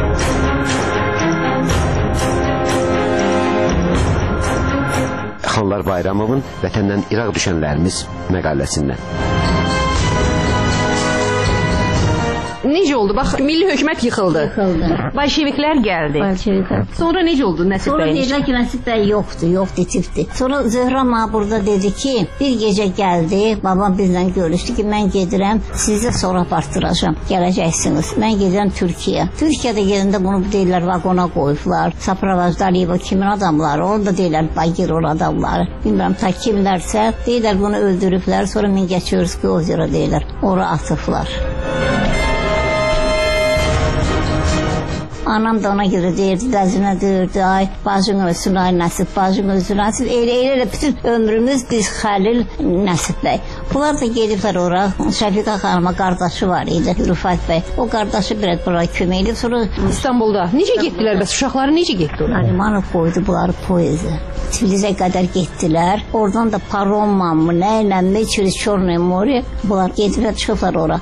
Xanlar Bayramovun Vətəndən İraq düşənlərimiz məqaləsindən. Necə oldu? Bax, milli hökumət yıxıldı. Bolşeviklər gəldi. Sonra necə oldu Nəsib bəy? Sonra dedilər ki, Nəsib bəy yoxdur, tipdir. Sonra Zöhrəm burada dedi ki, bir gecə gəldi, babam bizlə görüşdü ki, mən gedirəm, sizi sonra partıracam, gələcəksiniz. Mən gedirəm Türkiyə. Türkiyədə gedəndə bunu deyirlər, vaqona qoyublar. Sapravajdariyeva kimin adamları, onu da deyirlər, Bagirov adamları. Bilmirəm, ta kimlərsə, deyirlər, bunu öldürüblər, sonra Mingəçevski ozera deyirlər, ora atıblar. Anam da ona görə deyirdi, dəzinə deyirdi, ay, bacın ölsün, ay Nəsib, bacın ölsün, Nəsib. Elə bütün ömrümüz biz Xəlil, Nəsib bəy. Bunlar da gediblər ora, Şəfiqə xanıma qardaşı var idi, Rüfət bəy. O qardaşı biraz bura kömək edib, sonra... İstanbulda. Necə getdilər bəs? Uşaqları necə getdi ona? Alimanov qoydu bunları poezi. Tiflisə qədər getdilər. Oradan da Paromla mı, nə ilə, Meçiri, Çornoy, Mori, bunlar gediblər, çıxıblar ora.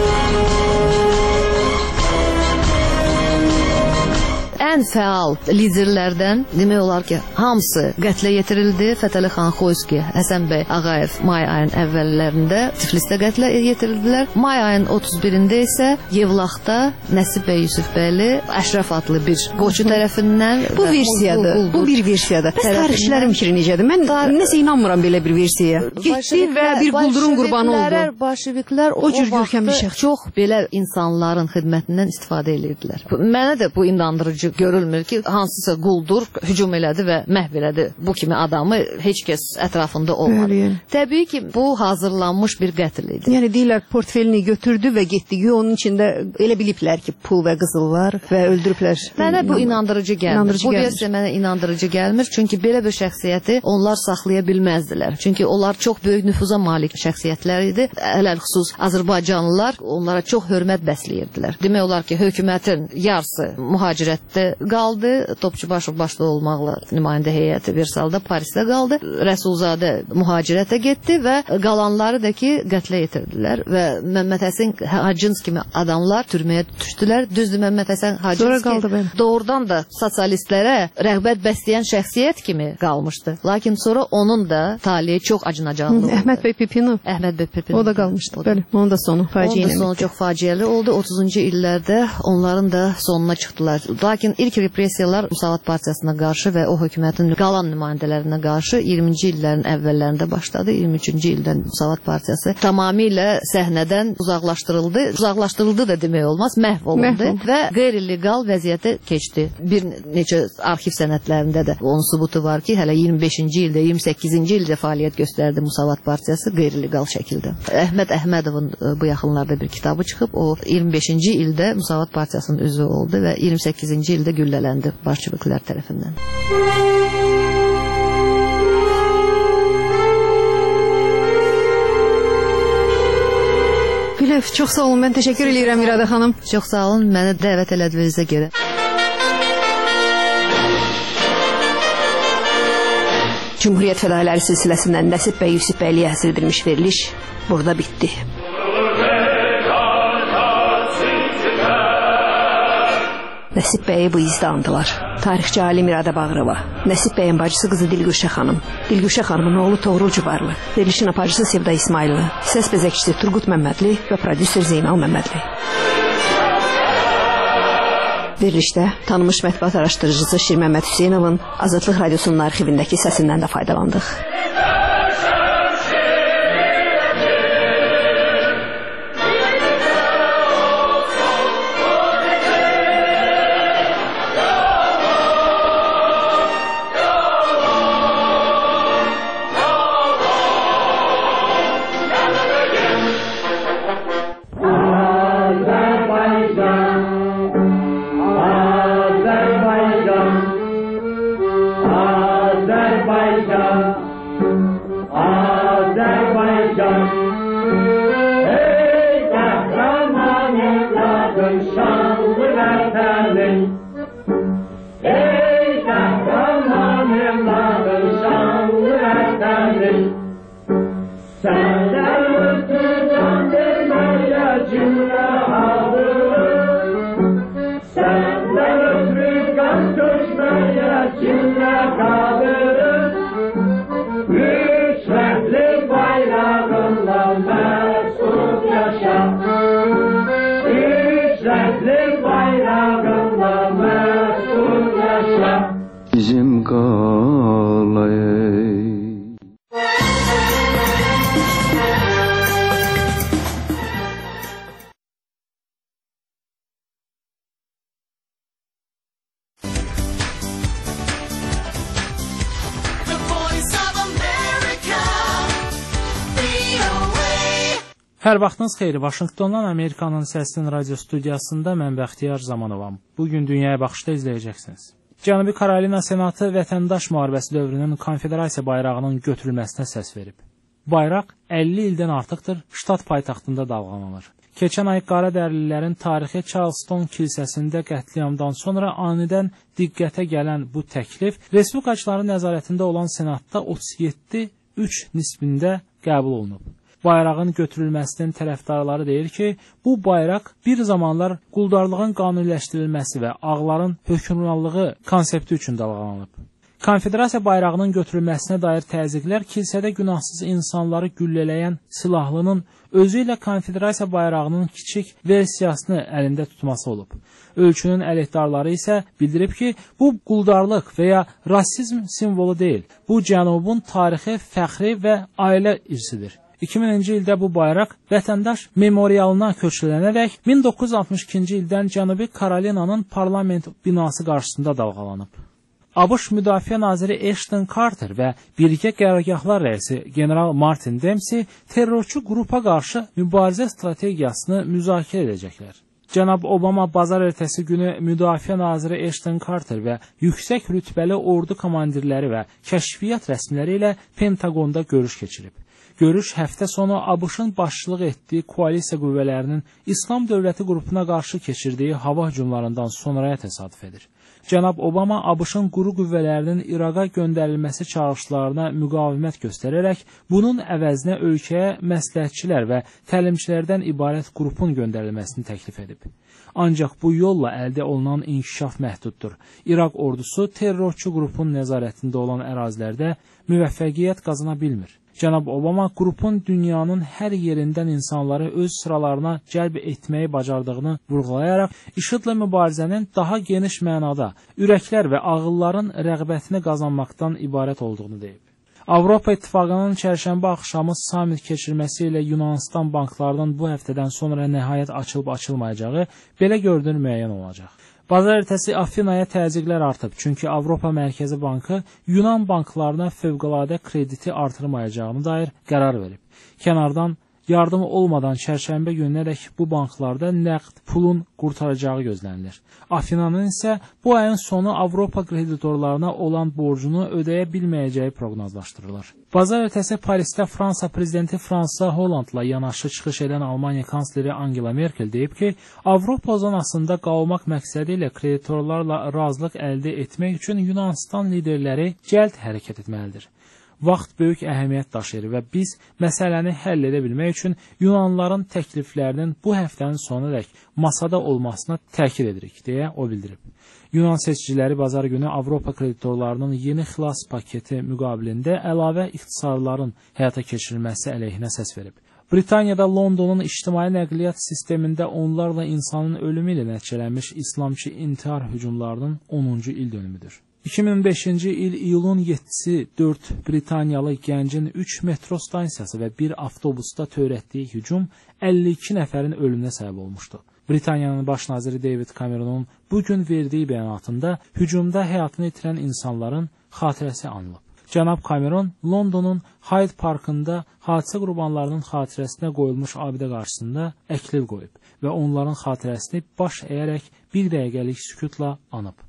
Ən fəal liderlərdən demək olar ki, hamısı qətlə yetirildi. Fətəli xan Xoyski, Həsən bəy Ağayev may ayın əvvəllərində Tiflisdə qətlə yetirildilər. May ayın 31-də isə Yevlaxda Nəsib bəy Yusufbəyli Əşrəf adlı bir qoçu tərəfindən bu versiyadır. Bu bir versiyadır. Bəs tarixçilərin fikri necədir? Mən nəsə inanmıram belə bir versiyaya. Getdi və bir quldurun qurbanı oldu. Bolşeviklər o cür görkəmli şəxs çox belə insanların xidmətindən istifadə edirdilər. Mənə də bu inandırıcı görülmür ki, hansısa quldur hücum elədi və məhv elədi. Bu kimi adamı heç kəs ətrafında olmadı. Təbii ki, bu hazırlanmış bir qətl idi. Yəni deyirlər, portfelini götürdü və getdi. Onun içində elə biliblər ki, pul və qızıl var və öldürüblər. Mənə bu inandırıcı gəlmir. Bu versiya mənə inandırıcı gəlmir. Çünki belə bir şəxsiyyəti onlar saxlaya bilməzdilər. Çünki onlar çox böyük nüfuza malik şəxsiyyətlər idi. Ələlxüsus Azərbaycanlılar onlara çox hörmət bəsləyirdilər. Demək olar ki, hökumətin yarısı mühacirətdə qaldı. Topçubaşov başda olmaqla nümayəndə heyəti Versalda, Parisdə qaldı. Rəsulzadə mühacirətə getdi və qalanları da ki, qətlə yetirdilər və Məmməd Həsən Hacınski kimi adamlar türməyə düşdülər. Düzdür, Məmməd Həsən Hacınski doğrudan da sosialistlərə rəğbət bəsləyən şəxsiyyət kimi qalmışdı. Lakin sonra onun da taliyi çox acınacaqlı oldu. Əhməd bəy Pipinov. Əhməd bəy Pipinov. O da qalmışdı. Bəli, onun da sonu faciə ilə. Onun da sonu çox faciəli oldu. 30-cu illərdə onların da sonuna çıxdılar. Lakin ilk repressiyalar Müsavat Partiyasına qarşı və o hökumətin qalan nümayəndələrinə qarşı 20-ci illərin əvvəllərində başladı. 23-cü ildən Müsavat Partiyası tamamilə səhnədən uzaqlaşdırıldı. Uzaqlaşdırıldı da demək olmaz, məhv olundu və qeyri-legal vəziyyətə keçdi. Bir neçə arxiv sənədlərində də onun sübutu var ki, hələ 25-ci ildə, 28-ci ildə fəaliyyət göstərdi Müsavat Partiyası qeyri-legal şəkildə. Əhməd Əhmədovun bu yaxınlarda bir kitabı çıxıb, o 25-ci ildə Müsavat Partiyasının üzvü oldu və 28-ci ildə güllələndi bolşeviklər tərəfindən. Gülöv, çox sağ olun. Mən təşəkkür edirəm İradə xanım. Çox sağ olun. Məni dəvət elədiyinizə görə. Cumhuriyyət fədailəri silsiləsindən Nəsib bəy Yusufbəyliyə həsr edilmiş veriliş burada bitdi. Nəsib bəyi bu izdə andılar. Tarixçi alim İradə Bağırova, Nəsib bəyin bacısı qızı Dilgüşə xanım, Dilgüşə xanımın oğlu Toğrul Cubarlı, verilişin aparıcısı Sevda İsmaillı, səs bəzəkçisi Turqut Məmmədli və prodüser Zeynal Məmmədli. Verilişdə tanınmış mətbuat araşdırıcısı Şir Məmməd Hüseynovun Azadlıq Radiosunun arxivindəki səsindən də faydalandıq. Bizim qalay Hər vaxtınız xeyir. Vaşinqtondan Amerikanın Səsinin radio studiyasında mən Bəxtiyar Zamanovam. Bugün Dünyaya Baxışda izləyəcəksiniz. Cənubi Karolina Senatı vətəndaş müharibəsi dövrünün konfederasiya bayrağının götürülməsinə səs verib. Bayraq 50 ildən artıqdır ştat paytaxtında dalğalanır. Keçən ay qaradərililərin tarixi Charleston kilsəsində qətliamdan sonra anidən diqqətə gələn bu təklif respublikaçıların nəzarətində olan Senatda 37-3 nisbində qəbul olunub. Bayrağın götürülməsinin tərəfdarları deyir ki, bu bayraq bir zamanlar quldarlığın qanuniləşdirilməsi və ağların hökmranlığı konsepti üçün dalğalanıb. Konfederasiya bayrağının götürülməsinə dair təzyiqlər kilsədə günahsız insanları güllələyən silahlının özü ilə konfederasiya bayrağının kiçik versiyasını əlində tutması olub. Ölkünün əleyhdarları isə bildirib ki, bu quldarlıq və ya rasizm simvolu deyil, bu cənubun tarixi, fəxri və ailə irsidir. 2000-ci ildə bu bayraq vətəndaş memorialına köçürülənərək 1962-ci ildən Cənubi Karolinanın parlament binası qarşısında dalğalanıb. ABŞ Müdafiə Naziri Ashton Carter və birgə qərargahlar rəisi General Martin Dempsey terrorçu qrupa qarşı mübarizə strategiyasını müzakirə edəcəklər. Cənab Obama bazar ertəsi günü Müdafiə Naziri Ashton Carter və yüksək rütbəli ordu komandirləri və kəşfiyyat rəsmiləri ilə Pentagonda görüş keçirib. Görüş həftə sonu ABŞ-ın başçılıq etdiyi koalisiya qüvvələrinin İslam dövləti qrupuna qarşı keçirdiyi hava hücumlarından sonraya təsadüf edir. Cənab Obama ABŞ-ın quru qüvvələrinin İraqa göndərilməsi çağırışlarına müqavimət göstərərək bunun əvəzinə ölkəyə məsləhətçilər və təlimçilərdən ibarət qrupun göndərilməsini təklif edib. Ancaq bu yolla əldə olunan inkişaf məhduddur. İraq ordusu terrorçu qrupun nəzarətində olan ərazilərdə müvəffəqiyyət qazana bilmir. Cənab Obama qrupun dünyanın hər yerindən insanları öz sıralarına cəlb etməyi bacardığını vurğulayaraq IŞİD-lə mübarizənin daha geniş mənada ürəklər və ağılların rəğbətini qazanmaqdan ibarət olduğunu deyib. Avropa İttifaqının çərşənbə axşamı samit keçirməsi ilə Yunanistan banklarının bu həftədən sonra nəhayət açılıb-açılmayacağı belə görünür müəyyən olacaq. Bazar ertəsi Afinaya təzyiqlər artıb, çünki Avropa Mərkəzi Bankı Yunan banklarına fövqəladə krediti artırmayacağını dair qərar verib. Kənardan yardım olmadan çərşənbə gününədək bu banklarda nəqd pulun qurtaracağı gözlənilir. Afinanın isə bu ayın sonu Avropa kreditorlarına olan borcunu ödəyə bilməyəcəyi proqnozlaşdırılır. Bazar ertəsi Parisdə Fransa prezidenti François Hollandla yanaşı çıxış edən Almaniya kansleri Angela Merkel deyib ki, Avropa zonasında qalmaq məqsədi ilə kreditorlarla razılıq əldə etmək üçün Yunanistan liderləri cəld hərəkət etməlidir. Vaxt böyük əhəmiyyət daşıyır və biz məsələni həll edə bilmək üçün Yunanlıların təkliflərinin bu həftənin sonunadək masada olmasına təkid edirik, deyə o bildirib. Yunan seçiciləri bazar günü Avropa kreditorlarının yeni xilas paketi müqabilində əlavə ixtisarların həyata keçirilməsi əleyhinə səs verib. Britaniyada Londonun ictimai nəqliyyat sistemində onlarla insanın ölümü ilə nəticələnmiş İslamçı intihar hücumlarının 10-cu il dönümüdür. 2005-ci il iyulun 7-si 4 Britaniyalı gəncin 3 metro stansiyası və bir avtobusda törətdiyi hücum 52 nəfərin ölümünə səbəb olmuşdu. Britaniyanın baş naziri David Cameronun bugün verdiyi bəyanatında hücumda həyatını itirən insanların xatirəsi anılıb. Cənab Cameron Londonun Hyde Parkında hadisə qurbanlarının xatirəsinə qoyulmuş abidə qarşısında əklil qoyub və onların xatirəsini baş əyərək bir dəqiqəlik sükutla anıb.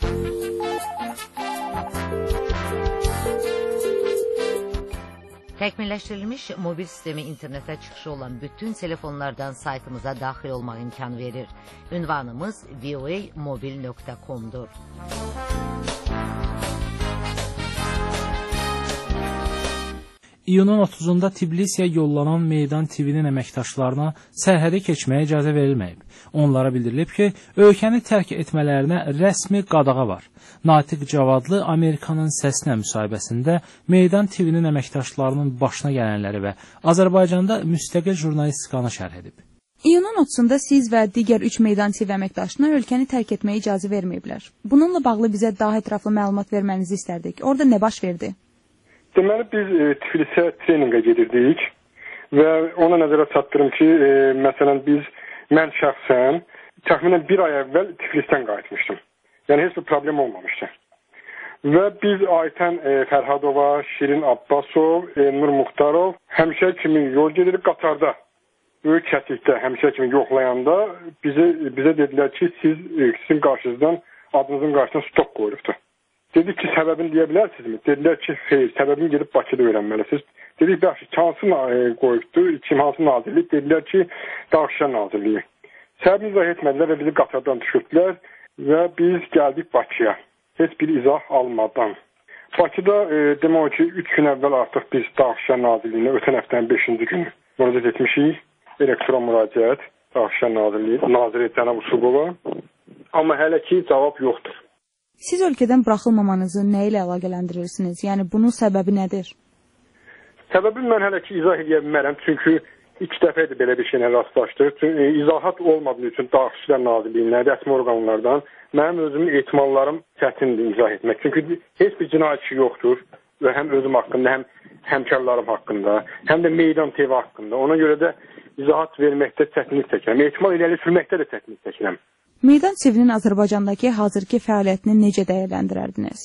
Təkmilləşdirilmiş mobil sistemi internetə çıxışı olan bütün telefonlardan saytımıza daxil olmaq imkanı verir. Ünvanımız voamobil.com-dur. İyunun 30-da Tbilisiyə yollanan Meydan TV-nin əməkdaşlarına sərhədə keçməyə icazə verilməyib. Onlara bildirilib ki, ölkəni tərk etmələrinə rəsmi qadağa var. Natiq Cavadlı Amerikanın Səsinə müsahibəsində Meydan TV-nin əməkdaşlarının başına gələnləri və Azərbaycanda müstəqil jurnalistikanı şərh edib. İyunun 30-da siz və digər 3 Meydan TV əməkdaşına ölkəni tərk etməyə icazə verməyiblər. Bununla bağlı bizə daha ətraflı məlumat vermənizi istərdik. Orada nə baş verdi? Deməli, biz Tiflisə treninqə gedirdik və ona nəzərə çatdırım ki, məsələn, mən şəxsən təxminən bir ay əvvəl Tiflisdən qayıtmışdım. Yəni, heç bir problem olmamışdı. Və biz Aytən Fərhadova, Şirin Abbasov, Nur Muxtarov həmişə kimi yol gedirik Qatarda. Böyük kəsikdə həmişə kimi yoxlayanda bizə dedilər ki, sizin qarşınızdan, adınızın qarşısına stok qoyulubdur. Dedik ki, səbəbini deyə bilərsinizmi? Dedilər ki, xeyr, səbəbini gedib Bakıda öyrənməlisiniz. Dedik, yaxşı, hansı qoyubdur, hansı nazirlik? Dedilər ki, Daxışan Nazirliyi. Səbəbini izah etmədilər və bizi Qatardan düşürdülər və biz gəldik Bakıya. Heç bir izah almadan. Bakıda demək ki, 3 gün əvvəl artıq biz Daxışan Nazirliyinə ötən həftənin 5-ci günü müraciət etmişik. Elektron müraciət, Daxışan Nazirliyi, Nazirə Cənab Usubova. Amma hələ ki, cavab yoxdur. Siz ölkədən buraxılmamanızı nə ilə əlaqələndirirsiniz? Yəni, bunun səbəbi nədir? Səbəbi mən hələ ki, izah edə bilmərəm. Çünki 2 dəfə idi belə bir şeylə rastlaşdıq. İzahat olmadığı üçün Daxışan Nazirliyindən, rəsmi orqanlardan mənim özümün ehtimallarım çətindir izah etmək. Çünki heç bir cinayətçi yoxdur və həm özüm haqqında, həm həmkarlarım haqqında, həm də Meydan TV haqqında. Ona görə də izahat verməkdə çətinlik çəkirəm. Ehtimal irəli sürməkdə də çətinlik çəkirəm. Meydan TV-nin Azərbaycandakı hazırki fəaliyyətini necə dəyərləndirərdiniz?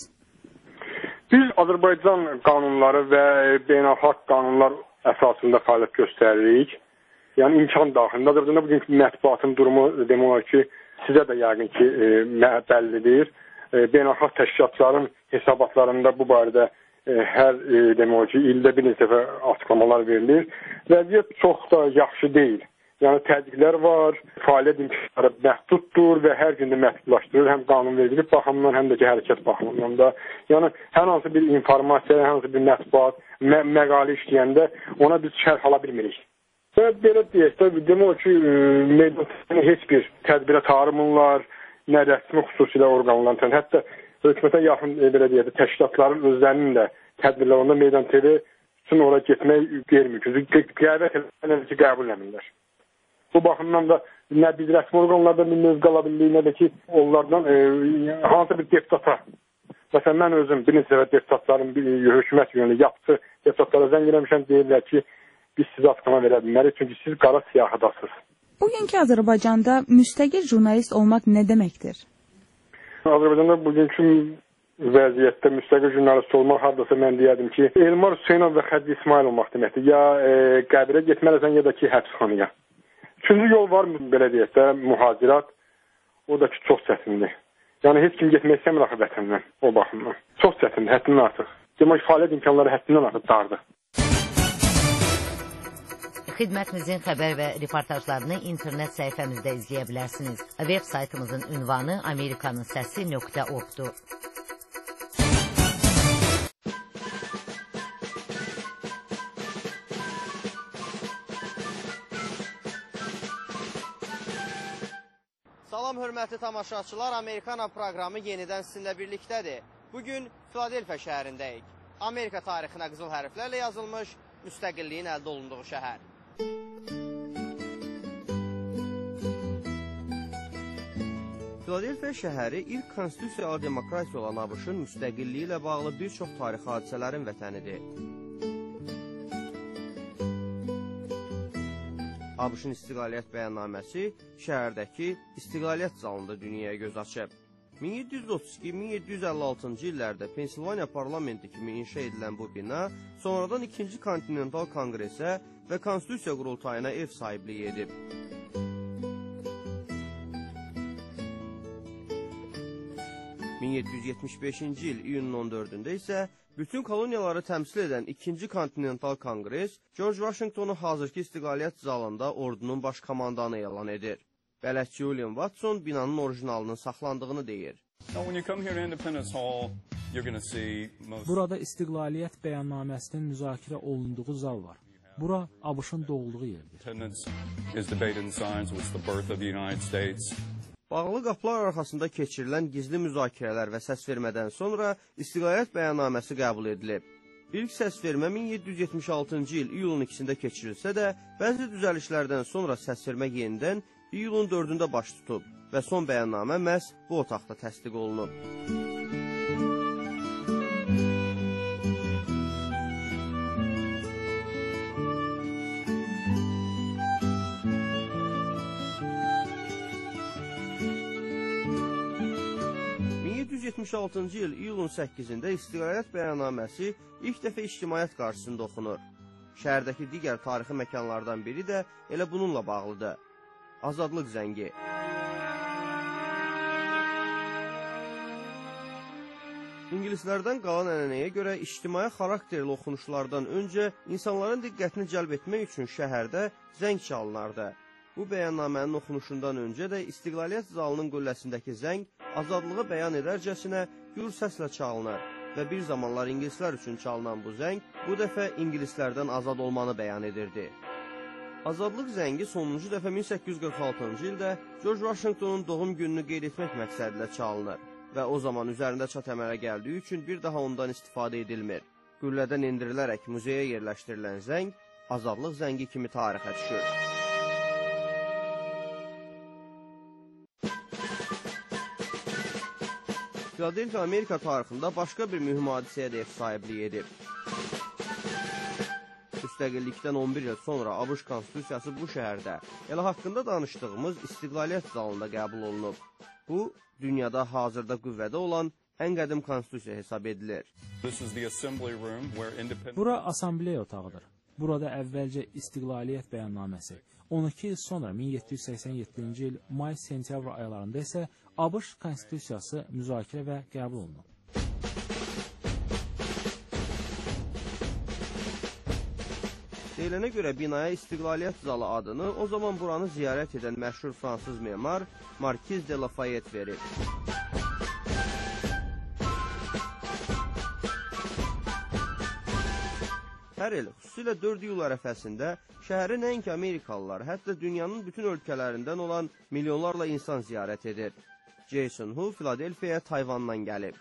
Biz Azərbaycan qanunları və beynəlxalq qanunlar əsasında fəaliyyət göstəririk. Yəni imkan daxilində. Azərbaycanda bugünkü mətbuatın durumu demək olar ki, sizə də yəqin ki, bəllidir. Beynəlxalq təşkilatların hesabatlarında bu barədə hər demək ki, ildə bir neçə dəfə açıqlamalar verilir. Vəziyyət çox da yaxşı deyil. Yəni təzyiqlər var, fəaliyyət imkanları məhduddur və hər gün də məhdudlaşdırır. Həm qanunvericilik baxımından, həm də ki, hərəkət baxımından da. Yəni hər hansı bir informasiya, hər hansı bir mətbuat, məqalə işləyəndə ona biz şərh ala bilmirik. Və belə deyək də, demək ki, Meydan heç bir tədbirə tarımırlar, nə rəsmi xüsusilə orqanların, hətta hökumətə yaxın belə deyək də, təşkilatların özlərinin də tədbirlərində Meydan TV üçün ora getmək vermir. Qəbul eləmirlər. Bu baxımdan da nə biz rəsmi orqanlardan bir mövqe ala bildik, nə də ki, onlardan hansı bir deputata, məsələn, mən özüm bir neçə deputatların hökumət yönlü yapısı deputatlara zəng eləmişəm, deyirlər ki, biz sizə açıqlama verə bilmərik, çünki siz qara siyahıdasınız. Bugünkü Azərbaycanda müstəqil jurnalist olmaq nə deməkdir? Azərbaycanda bugünkü vəziyyətdə müstəqil jurnalist olmaq hardasa mən deyərdim ki, Elmar Hüseynov və Xədri İsmail olmaq deməkdir. Ya qəbirə getməlisən, ya da ki, həbsxanaya. Üçüncü yol var, belə deyək də, mühacirat. O da ki, çox çətindir. Yəni, heç kim getmək istəmir axı vətəndən, o baxımdan. Çox çətindir, həddindən artıq. Demək, fəaliyyət imkanları həddindən artıq dardır. Xidmətimizin xəbər və reportajlarını internet səhifəmizdə izləyə bilərsiniz. Web saytımızın ünvanı amerikanınsəsi.org-dur. Salam hörmətli tamaşaçılar, Amerikana proqramı yenidən sizinlə birlikdədir. Bugün Filadelfiya şəhərindəyik. Amerika tarixinə qızıl hərflərlə yazılmış müstəqilliyin əldə olunduğu şəhər. Filadelfiya şəhəri ilk konstitusiyalı demokratiya olan ABŞ-ın müstəqilliyi ilə bağlı bir çox tarixi hadisələrin vətənidir. ABŞ-ın istiqlaliyyət bəyannaməsi şəhərdəki istiqlaliyyət zalında dünyaya göz açıb. 1732-1756-cı illərdə Pensilvaniya parlamenti kimi inşa edilən bu bina sonradan 2-ci Kontinental Konqresə və Konstitusiya qurultayına ev sahibliyi edib. (1775-ci il iyunun 14-də isə bütün koloniyaları təmsil edən 2-ci Kontinental Konqres George Washingtonu hazırki istiqlaliyyət zalında ordunun baş komandanı elan edir. Bələdçi William Watson binanın orijinalının saxlandığını deyir. Burada İstiqlaliyyət bəyannaməsinin müzakirə olunduğu zal var. Bura ABŞ-ın doğulduğu yerdir. Bağlı qapılar arxasında keçirilən gizli müzakirələr və səsvermədən sonra İstiqlaliyyət bəyannaməsi qəbul edilib. İlk səsvermə 1776-cı il iyulun 2-də keçirilsə də, bəzi düzəlişlərdən sonra səsvermə yenidən iyulun 4-də baş tutub və son bəyannamə məhz bu otaqda təsdiq olunub. ...1776-cı il iyulun 8-də İstiqlaliyyət bəyannaməsi ilk dəfə ictimaiyyət qarşısında oxunur. Şəhərdəki digər tarixi məkanlardan biri də elə bununla bağlıdır. Azadlıq zəngi. İngilislərdən qalan ənənəyə görə ictimai xarakterli oxunuşlardan öncə insanların diqqətini cəlb etmək üçün şəhərdə zəng çalınardı. Bu bəyannamənin oxunuşundan öncə də İstiqlaliyyət zalının qülləsindəki zəng azadlığı bəyan edərcəsinə gür səslə çalınır və bir zamanlar ingilislər üçün çalınan bu zəng bu dəfə ingilislərdən azad olmanı bəyan edirdi. Azadlıq zəngi sonuncu dəfə 1846-cı ildə George Washingtonun doğum gününü qeyd etmək məqsədilə çalınır və o zaman üzərində çat əmələ gəldiyi üçün bir daha ondan istifadə edilmir. Qüllədən endirilərək muzeyə yerləşdirilən zəng azadlıq zəngi kimi tarixə düşür. Filadelfiya Amerika tarixində başqa bir mühüm hadisəyə də ev sahibliyi edib. Müstəqillikdən 11 il sonra ABŞ Konstitusiyası bu şəhərdə, elə haqqında danışdığımız İstiqlaliyyət zalında qəbul olunub. Bu, dünyada hazırda qüvvədə olan ən qədim konstitusiya hesab edilir. Bura assambleya otağıdır. Burada əvvəlcə İstiqlaliyyət bəyannaməsi, 12 il sonra 1787-ci il may-sentyabr aylarında isə ABŞ Konstitusiyası müzakirə və qəbul olunub. Deyilənə görə binaya İstiqlaliyyət zalı adını o zaman buranı ziyarət edən məşhur fransız memar Markiz de Lafayette verir. Hər il, xüsusilə 4 iyul ərəfəsində şəhəri nəinki Amerikalılar, hətta dünyanın bütün ölkələrindən olan milyonlarla insan ziyarət edir. Jason Hu Filadelfiyaya Tayvandan gəlib.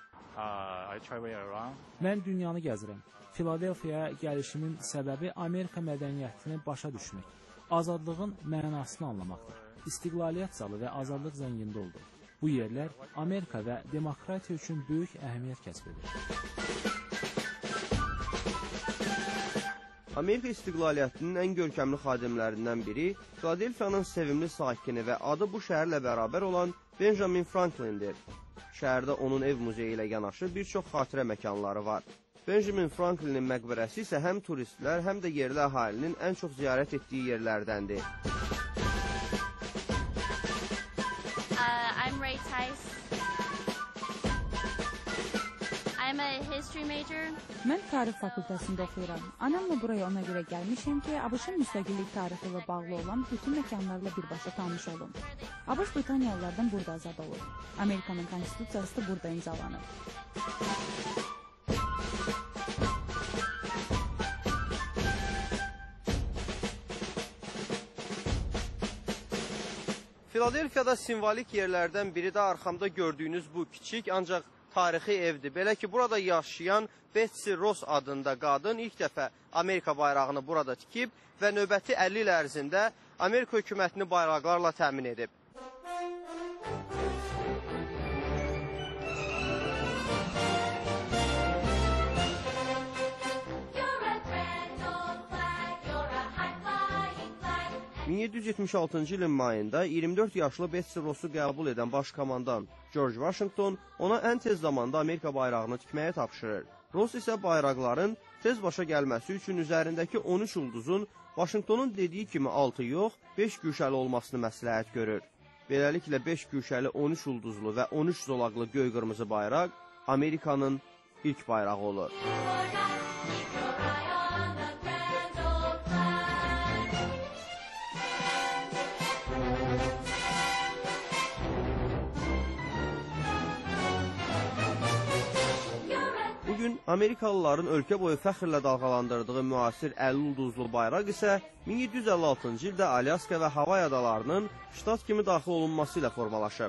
Mən dünyanı gəzirəm. Filadelfiyaya gəlişimin səbəbi Amerika mədəniyyətini başa düşmək, azadlığın mənasını anlamaqdır. İstiqlaliyyət zalı və azadlıq zəngində oldu. Bu yerlər Amerika və demokratiya üçün böyük əhəmiyyət kəsb edir. Amerika istiqlaliyyətinin ən görkəmli xadimlərindən biri Filadelfiyanın sevimli sakini və adı bu şəhərlə bərabər olan Benjamin Franklindir. Şəhərdə onun ev muzeyi ilə yanaşı bir çox xatirə məkanları var. Benjamin Franklinin məqbərəsi isə həm turistlər, həm də yerli əhalinin ən çox ziyarət etdiyi yerlərdəndir. I'm Ray Tice. I'm a history major. Mən tarix fakültəsində oxuyuram. Anamla buraya ona görə gəlmişəm ki, ABŞ-ın müstəqillik tarixi ilə bağlı olan bütün məkanlarla birbaşa tanış olum. ABŞ Britaniyalılardan burada azad olur. Amerikanın konstitusiyası da burada imzalanır. Filadelfiyada simvolik yerlərdən biri də arxamda gördüyünüz bu kiçik, ancaq tarixi evdir. Belə ki, burada yaşayan Betsy Ross adında qadın ilk dəfə Amerika bayrağını burada tikib və növbəti 50 il ərzində Amerika hökumətini bayraqlarla təmin edib. ...1776-cı ilin mayında 24 yaşlı Betsy Ross'u qəbul edən başkomandan George Washington ona ən tez zamanda Amerika bayrağını tikməyə tapşırır. Ross isə bayraqların tez başa gəlməsi üçün üzərindəki 13 ulduzun Washingtonun dediyi kimi 6 yox, 5 güşəli olmasını məsləhət görür. Beləliklə 5 güşəli 13 ulduzlu və 13 zolaqlı göy-qırmızı bayraq Amerikanın ilk bayrağı olur. Amerikalıların ölkə boyu fəxrlə dalğalandırdığı müasir 50 ulduzlu bayraq isə 1756-cı ildə Alyaska və Havay adalarının ştat kimi daxil olunması ilə formalaşıb.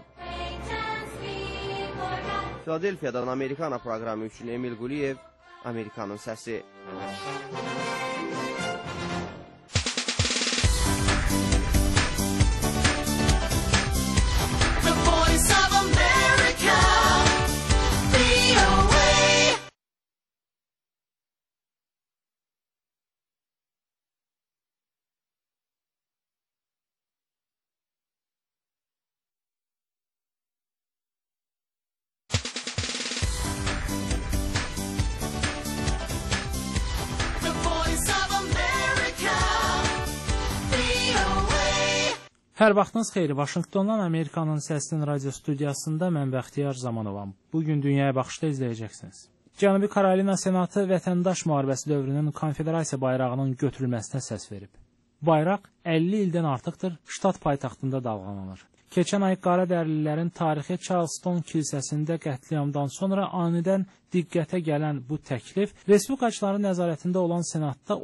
Filadelfiyadan Amerikana proqramı üçün Emil Quliyev, Amerikanın səsi. Hər vaxtınız xeyir. Vaşinqtondan Amerikanın Səsinin radio studiyasında mən Bəxtiyar Zamanovam. Bugün Dünyaya Baxışda izləyəcəksiniz. Cənubi Karolina Senatı vətəndaş müharibəsi dövrünün konfederasiya bayrağının götürülməsinə səs verib. Bayraq 50 ildən artıqdır ştat paytaxtında dalğalanır. Keçən ay Qaradərililərin tarixi Charleston kilsəsində qətliamdan sonra anidən diqqətə gələn bu təklif respublikaçıların nəzarətində olan Senatda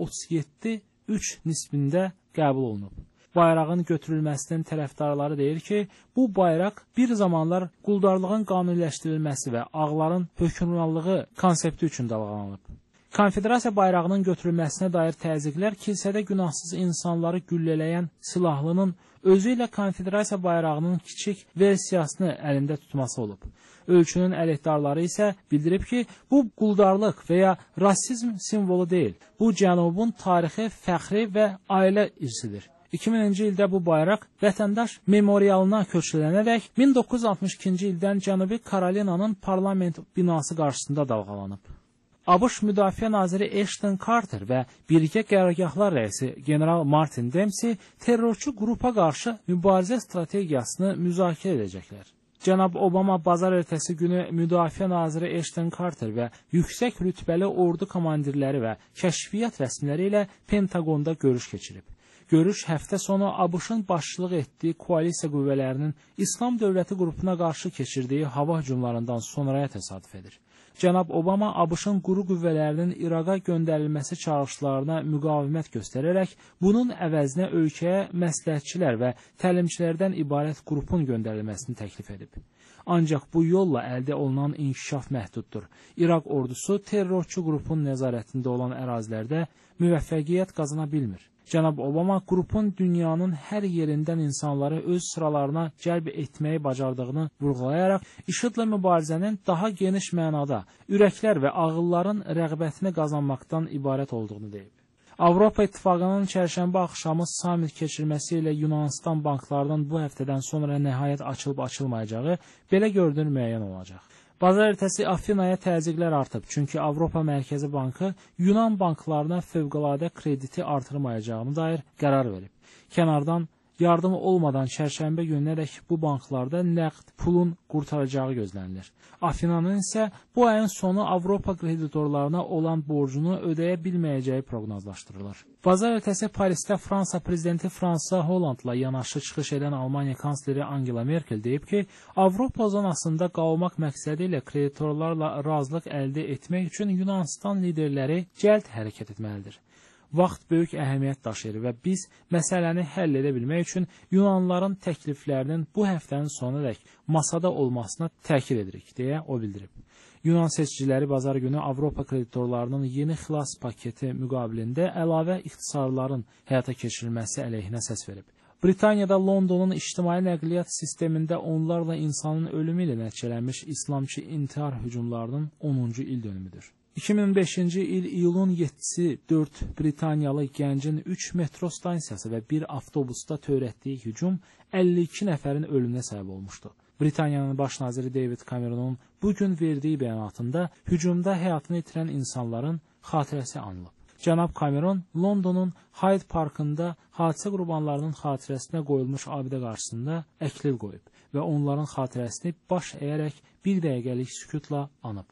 37-3 nisbində qəbul olunub. Bayrağın götürülməsinin tərəfdarları deyir ki, bu bayraq bir zamanlar quldarlığın qanuniləşdirilməsi və ağların hökmranlığı konsepti üçün dalğalanıb. Konfederasiya bayrağının götürülməsinə dair təzyiqlər kilsədə günahsız insanları güllələyən silahlının özü ilə konfederasiya bayrağının kiçik versiyasını əlində tutması olub. Ölkünün əleyhdarları isə bildirib ki, bu quldarlıq və ya rasizm simvolu deyil. Bu cənubun tarixi, fəxri və ailə irsidir. 2000-ci ildə bu bayraq vətəndaş memorialına köçürülənərək 1962-ci ildən Cənubi Karolinanın parlament binası qarşısında dalğalanıb. ABŞ Müdafiə naziri Ashton Carter və birgə qərargahlar rəisi general Martin Dempsey terrorçu qrupa qarşı mübarizə strategiyasını müzakirə edəcəklər. Cənab Obama bazar ertəsi günü Müdafiə naziri Ashton Carter və yüksək rütbəli ordu komandirləri və kəşfiyyat rəsmiləri ilə Pentagonda görüş keçirib. Görüş həftə sonu ABŞ-ın başçılıq etdiyi koalisiya qüvvələrinin İslam dövləti qrupuna qarşı keçirdiyi hava hücumlarından sonraya təsadüf edir. Cənab Obama ABŞ-ın quru qüvvələrinin İraqa göndərilməsi çağırışlarına müqavimət göstərərək bunun əvəzinə ölkəyə məsləhətçilər və təlimçilərdən ibarət qrupun göndərilməsini təklif edib. Ancaq bu yolla əldə olunan inkişaf məhduddur. İraq ordusu terrorçu qrupun nəzarətində olan ərazilərdə müvəffəqiyyət qazana bilmir. Cənab Obama qrupun dünyanın hər yerindən insanları öz sıralarına cəlb etməyi bacardığını vurğulayaraq IŞİD-lə mübarizənin daha geniş mənada ürəklər və ağılların rəğbətini qazanmaqdan ibarət olduğunu deyib. Avropa İttifaqının çərşənbə axşamı samit keçirməsi ilə Yunanistan banklarının bu həftədən sonra nəhayət açılıb-açılmayacağı belə görünür müəyyən olacaq. Bazar ertəsi Afinaya təzyiqlər artıb, çünki Avropa Mərkəzi Bankı Yunan banklarına fövqəladə krediti artırmayacağını dair qərar verib. Kənardan yardım olmadan çərşənbə gününədək bu banklarda nəqd pulun qurtaracağı gözlənilir. Afinanın isə bu ayın sonu Avropa kreditorlarına olan borcunu ödəyə bilməyəcəyi proqnozlaşdırılır. Bazar ertəsi Parisdə Fransa prezidenti François Hollandla yanaşı çıxış edən Almaniya kansleri Angela Merkel deyib ki, Avropa zonasında qalmaq məqsədi ilə kreditorlarla razılıq əldə etmək üçün Yunanistan liderləri cəld hərəkət etməlidir. Vaxt böyük əhəmiyyət daşıyır və biz məsələni həll edə bilmək üçün Yunanlıların təkliflərinin bu həftənin sonunadək masada olmasına təkid edirik, deyə o bildirib. Yunan seçiciləri bazar günü Avropa kreditorlarının yeni xilas paketi müqabilində əlavə ixtisarların həyata keçirilməsi əleyhinə səs verib. Britaniyada Londonun ictimai nəqliyyat sistemində onlarla insanın ölümü ilə nəticələnmiş İslamçı intihar hücumlarının 10-cu il dönümüdür. 2005-ci il iyulun 7-si 4 Britaniyalı gəncin 3 metro stansiyası və bir avtobusda törətdiyi hücum 52 nəfərin ölümünə səbəb olmuşdu. Britaniyanın baş naziri David Cameronun bugün verdiyi bəyanatında hücumda həyatını itirən insanların xatirəsi anılıb. Cənab Cameron Londonun Hyde Parkında hadisə qurbanlarının xatirəsinə qoyulmuş abidə qarşısında əklil qoyub və onların xatirəsini baş əyərək bir dəqiqəlik sükutla anıb.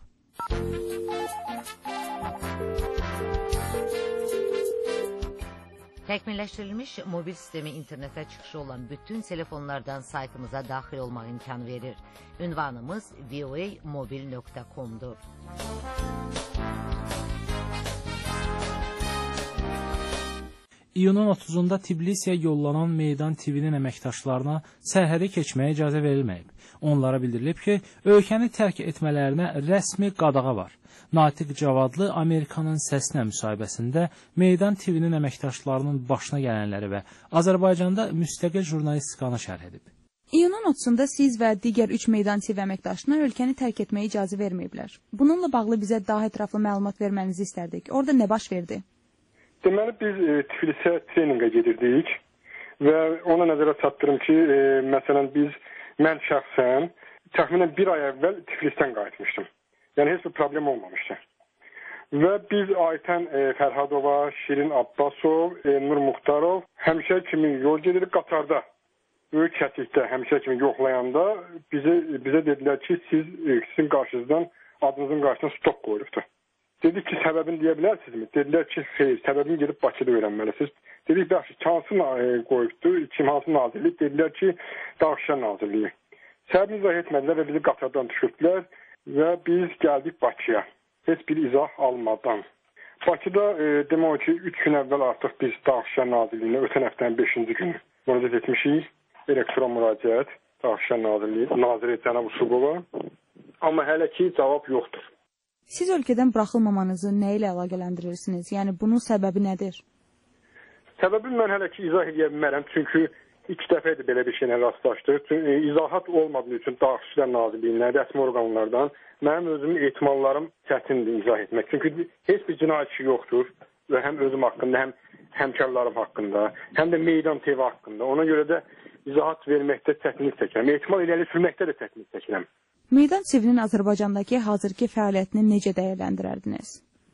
Təkmilləşdirilmiş mobil sistemi internetə çıxışı olan bütün telefonlardan saytımıza daxil olmaq imkanı verir. Ünvanımız voamobil.com-dur. İyunun 30-da Tbilisiyə yollanan Meydan TV-nin əməkdaşlarına sərhədə keçməyə icazə verilməyib. Onlara bildirilib ki, ölkəni tərk etmələrinə rəsmi qadağa var. Natiq Cavadlı Amerikanın Səsinə müsahibəsində Meydan TV-nin əməkdaşlarının başına gələnləri və Azərbaycanda müstəqil jurnalistikanı şərh edib. İyunun 30-da siz və digər 3 Meydan TV əməkdaşına ölkəni tərk etməyə icazə verməyiblər. Bununla bağlı bizə daha ətraflı məlumat vermənizi istərdik. Orada nə baş verdi? Deməli, biz Tiflisə treninqə gedirdik və ona nəzərə çatdırım ki, məsələn, mən şəxsən təxminən bir ay əvvəl Tiflisdən qayıtmışdım. Yəni, heç bir problem olmamışdı. Və biz Aytən Fərhadova, Şirin Abbasov, Nur Muxtarov həmişə kimi yol gedirik qatarda. Böyük kəsikdə həmişə kimi yoxlayanda bizə dedilər ki, sizin qarşınızdan, adınızın qarşısına stop qoyulubdur. Dedik ki, səbəbini deyə bilərsinizmi? Dedilər ki, xeyr, səbəbini gedib Bakıda öyrənməlisiniz. Dedik, yaxşı, hansı qoyubdur, hansı nazirlik? Dedilər ki, Daxışlar Nazirliyi. Səbəbini izah etmədilər və bizi qatardan düşürdülər və biz gəldik Bakıya. Heç bir izah almadan. Bakıda demək ki, 3 gün əvvəl artıq biz Daxışlar Nazirliyinə ötən həftənin 5-ci günü müraciət etmişik. Elektron müraciət, Daxışlar Nazirliyi, Naziri Cənab Usubova. Amma hələ ki, cavab yoxdur. Siz ölkədən buraxılmamanızı nə ilə əlaqələndirirsiniz? Yəni, bunun səbəbi nədir? Səbəbi mən hələ ki izah edə bilmərəm. Çünki ilk dəfə idi belə bir şeylə rastlaşdıq. İzahat olmadığı üçün Daxışlar Nazirliyindən, rəsmi orqanlardan mənim özümün ehtimallarım çətindir izah etmək. Çünki heç bir cinayətçi yoxdur və həm özüm haqqında, həm həmkarlarım haqqında, həm də Meydan TV haqqında. Ona görə də izahat verməkdə çətinlik çəkirəm. Ehtimal irəli sürməkdə də çətinlik çəkirəm. Meydan TV-nin Azərbaycandakı hazırki fəaliyyətini necə dəyərləndirərdiniz?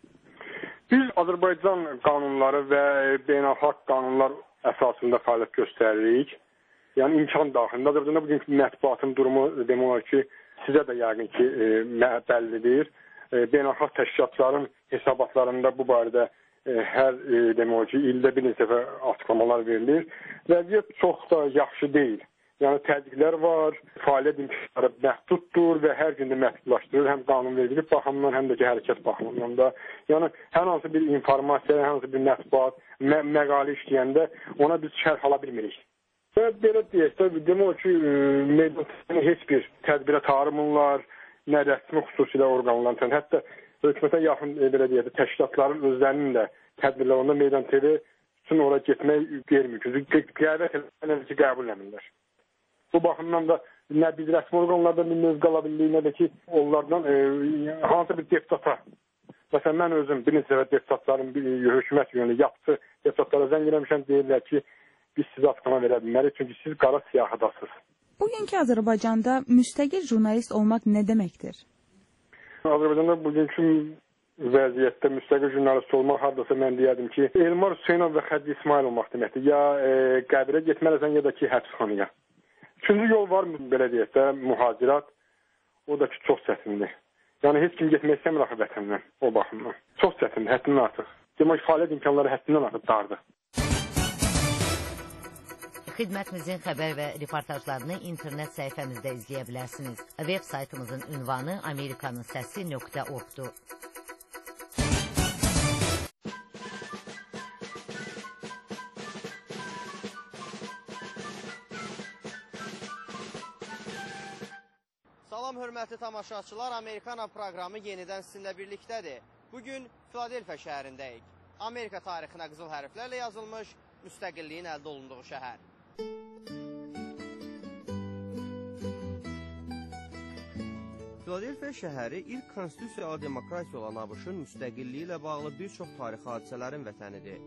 Biz Azərbaycan qanunları və beynəlxalq qanunlar əsasında fəaliyyət göstəririk. Yəni imkan daxilindədir. Bugünkü mətbuatın durumu demək olar ki, sizə də yəqin ki bəllidir. Beynəlxalq təşkilatların hesabatlarında bu barədə hər demək olar ki, ildə bir neçə dəfə açıqlamalar verilir. Vəziyyət çox da yaxşı deyil. Yəni təzyiqlər var, fəaliyyət imkanları məhduddur və hər gün də məhdudlaşdırır, həm qanunvericilik baxımından, həm də ki, hərəkət baxımından da. Yəni hər hansı bir informasiya, hər hansı bir mətbuat, məqalə işləyəndə ona biz şərh ala bilmirik. Və belə deyək də, demək ki, Meydan heç bir tədbirə tarımırlar, nə rəsmi xüsusilə orqanların, hətta hökumətə yaxın belə deyək də, təşkilatların özlərinin də tədbirlərində Meydan TV üçün ora getmək vermir. Qəbul eləmirlər. Bu baxımdan da nə biz rəsmi orqanlardan bir mövqe ala bildik, nə də ki, onlardan hansı bir deputata, məsələn, mən özüm bir neçə deputatların hökumət yönlü yapısı deputatlara zəng eləmişəm, deyirlər ki, biz sizə açıqlama verə bilmərik, çünki siz qara siyahıdasınız. Bugünkü Azərbaycanda müstəqil jurnalist olmaq nə deməkdir? Azərbaycanda bugünkü vəziyyətdə müstəqil jurnalist olmaq hardasa mən deyərdim ki, Elmar Hüseynov və Xəddi İsmail olmaq deməkdir. Ya qəbirə getməlisən, ya da ki, həbsxanaya. Üçüncü yol var, belə deyək də, mühacirat, o da ki, çox çətindir. Yəni, heç kim getmək istəmir axı vətəndən, o baxımdan. Çox çətindir, həddindən artıq. Demək, fəaliyyət imkanları həddindən artıq dardır. Xidmətimizin xəbər və reportajlarını internet səhifəmizdə izləyə bilərsiniz. Web saytımızın ünvanı amerikanınsəsi.org-dur. Salam hörmətli tamaşaçılar, Amerikana proqramı yenidən sizinlə birlikdədir. Bugün Filadelfiya şəhərindəyik. Amerika tarixinə qızıl hərflərlə yazılmış müstəqilliyin əldə olunduğu şəhər. Filadelfiya şəhəri ilk konstitusiyalı demokratiya olan ABŞ-ın müstəqilliyi ilə bağlı bir çox tarixi hadisələrin vətənidir.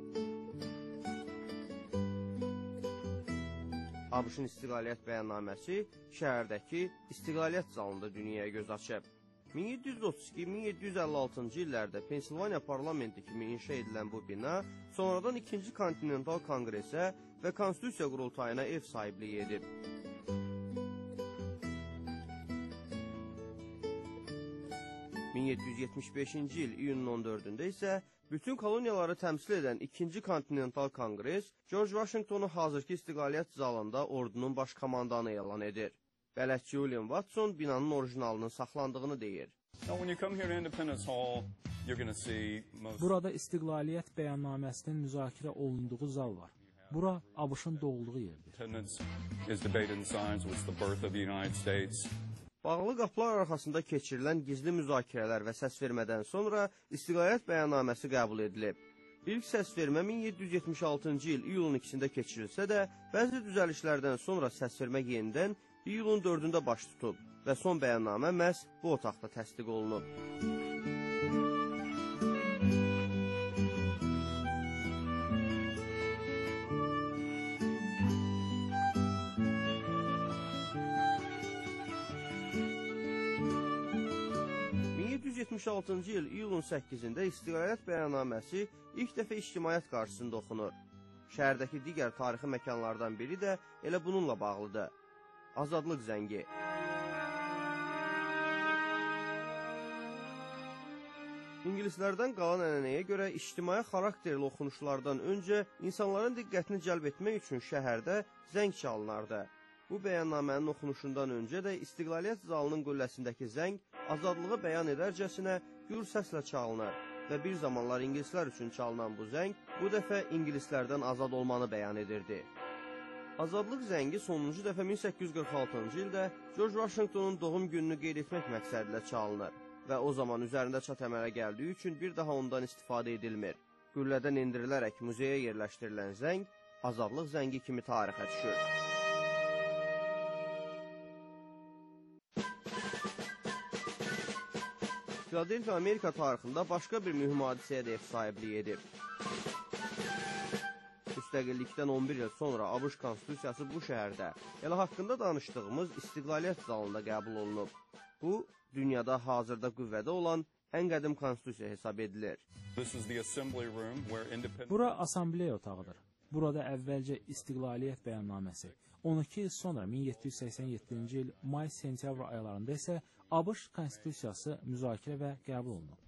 ABŞ-ın istiqlaliyyət bəyannaməsi şəhərdəki istiqlaliyyət zalında dünyaya göz açıb. 1732-1756-cı illərdə Pensilvaniya parlamenti kimi inşa edilən bu bina sonradan 2-ci Kontinental Konqresə və Konstitusiya Qurultayına ev sahibliyi edib. 1775-ci il iyunun 14-də isə bütün koloniyaları təmsil edən 2-ci Kontinental Konqres George Washingtonu hazırki istiqlaliyyət zalında ordunun baş komandanı elan edir. Bələdçi William Watson binanın orijinalının saxlandığını deyir. Burada istiqlaliyyət bəyannaməsinin müzakirə olunduğu zal var. Bura ABŞ-ın doğulduğu yerdir. Bağlı qapılar arxasında keçirilən gizli müzakirələr və səsvermədən sonra istiqlaliyyət bəyannaməsi qəbul edilib. İlk səsvermə 1776-cı il iyulun 2-də keçirilsə də, bəzi düzəlişlərdən sonra səsvermə yenidən iyulun 4-də baş tutub və son bəyannamə məhz bu otaqda təsdiq olunub. ...1776-cı il iyulun 8-də istiqlaliyyət bəyannaməsi ilk dəfə ictimaiyyət qarşısında oxunur. Şəhərdəki digər tarixi məkanlardan biri də elə bununla bağlıdır. Azadlıq zəngi. İngilislərdən qalan ənənəyə görə ictimai xarakterli oxunuşlardan öncə insanların diqqətini cəlb etmək üçün şəhərdə zəng çalınardı. Bu bəyannamənin oxunuşundan öncə də istiqlaliyyət zalının qülləsindəki zəng azadlığı bəyan edərcəsinə gür səslə çalınır və bir zamanlar ingilislər üçün çalınan bu zəng bu dəfə ingilislərdən azad olmanı bəyan edirdi. Azadlıq zəngi sonuncu dəfə 1846-cı ildə George Washingtonun doğum gününü qeyd etmək məqsədilə çalınır və o zaman üzərində çat əmələ gəldiyi üçün bir daha ondan istifadə edilmir. Qüllədən endirilərək muzeyə yerləşdirilən zəng azadlıq zəngi kimi tarixə düşür. Filadelfiya Amerika tarixində başqa bir mühüm hadisəyə də ev sahibliyi edib. Müstəqillikdən 11 il sonra ABŞ Konstitusiyası bu şəhərdə, elə haqqında danışdığımız istiqlaliyyət zalında qəbul olunub. Bu, dünyada hazırda qüvvədə olan ən qədim konstitusiya hesab edilir. Bura assambleya otağıdır. Burada əvvəlcə istiqlaliyyət bəyannaməsi, 12 il sonra 1787-ci il may-sentyabr aylarında isə ABŞ Konstitusiyası müzakirə və qəbul olunub.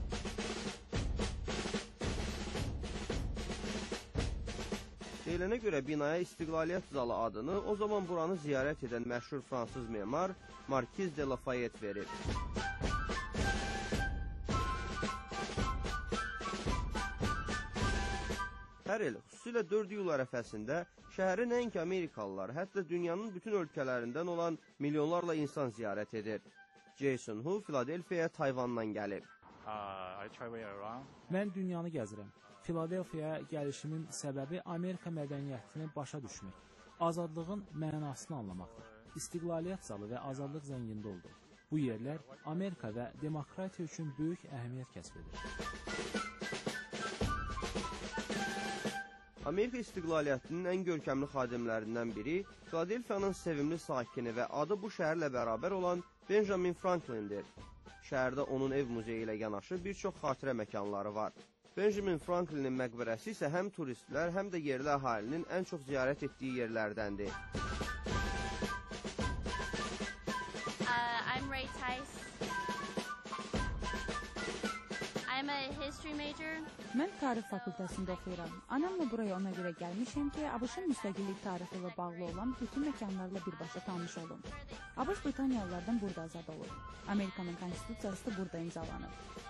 Deyilənə görə binaya istiqlaliyyət zalı adını o zaman buranı ziyarət edən məşhur fransız memar Markiz de Lafayette verib. Hər il, xüsusilə 4 iyul ərəfəsində şəhəri nəinki Amerikalılar, hətta dünyanın bütün ölkələrindən olan milyonlarla insan ziyarət edir. Jason Hu Filadelfiyaya Tayvandan gəlib. Mən dünyanı gəzirəm. Filadelfiyaya gəlişimin səbəbi Amerika mədəniyyətini başa düşmək, azadlığın mənasını anlamaqdır. İstiqlaliyyət zalı və azadlıq zəngində oldu. Bu yerlər Amerika və demokratiya üçün böyük əhəmiyyət kəsb edir. Amerika istiqlaliyyətinin ən görkəmli xadimlərindən biri Filadelfiyanın sevimli sakini və adı bu şəhərlə bərabər olan Benjamin Franklindir. Şəhərdə onun ev muzeyi ilə yanaşı bir çox xatirə məkanları var. Benjamin Franklinin məqbərəsi isə həm turistlər, həm də yerli əhalinin ən çox ziyarət etdiyi yerlərdəndir. I'm Ray Tice. I'm a history major. Mən tarix fakültəsində oxuyuram. Anamla buraya ona görə gəlmişəm ki, ABŞ-ın müstəqillik tarixi ilə bağlı olan bütün məkanlarla birbaşa tanış olum. ABŞ Britaniyalılardan burada azad olur. Amerikanın konstitusiyası da burada imzalanıb.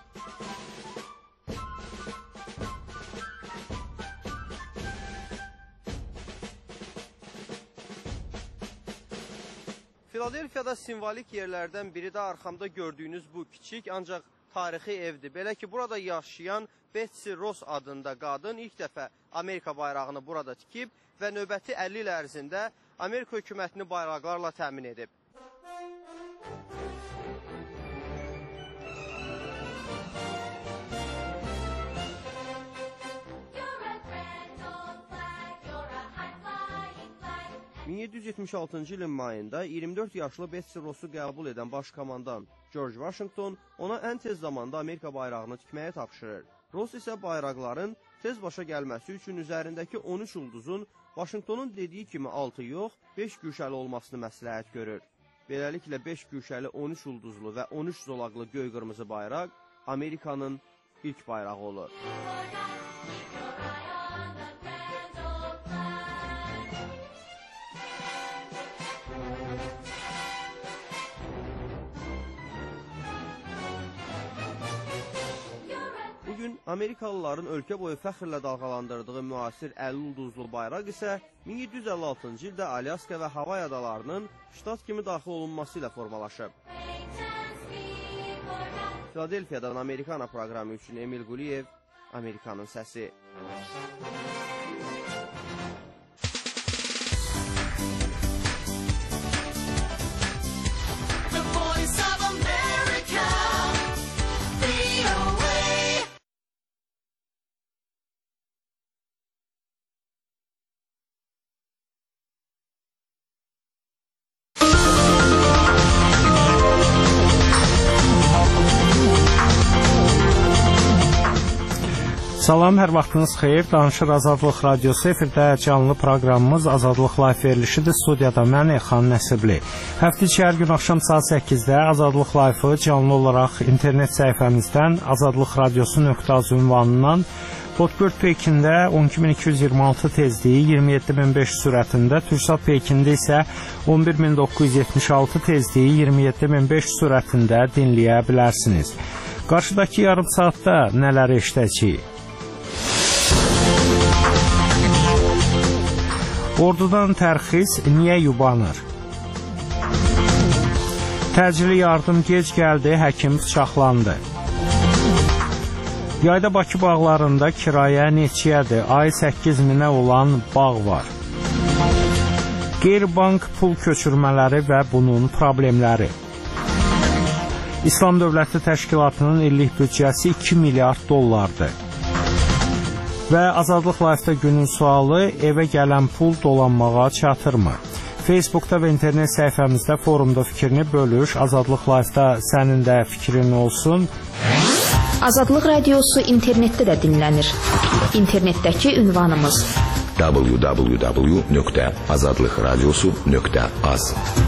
Filadelfiyada simvolik yerlərdən biri də arxamda gördüyünüz bu kiçik, ancaq tarixi evdir. Belə ki, burada yaşayan Betsy Ross adında qadın ilk dəfə Amerika bayrağını burada tikib və növbəti 50 il ərzində Amerika hökumətini bayraqlarla təmin edib. ...1776-cı ilin mayında 24 yaşlı Betsy Ross'u qəbul edən başkomandan George Washington ona ən tez zamanda Amerika bayrağını tikməyə tapşırır. Ross isə bayraqların tez başa gəlməsi üçün üzərindəki 13 ulduzun Washingtonun dediyi kimi 6 yox, 5 güşəli olmasını məsləhət görür. Beləliklə 5 güşəli 13 ulduzlu və 13 zolaqlı göy-qırmızı bayraq Amerikanın ilk bayrağı olur. Bugün Amerikalıların ölkə boyu fəxrlə dalğalandırdığı müasir 50 ulduzlu bayraq isə 1756-cı ildə Alyaska və Havay adalarının ştat kimi daxil olunması ilə formalaşıb. Filadelfiyadan Amerikana proqramı üçün Emil Quliyev, Amerikanın səsi. Salam, hər vaxtınız xeyir. Danışır Azadlıq Radiosu, efirdə canlı proqramımız Azadlıq Live verilişidir. Studiyada mən Elxan Nəsibli. Həftə içi hər gün axşam saat 8-də Azadlıq Live-ı canlı olaraq internet səhifəmizdən azadlıqradiosu.az ünvanından Podgörd Pekində 12226 tezliyi 27500 sürətində, Türksat Pekində isə 11976 tezliyi 27500 sürətində dinləyə bilərsiniz. Qarşıdakı yarım saatda nələr eşidəcəyik? Ordudan tərxis niyə yubanır? Təcili yardım gec gəldi, həkim bıçaqlandı. Yayda Bakı bağlarında kirayə neçəyədir? Ay 8000-ə olan bağ var. Qeyri-bank pul köçürmələri və bunun problemləri. İslam Dövləti Təşkilatının illik büdcəsi 2 milyard dollardır. Və Azadlıq Live-da günün sualı, evə gələn pul dolanmağa çatırmı? Facebookda və internet səhifəmizdə forumda fikrini bölüş. Azadlıq Live-da sənin də fikrin olsun. Azadlıq Radiosu internetdə də dinlənir. İnternetdəki ünvanımız www.azadlıqradiosu.az.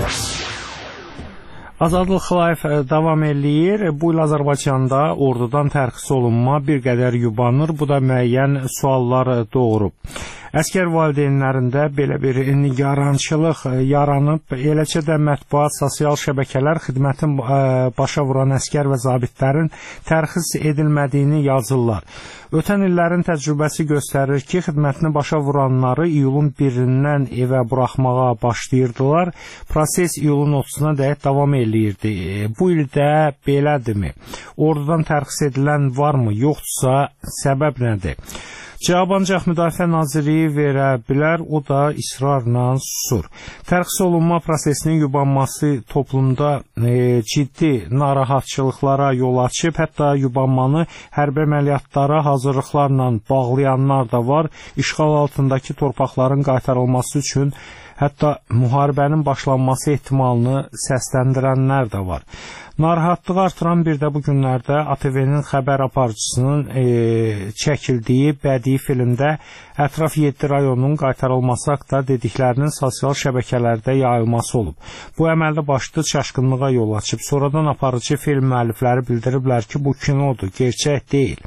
Azadlıq Live davam eləyir. Bu il Azərbaycanda ordudan tərxis olunma bir qədər yubanır. Bu da müəyyən suallar doğurub. Əskər valideynlərində belə bir nigarançılıq yaranıb, eləcə də mətbuat, sosial şəbəkələr xidmətin başa vuran əskər və zabitlərin tərxis edilmədiyini yazırlar. Ötən illərin təcrübəsi göstərir ki, xidmətini başa vuranları iyulun 1-dən evə buraxmağa başlayırdılar. Proses iyulun 30-na dək davam eləyirdi. Bu ildə belədirmi? Ordudan tərxis edilən varmı? Yoxdursa, səbəb nədir? Cavab ancaq Müdafiə Nazirliyi verə bilər, o da israrla susur. Tərxis olunma prosesinin yubanması toplumda ciddi narahatçılıqlara yol açıb, hətta yubanmanı hərbi əməliyyatlara hazırlıqlarla bağlayanlar da var. İşğal altındakı torpaqların qaytarılması üçün hətta müharibənin başlanması ehtimalını səsləndirənlər də var. Narahatlığı artıran bir də bu günlərdə ATV-nin xəbər aparıcısının çəkildiyi bədii filmdə ətraf 7 rayonun qaytarılması haqda dediklərinin sosial şəbəkələrdə yayılması olub. Bu əməldə başlı çaşqınlığa yol açıb. Sonradan aparıcı film müəllifləri bildiriblər ki, bu kinodur, gerçək deyil.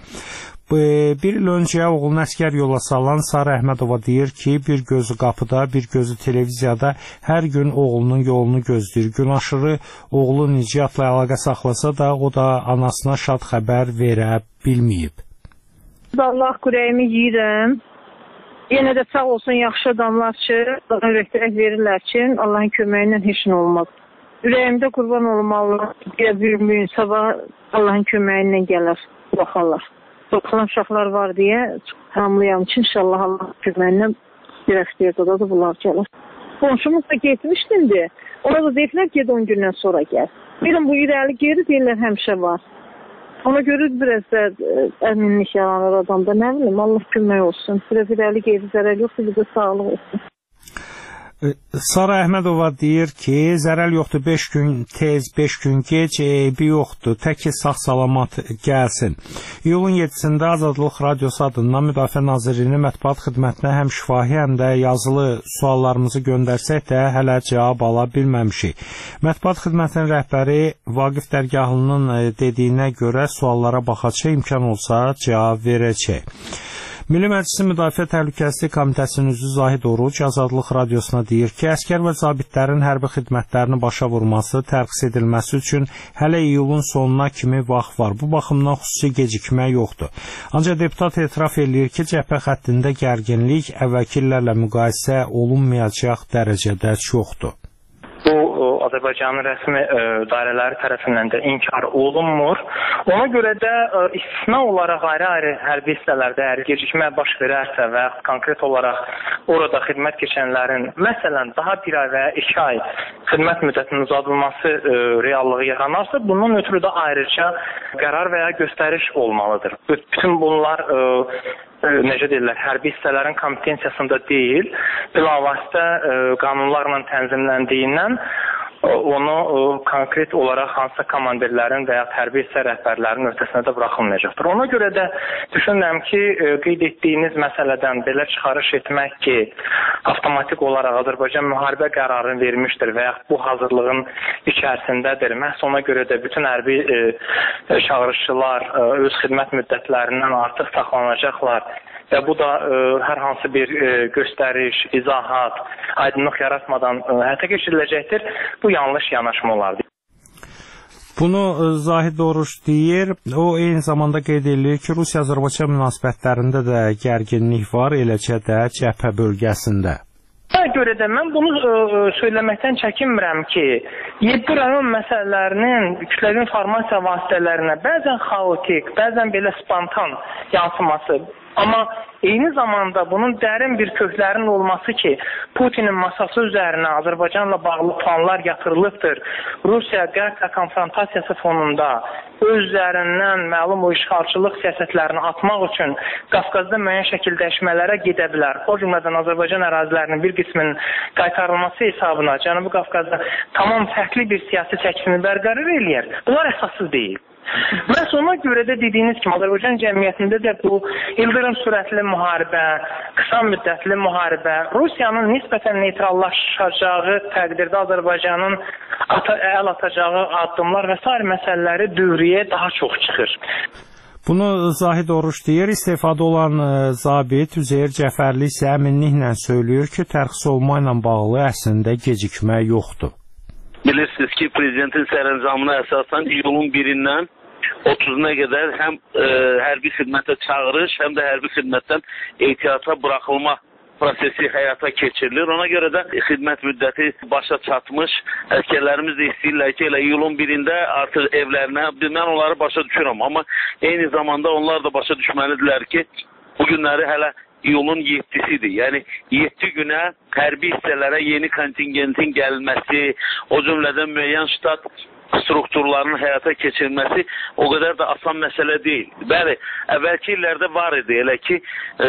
Bir il öncə oğlunu əskər yola salan Sarı Əhmədova deyir ki, bir gözü qapıda, bir gözü televiziyada hər gün oğlunun yolunu gözləyir. Gün aşırı oğlu Nicatla əlaqə saxlasa da, o da anasına şad xəbər verə bilməyib. Allah qürəyimi yeyirəm. Yenə də sağ olsun yaxşı adamlar ki, daha ürəkdirək verirlər ki, Allahın köməyindən heç nə olmaz. Ürəyimdə qurban olum Allah, bir gün sabah Allahın köməyindən gələr, baxarlar. Çoxlan uşaqlar var deyə hamlayam ki, inşallah Allah köməyindən bir həftəyə qədər da bunlar gəlir. Qonşumuz da getmişdindi. Ona da deyirlər ki, 10 gündən sonra gəl. Bilin, bu irəli geri deyirlər həmişə var. Ona görə biraz da əminlik yaranır adamda. Nə bilim, Allah kömək olsun. Biraz irəli geri zərər yoxsa bir də sağlıq olsun. Sara Əhmədova deyir ki, zərər yoxdur, 5 gün tez, 5 gün gec, eybi yoxdur, tək ki sağ-salamat gəlsin. İyulun 7-sində Azadlıq Radiosu adından Müdafiə Nazirliyinin mətbuat xidmətinə həm şifahi, həm də yazılı suallarımızı göndərsək də hələ cavab ala bilməmişik. Mətbuat xidmətinin rəhbəri Vaqif Dərgahlı'nın dediyinə görə suallara baxacaq, imkan olsa cavab verəcək. Milli Məclisin Müdafiə Təhlükəsizlik Komitəsinin üzvü Zahid Oruc Azadlıq Radiosuna deyir ki, əskər və zabitlərin hərbi xidmətlərini başa vurması, tərxis edilməsi üçün hələ iyulun sonuna kimi vaxt var. Bu baxımdan xüsusi gecikmə yoxdur. Ancaq deputat etiraf eləyir ki, cəbhə xəttində gərginlik əvvəlki illərlə müqayisə olunmayacaq dərəcədə çoxdur. Bu Azərbaycanın rəsmi dairələri tərəfindən də inkar olunmur. Ona görə də istisna olaraq ayrı-ayrı hərbi hissələrdə əgər gecikmə baş verərsə və konkret olaraq orada xidmət keçənlərin məsələn daha bir ay və ya 2 ay xidmət müddətinin uzadılması reallığı yaranarsa, bunun ötürü də ayrıca qərar və ya göstəriş olmalıdır. Bütün bunlar necə deyirlər, hərbi hissələrin kompetensiyasında deyil, bilavasitə qanunlarla tənzimləndiyindən onu konkret olaraq hansısa komandirlərin və ya hərbi hissə rəhbərlərinin öhdəsinə də buraxılmayacaqdır. Ona görə də düşünürəm ki, qeyd etdiyiniz məsələdən belə çıxarış etmək ki, avtomatik olaraq Azərbaycan müharibə qərarını vermişdir və ya bu hazırlığın içərisindədir. Məhz ona görə də bütün hərbi çağırışçılar öz xidmət müddətlərindən artıq saxlanacaqlar. Və bu da hər hansı bir göstəriş, izahat, aydınlıq yaratmadan həyata keçiriləcəkdir. Bu yanlış yanaşma olardı. Bunu Zahid Oruç deyir. O eyni zamanda qeyd edir ki, Rusiya-Azərbaycan münasibətlərində də gərginlik var, eləcə də cəbhə bölgəsində. Buna görə də mən bunu söyləməkdən çəkinmirəm ki, 7 rayon məsələlərinin kütləvi informasiya vasitələrinə bəzən xaotik, bəzən belə spontan yansıması, amma eyni zamanda bunun dərin bir köklərinin olması ki, Putinin masası üzərinə Azərbaycanla bağlı planlar yatırılıbdır. Rusiya-Qərb konfrontasiyası fonunda öz üzərindən məlum o işğalçılıq siyasətlərini atmaq üçün Qafqazda müəyyən şəkil dəyişmələrə gedə bilər. O cümlədən Azərbaycan ərazilərinin bir qisminin qaytarılması hesabına Cənubi Qafqazda tamam fərqli bir siyasi çəkisini bərqərar eləyər. Bunlar əsassız deyil. Məhz ona görə də dediyiniz kimi Azərbaycan cəmiyyətində də bu ildırım sürətli müharibə, qısa müddətli müharibə, Rusiyanın nisbətən neytrallaşacağı təqdirdə Azərbaycanın əl atacağı addımlar və s. məsələləri dövriyə daha çox çıxır. Bunu Zahid Oruç deyir. İstefada olan zabit Üzeyir Cəfərli isə əminliklə söylüyor ki, tərxis olma ilə bağlı əslində gecikmə yoxdur. Bilirsiniz ki, prezidentin sərəncamına əsasən iyulun 1-dən 30-una qədər həm hərbi xidmətə çağırış, həm də hərbi xidmətdən ehtiyata buraxılma prosesi həyata keçirilir. Ona görə də xidmət müddəti başa çatmış əskərlərimiz də istəyirlər ki, elə iyulun 1-də artıq evlərinə, mən onları başa düşürəm, amma eyni zamanda onlar da başa düşməlidirlər ki, bu günləri hələ iyulun 7-sidir. Yəni 7 günə hərbi hissələrə yeni kontingentin gəlməsi, o cümlədən müəyyən ştat strukturlarının həyata keçirilməsi o qədər də asan məsələ deyil. Bəli, əvvəlki illərdə var idi, elə ki,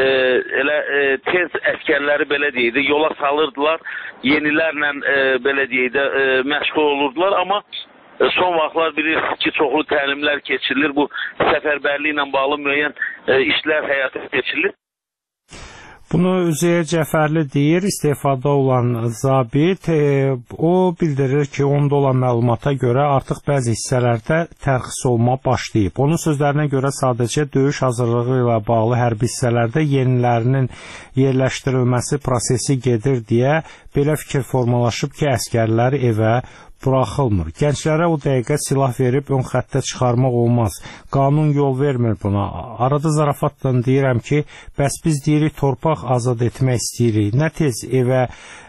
tez əskərləri belə deyək də yola salırdılar, yenilərlə belə deyək də məşğul olurdular, amma son vaxtlar bilirsiniz ki, çoxlu təlimlər keçirilir, bu səfərbərliklə bağlı müəyyən işlər həyata keçirilir. Bunu Üzeyir Cəfərli deyir, istefada olan zabit. O bildirir ki, onda olan məlumata görə artıq bəzi hissələrdə tərxis olma başlayıb. Onun sözlərinə görə sadəcə döyüş hazırlığı ilə bağlı hərbi hissələrdə yenilərinin yerləşdirilməsi prosesi gedir deyə belə fikir formalaşıb ki, əskərlər evə buraxılmır. Gənclərə o dəqiqə silah verib ön xəttə çıxarmaq olmaz. Qanun yol vermir buna. Arada zarafatla deyirəm ki, bəs biz deyirik torpaq azad etmək istəyirik. Nə tez evə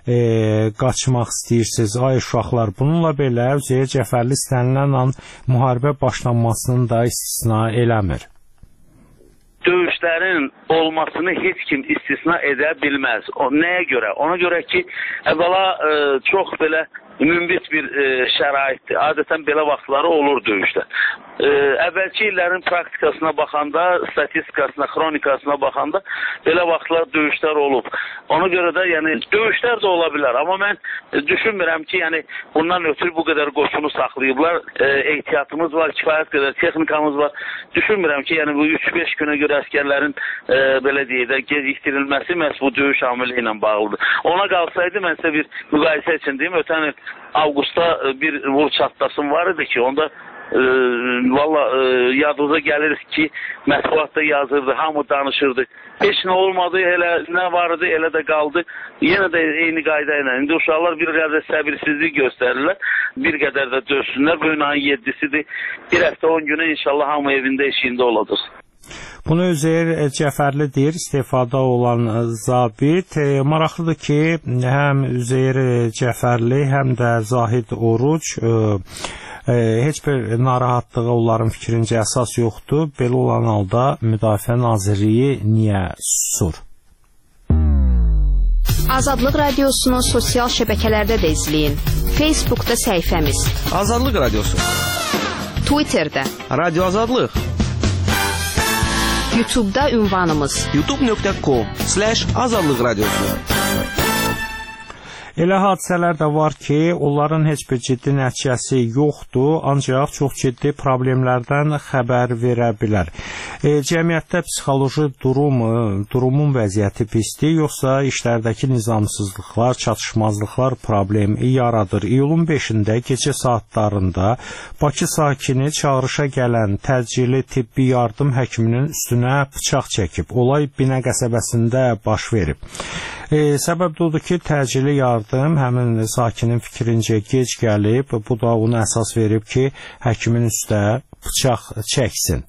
qaçmaq istəyirsiniz, ay uşaqlar. Bununla belə Üzeyir Cəfərli istənilən an müharibə başlanmasını da istisna eləmir. Döyüşlərin olmasını heç kim istisna edə bilməz. Nəyə görə? Ona görə ki, əvvəla çox belə münbit bir şəraitdir. Adətən belə vaxtları olur döyüşdə. Əvvəlki illərin praktikasına baxanda, statistikasına, xronikasına baxanda belə vaxtlar döyüşlər olub. Ona görə də yəni döyüşlər də ola bilər. Amma mən düşünmürəm ki, yəni bundan ötürü bu qədər qoşunu saxlayıblar. Ehtiyatımız var, kifayət qədər texnikamız var. Düşünmürəm ki, yəni bu 3-5 günə görə əskərlərin belə deyək də gecikdirilməsi məhz bu döyüş amili ilə bağlıdır. Ona qalsaydı mən sizə bir müqayisə üçün deyim, ötən il avqustda bir vur çatlasım var idi ki, onda valla yadınıza gəlir ki, mətbuatda yazırdı, hamı danışırdı. Heç nə olmadı, elə nə vardı, elə də qaldı. Yenə də eyni qayda ilə. İndi uşaqlar bir qədər səbirsizlik göstərirlər, bir qədər də dörsünlər. Bu günün 7-sidir. Bir həftə 10 günə inşallah hamı evində işində olacaq. Bunu Üzeyir Cəfərli deyir, istifada olan zabit. Maraqlıdır ki, həm Üzeyir Cəfərli, həm də Zahid Oruc heç bir narahatlığa onların fikrincə əsas yoxdur. Belə olan halda Müdafiə Nazirliyi niyə susur? Azadlıq Radiosunu sosial şəbəkələrdə də izləyin. Facebookda səhifəmiz Azadlıq Radiosu, Twitterdə Radio Azadlıq, YouTube'da ünvanımız youtube.com/azadlıq radiosu. Elə hadisələr də var ki, onların heç bir ciddi nəticəsi yoxdur, ancaq çox ciddi problemlərdən xəbər verə bilər. Cəmiyyətdə psixoloji durumun vəziyyəti pisdir, yoxsa işlərdəki nizamsızlıqlar, çatışmazlıqlar problem yaradır. İyulun 5-də gecə saatlarında Bakı sakini çağırışa gələn təcili tibbi yardım həkiminin üstünə bıçaq çəkib. Olay Binə qəsəbəsində baş verib. Səbəb də odur ki, təcili yardım həmin sakinin fikrincə gec gəlib, bu da ona əsas verib ki, həkimin üstə bıçaq çəksin.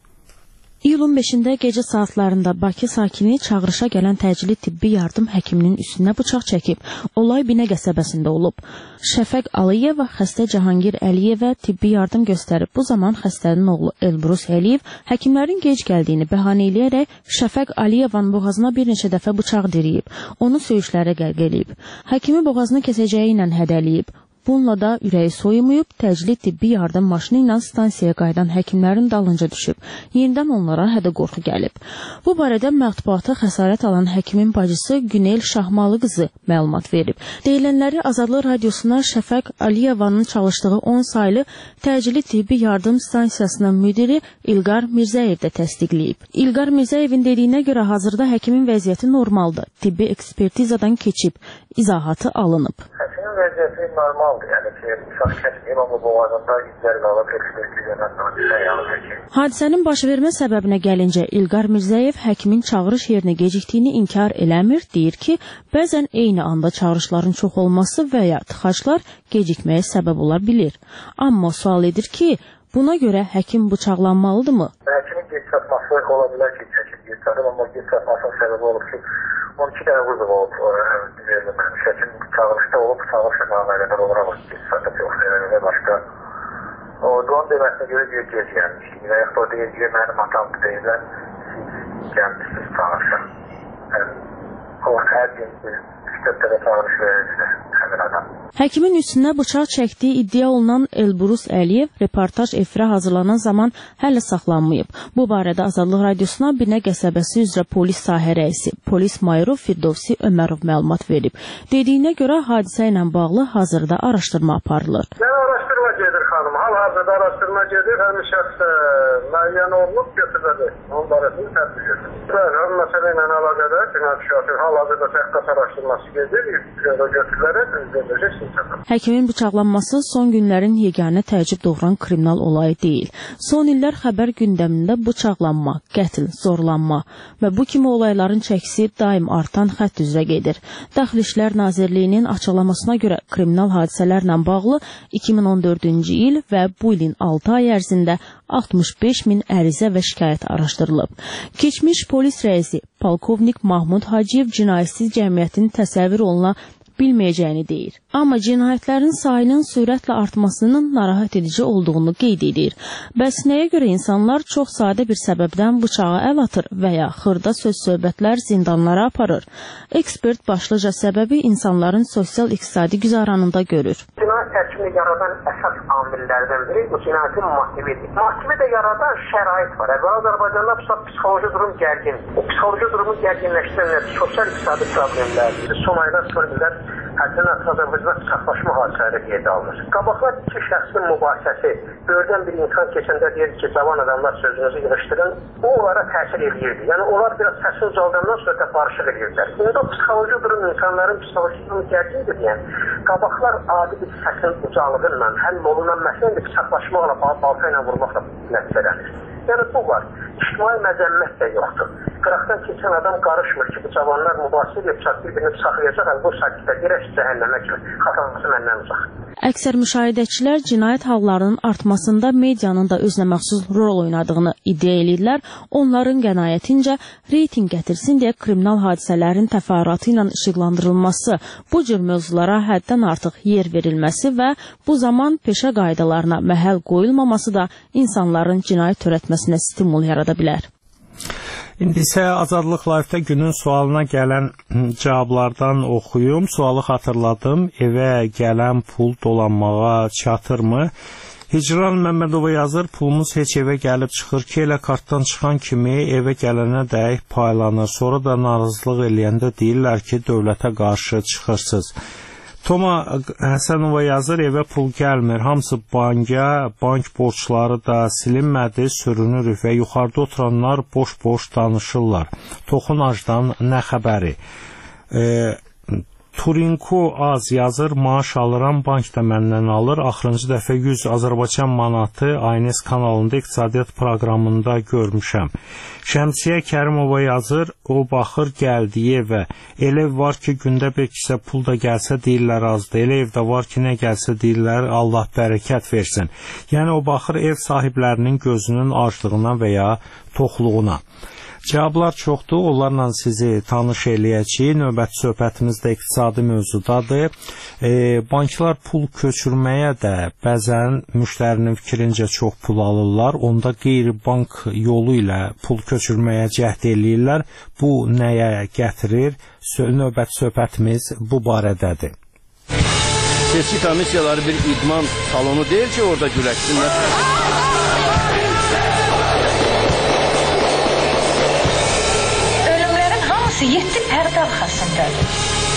İyulun 5-də gecə saatlarında Bakı sakini çağırışa gələn təcili tibbi yardım həkiminin üstünə bıçaq çəkib. Olay Binə qəsəbəsində olub. Şəfəq Aliyev xəstə Cahangir Əliyevə tibbi yardım göstərib. Bu zaman xəstənin oğlu Elbrus Əliyev həkimlərin gec gəldiyini bəhanə eləyərək Şəfəq Aliyevin boğazına bir neçə dəfə bıçaq diriyib. Onu söyüşlərə qərq eləyib. Həkimi boğazını kəsəcəyi ilə hədəliyib. Bununla da ürəyi soyumayıb, təcili tibbi yardım maşını ilə stansiyaya qayıdan həkimlərin dalınca düşüb. Yenidən onlara hədə-qorxu gəlib. Bu barədə mətbuata xəsarət alan həkimin bacısı Günel Şahmalı qızı məlumat verib. Deyilənləri Azadlıq Radiosuna Şəfəq Aliyevanın çalışdığı 10 saylı təcili tibbi yardım stansiyasının müdiri İlqar Mirzəyev də təsdiqləyib. İlqar Mirzəyevin dediyinə görə hazırda həkimin vəziyyəti normaldır. Tibbi ekspertizadan keçib, izahatı alınıb. Həkimin vəziyyəti normaldır. Yəni ki, bıçaq kəsməyib, amma boğazında izlər qalıb, ekspertizadan sonra hadisənin baş vermə səbəbinə gəlincə İlqar Mirzəyev həkimin çağırış yerinə gecikdiyini inkar eləmir, deyir ki, bəzən eyni anda çağırışların çox olması və ya tıxaclar gecikməyə səbəb ola bilir. Amma sual edir ki, buna görə həkim bıçaqlanmalıdırmı? Həkimin gec çatması ola bilər ki, çəkib gec çatıb, amma gec çatmasının səbəbi olub ki, 12 dənə vurduq olub, həkim çağırışda olub, çağırışa qamələrdə olur, amma gec çatıb yox, və başqa. O, doğum deməsinə görə gec gəlmiş. Və yaxud o deyir ki, mənim atam deyirlər, siz gəlmişsiniz çağırışa. O, hər gün 3-4 dəfə çağırış verir həmin adam. Həkimin üstünə bıçaq çəkdiyi iddia olunan Elbrus Əliyev reportaj efirə hazırlanan zaman hələ saxlanmayıb. Bu barədə Azadlıq Radiosuna Binə qəsəbəsi üzrə polis sahə rəisi, polis mayoro Firdovsi Ömərov məlumat verib. Dediyinə görə hadisə ilə bağlı hazırda araşdırma aparılır. Araşdırma gedir xanım, hal-hazırda araşdırma gedir, həmin şəxs müəyyən olunub götürüldü. Onun barəsində tədbir edilir. Həmin məsələ ilə əlaqədar cinayət şahidi hal-hazırda təhqiqat araşdırması gedir, götürülərək veriləcək. Həkimin bıçaqlanması son günlərin yeganə təəccüb doğuran kriminal olayı deyil. Son illər xəbər gündəmində bıçaqlanma, qətl, zorlanma və bu kimi olayların çəkisi daim artan xətt üzrə gedir. Daxili İşlər Nazirliyinin açıqlamasına görə kriminal hadisələrlə bağlı 2014-cü il və bu ilin 6 ay ərzində 65 min ərizə və şikayət araşdırılıb. Keçmiş polis rəisi Polkovnik Mahmud Hacıyev cinayətsiz cəmiyyətin təsəvvür oluna bilməyəcəyini deyir. Amma cinayətlərin sayının sürətlə artmasının narahat edici olduğunu qeyd edir. Bəs nəyə görə insanlar çox sadə bir səbəbdən bıçağa əl atır və ya xırda söz-söhbətlər zindanlara aparır? Ekspert başlıca səbəbi insanların sosial-iqtisadi güzaranında görür. çəkini yaradan əsas amillərdən biri bu cinayətin motividir. Motivi də yaradan şərait var. Azərbaycanda psixoloji durum gərgin. O psixoloji durumu gərginləşdirən sosial-iqtisadi problemlərdir. Son aylar sonra bizlər həddən artıq Azərbaycanda çaxlaşma hadisələri qeydə alınır. Qabaqlar iki şəxsin mübahisəsi, böyürdən bir insan keçəndə deyir ki, cavan adamlar sözünüzü yığışdırın, bu onlara təsir edirdi. Yəni onlar biraz səsini ucaldandan sonra da barışıq edirlər. İndi o psixoloji durum insanların psixoloji durumu gərgindir deyən, qabaqlar adi bir səsin ucalığı ilə, həll olunan məsələn də çaxlaşmaqla, balta ilə vurmaqla nəticələnir. Yəni bu var. İctimai məzəmmət də yoxdur. Qıraqdan keçən adam qarışmır ki, bu cavanlar mübahisə edib bir-birini saxlayacaq, bu sakitə girək cəhənnəmə kimi, xatanası məndən uzaq. Əksər müşahidəçilər cinayət hallarının artmasında medianın da özünə məxsus rol oynadığını iddia edirlər. Onların qənaətincə reyting gətirsin deyə kriminal hadisələrin təfərrüatı ilə işıqlandırılması, bu cür mövzulara həddən artıq yer verilməsi və bu zaman peşə qaydalarına məhəl qoyulmaması da insanların cinayət törətməsinə stimul yarada bilər. İndi isə Azadlıq Live-da günün sualına gələn cavablardan oxuyum. Sualı xatırladım. Evə gələn pul dolanmağa çatırmı? Hicran Məmmədova yazır, pulumuz heç evə gəlib çıxır ki, elə kartdan çıxan kimi evə gələnə dəyik paylanır. Sonra da narazılıq eləyəndə deyirlər ki, dövlətə qarşı çıxırsınız. Toma Həsənova yazır, evə pul gəlmir, hamısı bank borçları da silinmədi, sürünürük və yuxarıda oturanlar boş-boş danışırlar. Toxunacdan nə xəbəri? Turinko Az yazır, maaş alıram, bank da məndən alır. Axırıncı dəfə 100 Azərbaycan manatı ANS kanalında iqtisadiyyat proqramında görmüşəm. Şəmsiyə Kərimova yazır, o baxır gəldiyi evə. Elə ev var ki, gündə bir kisə pul da gəlsə deyirlər azdır. Elə evdə var ki, nə gəlsə deyirlər Allah bərəkət versin. Yəni o baxır ev sahiblərinin gözünün aclığına və ya toxluğuna. Cavablar çoxdur, onlarla sizi tanış eləyəcəyik. Növbəti söhbətimiz də iqtisadi mövzudadır. Banklar pul köçürməyə də bəzən müştərinin fikrincə çox pul alırlar. Onda qeyri-bank yolu ilə pul köçürməyə cəhd eləyirlər. Bu nəyə gətirir? Növbəti söhbətimiz bu barədədir. Seçki komissiyaları bir idman salonu deyil ki, orada güləşsinlər. Ölümlərin hamısı 7 pərdə arxasındadır.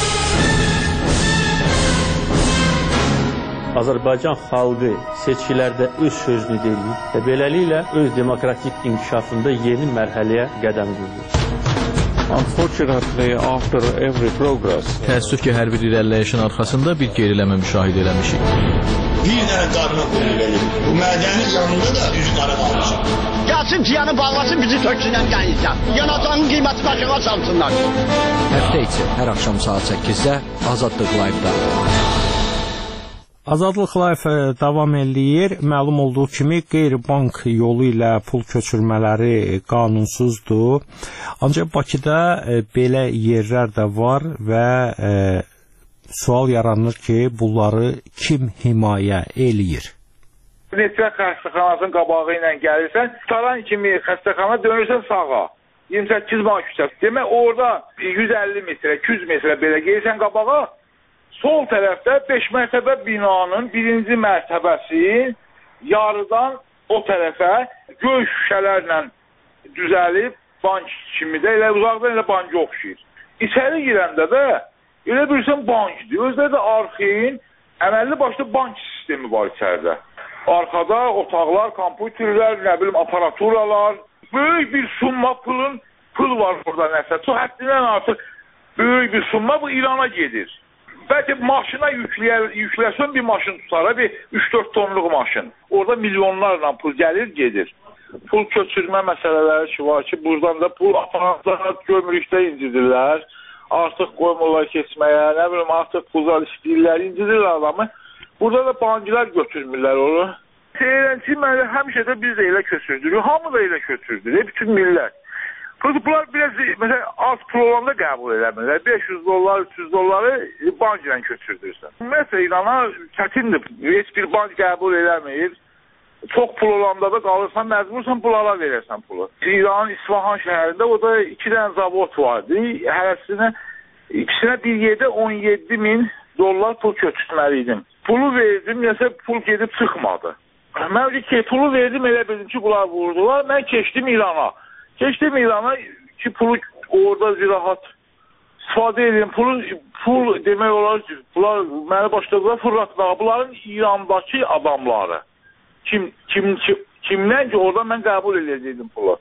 Azərbaycan xalqı seçkilərdə öz sözünü deyir və beləliklə öz demokratik inkişafında yeni mərhələyə qədəm qoyur. Təəssüf ki, hər bir irəliləyişin arxasında bir geriləmə müşahidə eləmişik. Bir dənə qarına qoyulur elim. Bu mədənin yanında da üzü qara qalmışam. Gəlsin piyanı bağlasın, bizi töksünən qənizdən. Yanacağının qiyməti başına salsınlar. Həftə içi hər axşam saat 8-də Azadlıq Live-da. Azadlıq Live davam eləyir. Məlum olduğu kimi qeyri-bank yolu ilə pul köçürmələri qanunsuzdur. Ancaq Bakıda belə yerlər də var və sual yaranır ki, bunları kim himayə eləyir? Neçə xəstəxanasının qabağı ilə gəlirsən, taran kimi xəstəxana dönürsən sağa. 28 man küçə. Demək orada 150 metrə, 200 metrə belə gəlirsən qabağa. Sol tərəfdə 5 mərtəbə binanın birinci mərtəbəsi yarıdan o tərəfə göy şüşələrlə düzəlib bank kimi də elə uzaqdan elə banka oxşayır. İçəri girəndə də elə bilirsən bankdır. Özdə də arxeyin əməlli başlı bank sistemi var içəridə. Arxada otaqlar, kompüterlər, nə bilim aparaturalar, böyük bir summa pul var burada nəsə. Çox həddindən artıq böyük bir summa bu İrana gedir. Bəlkə maşına yükləsin bir maşın tutar, bir 3-4 tonluq maşın. Orada milyonlarla pul gəlir, gedir. Pul köçürmə məsələləri ki var ki, buradan da pul aparatlar gömrükdə incidirlər. Artıq qoymurlar keçməyə, nə bilim artıq pullar istəyirlər, incidirlər adamı. Burada da banklar götürmürlər onu. Seyirənçi mənə həmişə də biz də elə köçürdürük, hamı da elə köçürdürük, bütün millət. Bunlar biraz mesela az pul olanda qəbul eləmirlər. 500 dollar, 300 dolları bank ilə köçürdürsən. Mesela İrana çətindir. Heç bir bank qəbul eləmir. Çox pul olanda da qalırsan, məcbursan pullara verərsən pulu. İranın İsfahan şəhərində o da 2 dənə zavod vardı. Hərəsinə ikisine bir yerdə 17 min dollar pul köçürtməliydim. pulu verdim, nəsə pul gedib çıxmadı. Mən pulu verdim, elə bildim ki, bunlar vurdular. Mən keçdim İrana. Keçdim İrana ki, pulu orada rahat istifadə edin. Pul demək olar ki, bunlar məni başladılar fırlatmağa. Bunların İrandakı adamları. Kimdən ki, orada mən qəbul edəcəkdim pulu.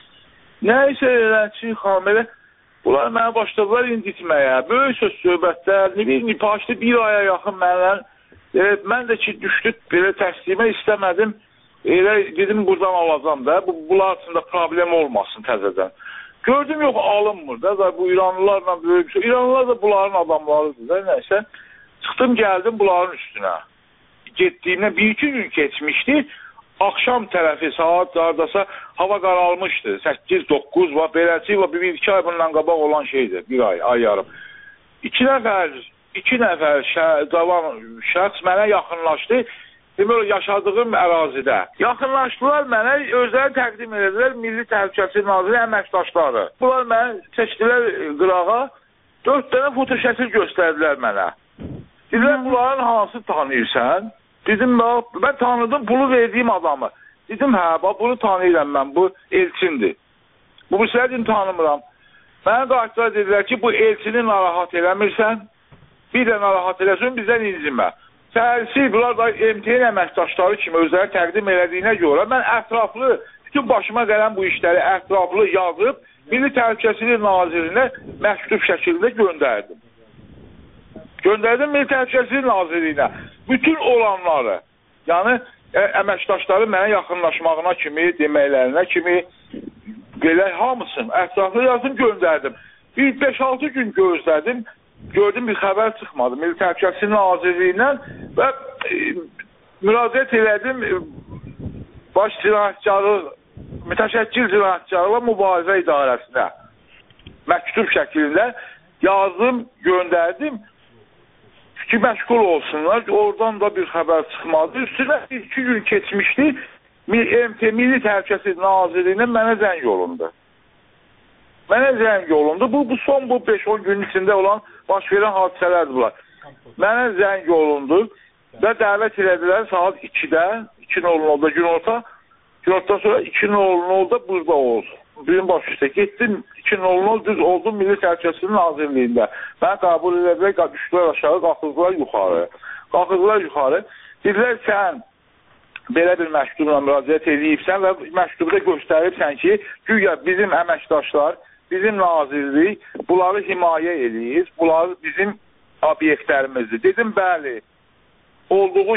Nəysə eləçi xamilə, bunlar mənə başladılar incitməyə. Böyük söz söhbətlər, başlı bir aya yaxın mənlə. Mən də ki, düşdü, belə təslimə istəmədim. Elə dedim, buradan alacam da. Bunlar arasında problem olmasın təzədən. Gördüm, yox, alınmır da. Bu İranlılarla böyük bir şey. İranlılar da bunların adamlarıdır da. Nəysə, çıxdım, gəldim bunların üstünə. Getdiyimdə 1-2 gün keçmişdi. Akşam tərəfi saat hardasa hava qaralmışdı. 8-9 var, beləsi var. 1-2 ay bundan qabaq olan şeydir. Bir ay yarım. İki nəfər şəxs mənə yaxınlaşdı. Demək, yaşadığım ərazidə. Yaxınlaşdılar mənə, özləri təqdim edilər Milli Təhlükəsizlik Naziri əməkdaşları. Bunlar mənə çəkdilər qırağa, 4 dənə fotoşəkil göstərdilər mənə. Dedilər, bunların hansı tanıyırsan? Dedim, mən tanıdım pulu verdiyim adamı. Dedim, hə, bunu tanıyıram mən, bu Elçindir. Bu səhədim tanımıram. Mənə qayıtdılar, dedilər ki, bu Elçini narahat eləmirsən, bir də narahat eləsin, bizdən incimə. Səhərsi, bunlar da MTN əməkdaşları kimi özləri təqdim elədiyinə görə mən ətraflı, bütün başıma gələn bu işləri ətraflı yazıb Milli Təhlükəsizlik Nazirinə məktub şəkildə göndərdim. Göndərdim Milli Təhlükəsizlik Nazirinə. Bütün olanları, yəni əməkdaşları mənə yaxınlaşmağına kimi, deməklərinə kimi belə hamısını ətraflı yazdım, göndərdim. Bir 5-6 gün gözlədim. Gördüm, bir xəbər çıxmadı Milli Təhlükəsizlik Nazirliyindən və müraciət elədim baş cinayətkarlıq, mütəşəkkil cinayətkarlıq mübarizə idarəsinə məktub şəklində yazdım, göndərdim ki, məşğul olsunlar. Oradan da bir xəbər çıxmadı. Üstünə 2 gün keçmişdi, Milli Təhlükəsizlik Nazirliyinə mənə zəng olundu. Mənə zəng olundu. Bu son 5-10 günün içində olan baş verən hadisələrdir bunlar. Mənə zəng olundu və dəvət elədilər saat 2-də, 2:00-da günortadan sonra 2:00-da burada olsun. Bizim baş üstə getdim, 2:00 düz oldum Milli Təhlükəsizlik Nazirliyində. Mən qəbul elədilər, düşdülər aşağı, qalxırdılar yuxarı. Dedilər, sən belə bir məktubla müraciət edibsən və məktubda göstəribsən ki, güya bizim əməkdaşlar, bizim nazirlik bunları himayə edir, bunlar bizim obyektlərimizdir. Dedim, bəli, olduğu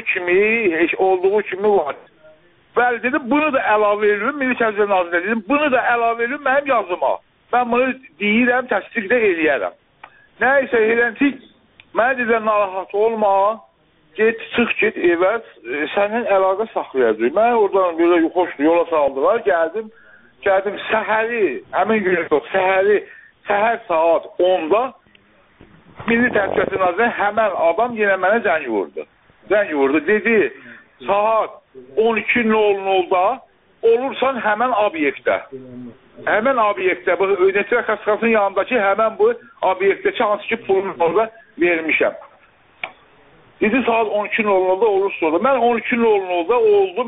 kimi var. Bəli, dedim, bunu da əlavə edirəm, Milli Təhlükəsizlik Nazirliyi dedim, bunu da əlavə edirəm mənim yazıma. Mən bunu deyirəm, təsdiqdə eləyərəm. Nəysə, eləncik, mənə dedilər, narahat olma, çıx get evə, sənin əlaqə saxlayacaq. Mən oradan belə xoşlu yola saldılar, gəldim səhəri, həmin günü yox, səhər saat 10-da Milli Təhlükəsizlik Nazirliyi həmən adam yenə mənə zəng vurdu. Dedi, saat 12:00-da olursan həmən obyektdə. Həmən obyektdə, bu netilə xəstəxanasının yanındakı həmən bu obyektdəki hansı ki pulunu orada vermişəm. Dedi, saat 12:00-da olursa oldu. Mən 12:00-da oldum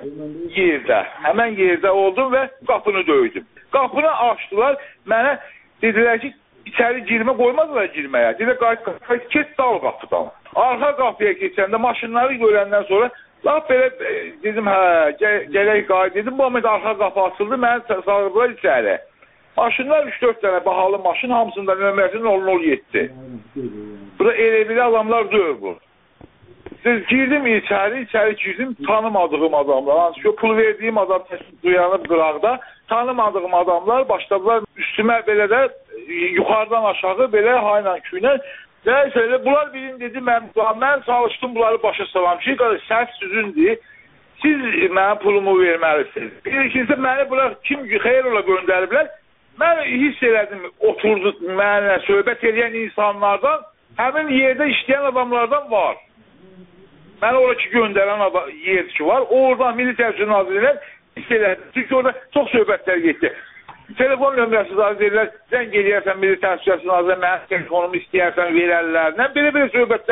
həmən yerdə oldum və qapını döydüm. Qapını açdılar, mənə dedilər ki, içəri girmə qoymadılar girməyə. Dedilər, get dal qapıdan. Arxa qapıya keçəndə maşınları görəndən sonra laf belə dedim, gələk qayıt dedim. Bu moment arxa qapı açıldı, mənə sağırdılar içəri. Maşınlar 3-4 dənə bahalı maşın, hamısında nömrəsi 007. Burada elə adamlar döyür bu. Girdim içəri girdim, tanımadığım adamlar. Hansı ki, pul verdiyim adam duyanıb qıraqda, tanımadığım adamlar başladılar üstümə belə də yuxarıdan aşağı belə hayla küylə. Nəysə, bunlar birini dedi, mən çalışdım bunları başa salam ki, səhv sizündir, siz mənə pulumu verməlisiniz. Bir ikincisi, məni bunlar kim xeyr ola göndəriblər, mən hiss elədim, oturdu mənə söhbət edən insanlardan, həmin yerdə işləyən adamlardan var. Mən oradakı göndərən yer ki var, oradan Milli Təhlükəsizlik Nazirliyinə hiss elədim. Çünki orada çox söhbətlər getdi. Telefon nömrəsi deyirlər, zəng eləyərsən Milli Təhlükəsizlik Nazirliyinə, mənim telefonumu istəyərsən verərlər. Belə söhbətlərdən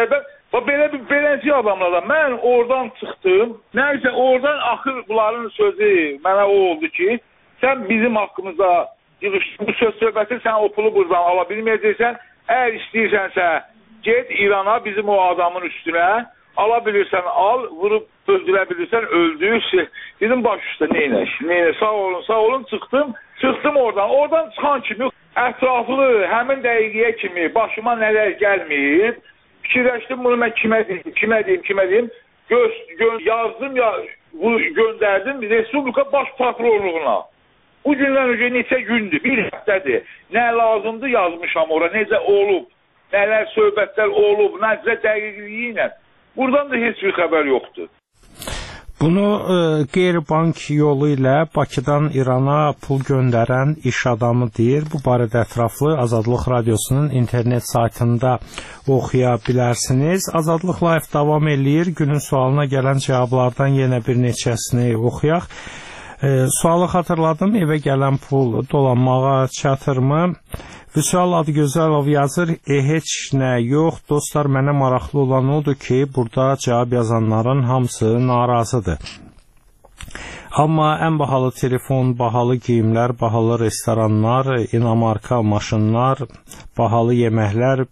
Beləci adamlardan mən oradan çıxdım. Nəysə oradan axır bunların sözü mənə o oldu ki, sən bizim haqqımızda bu söz söhbəti sən o pulu buradan ala bilməyəcəksən. Əgər istəyirsənsə get İrana bizim o adamın üstünə, ala bilirsən al, vurub öldürə bilirsən öldür. Dedim baş üstə neynəş, sağ olun çıxdım oradan. Oradan çıxan kimi ətraflı həmin dəqiqəyə kimi başıma nələr gəlməyib. Fikirləşdim bunu mən kimə deyim. Yazdım ya göndərdim Respublika Baş Prokurorluğuna. Bu gündən önce neçə gündür, bir həftədir. Nə lazımdır yazmışam ora, necə olub, nələr söhbətlər olub, necə dəqiqliyi ilə. Buradan da heç bir xəbər yoxdur. Bunu qeyri-bank yolu ilə Bakıdan İrana pul göndərən iş adamı deyir. Bu barədə ətraflı Azadlıq Radiosunun internet saytında oxuya bilərsiniz. Azadlıq Live davam eləyir. Günün sualına gələn cavablardan yenə bir neçəsini oxuyaq. Sualı xatırladım, evə gələn pul dolanmağa çatırmı? Vüsal Adıgözəlov yazır, heç nə yox, dostlar, mənə maraqlı olan odur ki, burada cavab yazanların hamısı narazıdır. Amma ən bahalı telefon, bahalı geyimlər, bahalı restoranlar, inamarka maşınlar, bahalı yeməklər,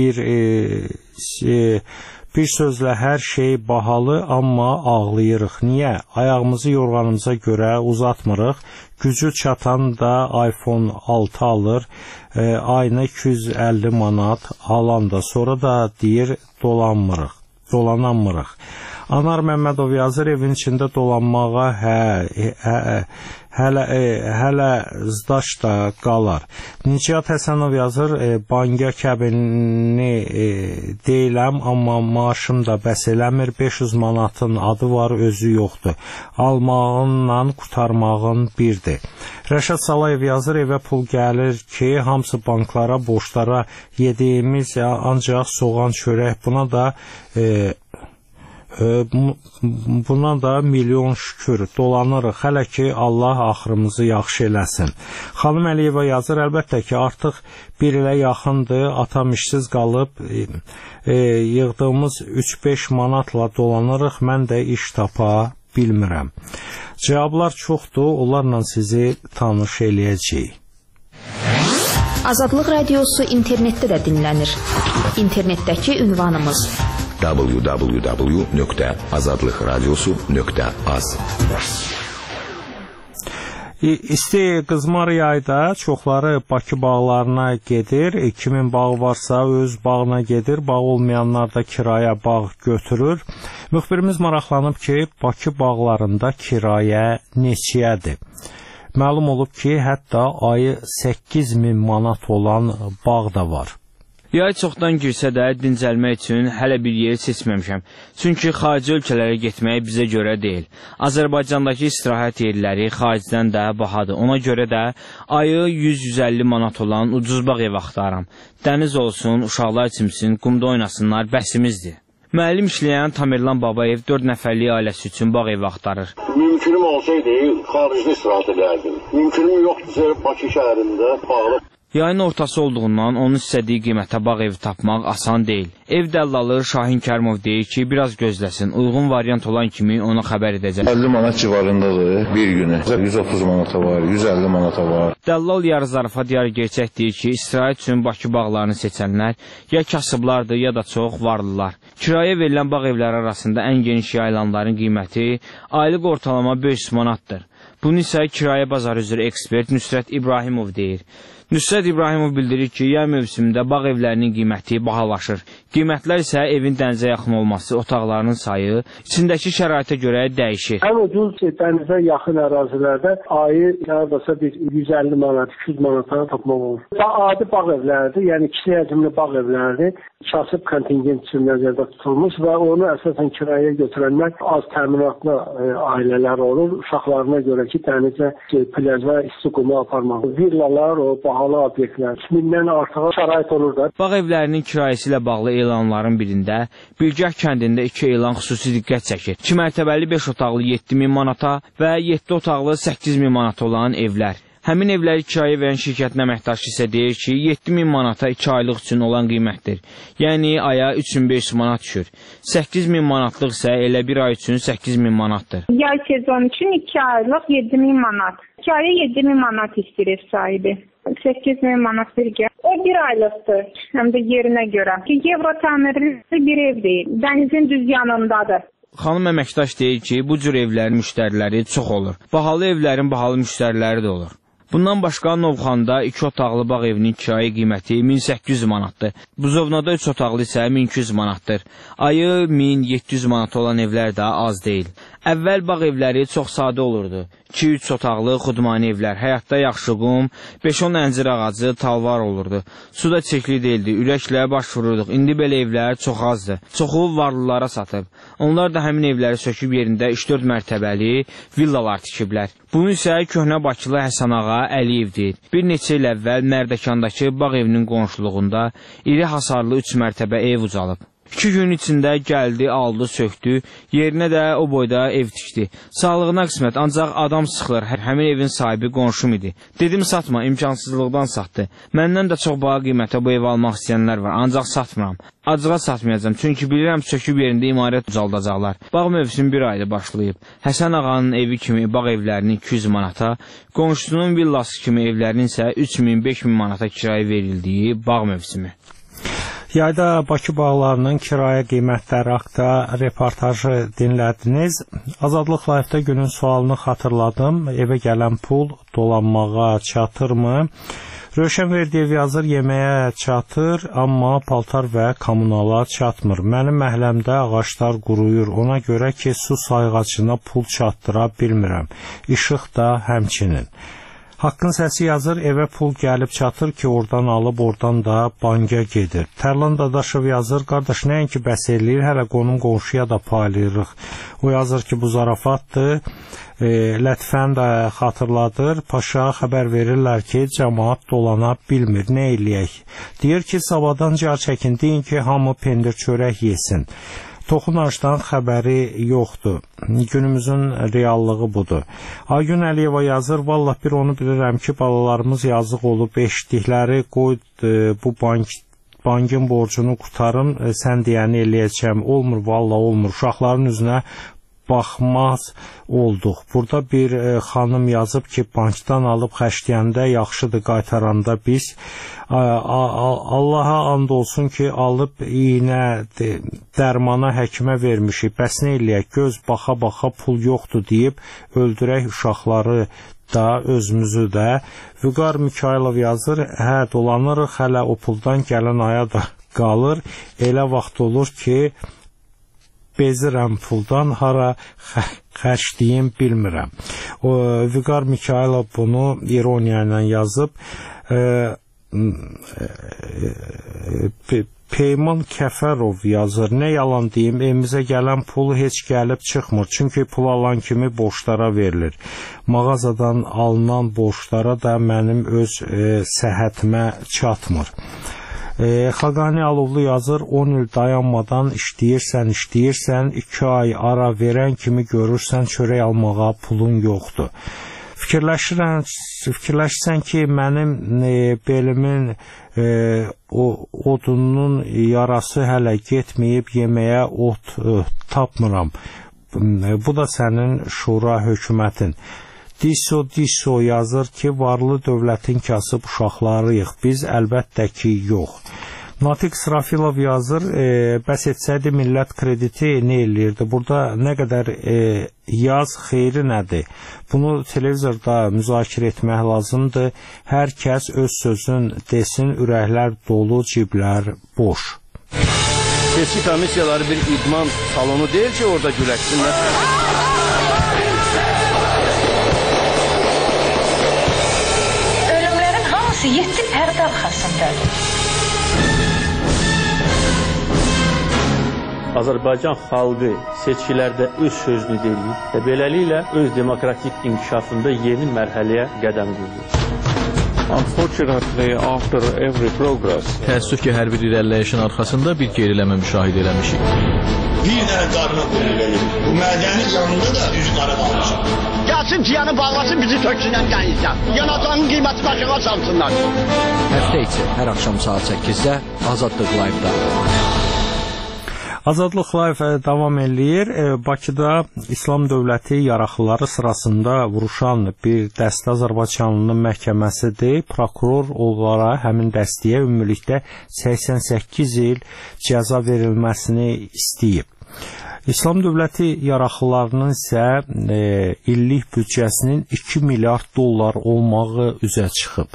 bir sözlə hər şey bahalı, amma ağlayırıq. Niyə? Ayağımızı yorğanımıza görə uzatmırıq. Gücü çatan da iPhone 6 alır. Ayına 250 manat alan da. Sonra da deyir dolanamırıq. Anar Məmmədov yazır, evin içində dolanmağa hələ zdaş da qalar. Nicat Həsənov yazır, banka kəbinini deyiləm, amma maaşım da bəs eləmir, 500 manatın adı var, özü yoxdur. Almağınla qutarmağın birdir. Rəşad Salayev yazır, evə pul gəlir ki, hamısı banklara, borçlara yediyimiz ancaq soğan çörək, buna da milyon şükür dolanırıq, hələ ki Allah axırımızı yaxşı eləsin. Xanım Əliyeva yazır, əlbəttə ki artıq bir ilə yaxındır, atam işsiz qalıb, yığdığımız 3-5 manatla dolanırıq, mən də iş tapa bilmirəm. Cavablar çoxdur, onlarla sizi tanış eləyəcəyik. Azadlıq Radiosu internetdə də dinlənir. İnternetdəki ünvanımız www.azadlıqradiosu.az. İsti qızmar yayda çoxları Bakı bağlarına gedir. Kimin bağı varsa öz bağına gedir. Bağ olmayanlar da kiraya bağ götürür. Müxbirimiz maraqlanıb ki, Bakı bağlarında kirayə neçəyədir? Məlum olub ki, hətta ayı 8000 manat olan bağ da var. Yay çoxdan girsə də dincəlmək üçün hələ bir yer seçməmişəm. Çünki xarici ölkələrə getmək bizə görə deyil. Azərbaycandakı istirahət yerləri xaricdən də bahadır. Ona görə də ayı 100-150 manat olan ucuz bağ ev axtarıram. Dəniz olsun, uşaqlar çimsin, qumda oynasınlar, bəsimizdir. Müəllim işləyən Tamerlan Babayev 4 nəfərlik ailəsi üçün bağ ev axtarır. Mümkünüm olsaydı, xaricdə istirahət edərdim. Mümkünüm yoxdursa, Bakı şəhərində bağlı. Yayın ortası olduğundan onun istədiyi qiymətə bağ evi tapmaq asan deyil. Ev dəllalı Şahin Kərimov deyir ki, biraz gözləsin, uyğun variant olan kimi ona xəbər edəcək. 50 manat civarındadır bir günü. 130 manata var, 150 manata var. Dəllal yarı zarafat yarı gerçək deyir ki, istirahət üçün Bakı bağlarını seçənlər ya kasıblardır, ya da çox varlılar. Kirayə verilən bağ evləri arasında ən geniş yayılanların qiyməti aylıq ortalama 500 manatdır. Bunu isə kirayə bazarı üzrə ekspert Nüsrət İbrahimov deyir. Nüsrət İbrahimov bildirir ki, yay mövsümündə bağ evlərinin qiyməti bahalaşır. Qiymətlər isə evin dənizə yaxın olması, otaqlarının sayı, içindəki şəraitə görə dəyişir. Ən ucuz dənizə yaxın ərazilərdə ayı yaradasa bir 150 manat, 200 manatlara tapmaq olur. Adi bağ evlərdir, yəni kiçik həcmli bağ evlərdir. Kasıb kontingent üçün nəzərdə tutulmuş və onu əsasən kiraya götürənlər az təminatlı ailələr olur. Uşaqlarına görə ki, dənizə, plaja, isti qumu aparmaq. Villalar, o bahalı obyektlər, 2000-dən artıq şərait olur da. Bağ evlərinin kirayəsi ilə bağlı elanların birində Bilgah kəndində 2 elan xüsusi diqqət çəkir. 2 mərtəbəli 5 otaqlı 7000 manata və 7 otaqlı 8000 manata olan evlər. Həmin evləri kirayə verən şirkətin əməkdaşı isə deyir ki, 7000 manata 2 aylıq üçün olan qiymətdir. Yəni aya 3500 manat düşür. 8000 manatlıq isə elə bir ay üçün 8000 manatdır. Yay sezon üçün 2 aylıq 7000 manat. 2 aya 7000 manat istəyir ev sahibi. 8000 manat vergi. O bir aylıqdır, həm də yerinə görə. Euro təmirli bir ev deyil, dənizin düz yanındadır. Xanım əməkdaş deyir ki, bu cür evlərin müştəriləri çox olur. Bahalı evlərin bahalı müştəriləri də olur. Bundan başqa Novxanda 2 otaqlı bağ evinin kirayə qiyməti 1800 manatdır. Buzovnada 3 otaqlı isə 1200 manatdır. Ayı 1700 manat olan evlər də az deyil. Əvvəl bağ evləri çox sadə olurdu. 2-3 otaqlı xudmani evlər, həyatda yaxşı qum, 5-10 əncir ağacı, talvar olurdu. Su da çirkli deyildi, ürəklə baş vururduq. İndi belə evlər çox azdır. Çoxu varlılara satıb. Onlar da həmin evləri söküb yerində 3-4 mərtəbəli villalar tikiblər. Bunu isə köhnə Bakılı Həsən ağa Əliyev deyir. Bir neçə il əvvəl Mərdəkandakı bağ evinin qonşuluğunda iri hasarlı 3 mərtəbə ev ucalıb. 2 gün içində gəldi, aldı, söktü, yerinə də o boyda ev tikdi. Sağlığına qismət, ancaq adam sıxılır, həmin evin sahibi qonşum idi. Dedim satma, imkansızlıqdan satdı. Məndən də çox baha qiymətə bu evi almaq istəyənlər var, ancaq satmıram. Acığa satmayacağım, çünki bilirəm söküb yerində imarət ucaldacaqlar. Bağ mövsüm bir ayda başlayıb. Həsən ağanın evi kimi bağ evlərinin 200 manata, qonşusunun villası kimi evlərinin isə 3000-5000 manata kirayə verildiyi bağ mövsümü. Yayda Bakı bağlarının kirayə qiymətləri haqda reportajı dinlədiniz. Azadlıq Live-da günün sualını xatırladım. Evə gələn pul dolanmağa çatırmı? Rövşən Verdiyev yazır, yeməyə çatır, amma paltar və kommunala çatmır. Mənim məhəlləmdə ağaclar quruyur. Ona görə ki, su sayğacına pul çatdıra bilmirəm. İşıq da həmçinin. Haqqın səsi yazır, evə pul gəlib çatır ki, oradan alıb, oradan da banka gedir. Tərlan Dadaşov yazır, qardaş, nəinki bəs eləyir, hələ qonum qonşuya da paylayırıq. O yazır ki, bu zarafatdır. Lətifəni də xatırladır. Paşa xəbər verirlər ki, cəmaat dolana bilmir, nə eləyək? Deyir ki, sabahdan car çəkin, deyin ki, hamı pendir çörək yesin. Toxunacdan xəbəri yoxdur. Günümüzün reallığı budur. Aygün Əliyeva yazır, vallah bir onu bilirəm ki, balalarımız yazıq olub, eşitdikləri qoy bu bankın borcunu qutarım, sən deyəni eləyəcəm. Olmur, vallah olmur. Uşaqların üzünə baxmaz olduq. Burada bir xanım yazıb ki, bankdan alıb xərcləyəndə yaxşıdır, qaytaranda biz. Allaha and olsun ki, alıb iynə, dərmana həkimə vermişik. Bəs nə eləyək? Göz baxa-baxa pul yoxdur deyib öldürək uşaqları da, özümüzü də. Vüqar Mikailov yazır, hə, dolanırıq, hələ o puldan gələn aya da qalır. Elə vaxt olur ki, bezirəm puldan, hara xərcliyim bilmirəm. Vüqar Mikailov bunu ironiya ilə yazıb. Peyman Kəfərov yazır, nə yalan deyim, evimizə gələn pul heç gəlib çıxmır, çünki pul alan kimi borçlara verilir. Mağazadan alınan borçlara da mənim öz səhhətimə çatmır. Xaqani Alovlu yazır, 10 il dayanmadan işləyirsən, 2 ay ara verən kimi görürsən, çörək almağa pulun yoxdur. Fikirləşirsən ki, mənim belimin odunun yarası hələ getməyib, yeməyə ot tapmıram. Bu da sənin şura hökumətin. Diso yazır ki, varlı dövlətin kasıb uşaqlarıyıq, biz əlbəttə ki, yox. Natiq Srafilov yazır, bəs etsəydi millət krediti nə eləyirdi? Burada nə qədər yaz xeyri nədir? Bunu televizorda müzakirə etmək lazımdır. Hər kəs öz sözün desin, ürəklər dolu, ciblər boş. Seçki komissiyaları bir idman salonu deyil ki, orada güləşsinlər. Ölümlərin hamısı 7 pərdə arxasındadır. Azərbaycan xalqı seçkilərdə öz sözünü deyir və beləliklə öz demokratik inkişafında yeni mərhələyə qədəm qoyur. Unfortunately, after every progress, təəssüf ki, hər bir irəliləyişin arxasında bir geriləmə müşahidə eləmişik. Bir dənə qarına qulluq edir. Bu mədəni canında da üz qara qalmışıq. Gəlsin ciyanı bağlasın, bizi töksünən qənizdən. Yanacağın qiyməti başına salsınlar. Həftə içi hər axşam saat 8-də Azadlıq Live-da. Azadlıq Live davam eləyir. Bakıda İslam dövləti yaraqlıları sırasında vuruşan bir dəstə azərbaycanlının məhkəməsidir. Prokuror onlara həmin dəstəyə ümumilikdə 88 il cəza verilməsini istəyib. İslam dövləti yaraqlılarının isə illik büdcəsinin 2 milyard dollar olmağı üzə çıxıb.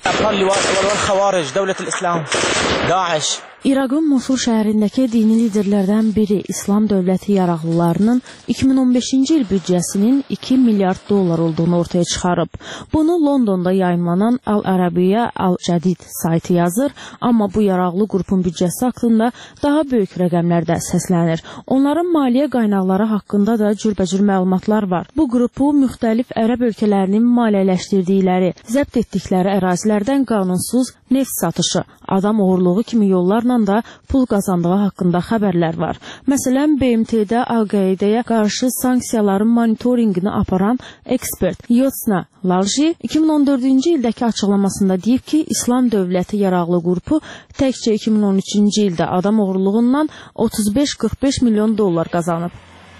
İraqın Mosul şəhərindəki dini liderlərdən biri İslam dövləti yaraqlılarının 2015-ci il büdcəsinin 2 milyard dollar olduğunu ortaya çıxarıb. Bunu Londonda yayımlanan Al-Ərabiyyə Al-Cədid saytı yazır, amma bu yaraqlı qrupun büdcəsi haqqında daha böyük rəqəmlərdə səslənir. Onların maliyyə qaynaqları haqqında da cürbəcür məlumatlar var. Bu qrupu müxtəlif ərəb ölkələrinin maliyyələşdirdikləri, zəbt etdikləri ərazilərdən qanunsuz neft satışı, adam oğurluğu kimi yollarla da pul qazandığı haqqında xəbərlər var. Məsələn, BMT-də Al-Qaidəyə qarşı sanksiyaların monitorinqini aparan ekspert Yotsna Lalji 2014-cü ildəki açıqlamasında deyib ki, İslam dövləti yaraqlı qrupu təkcə 2013-cü ildə adam oğurluğundan 35-45 milyon dollar qazanıb.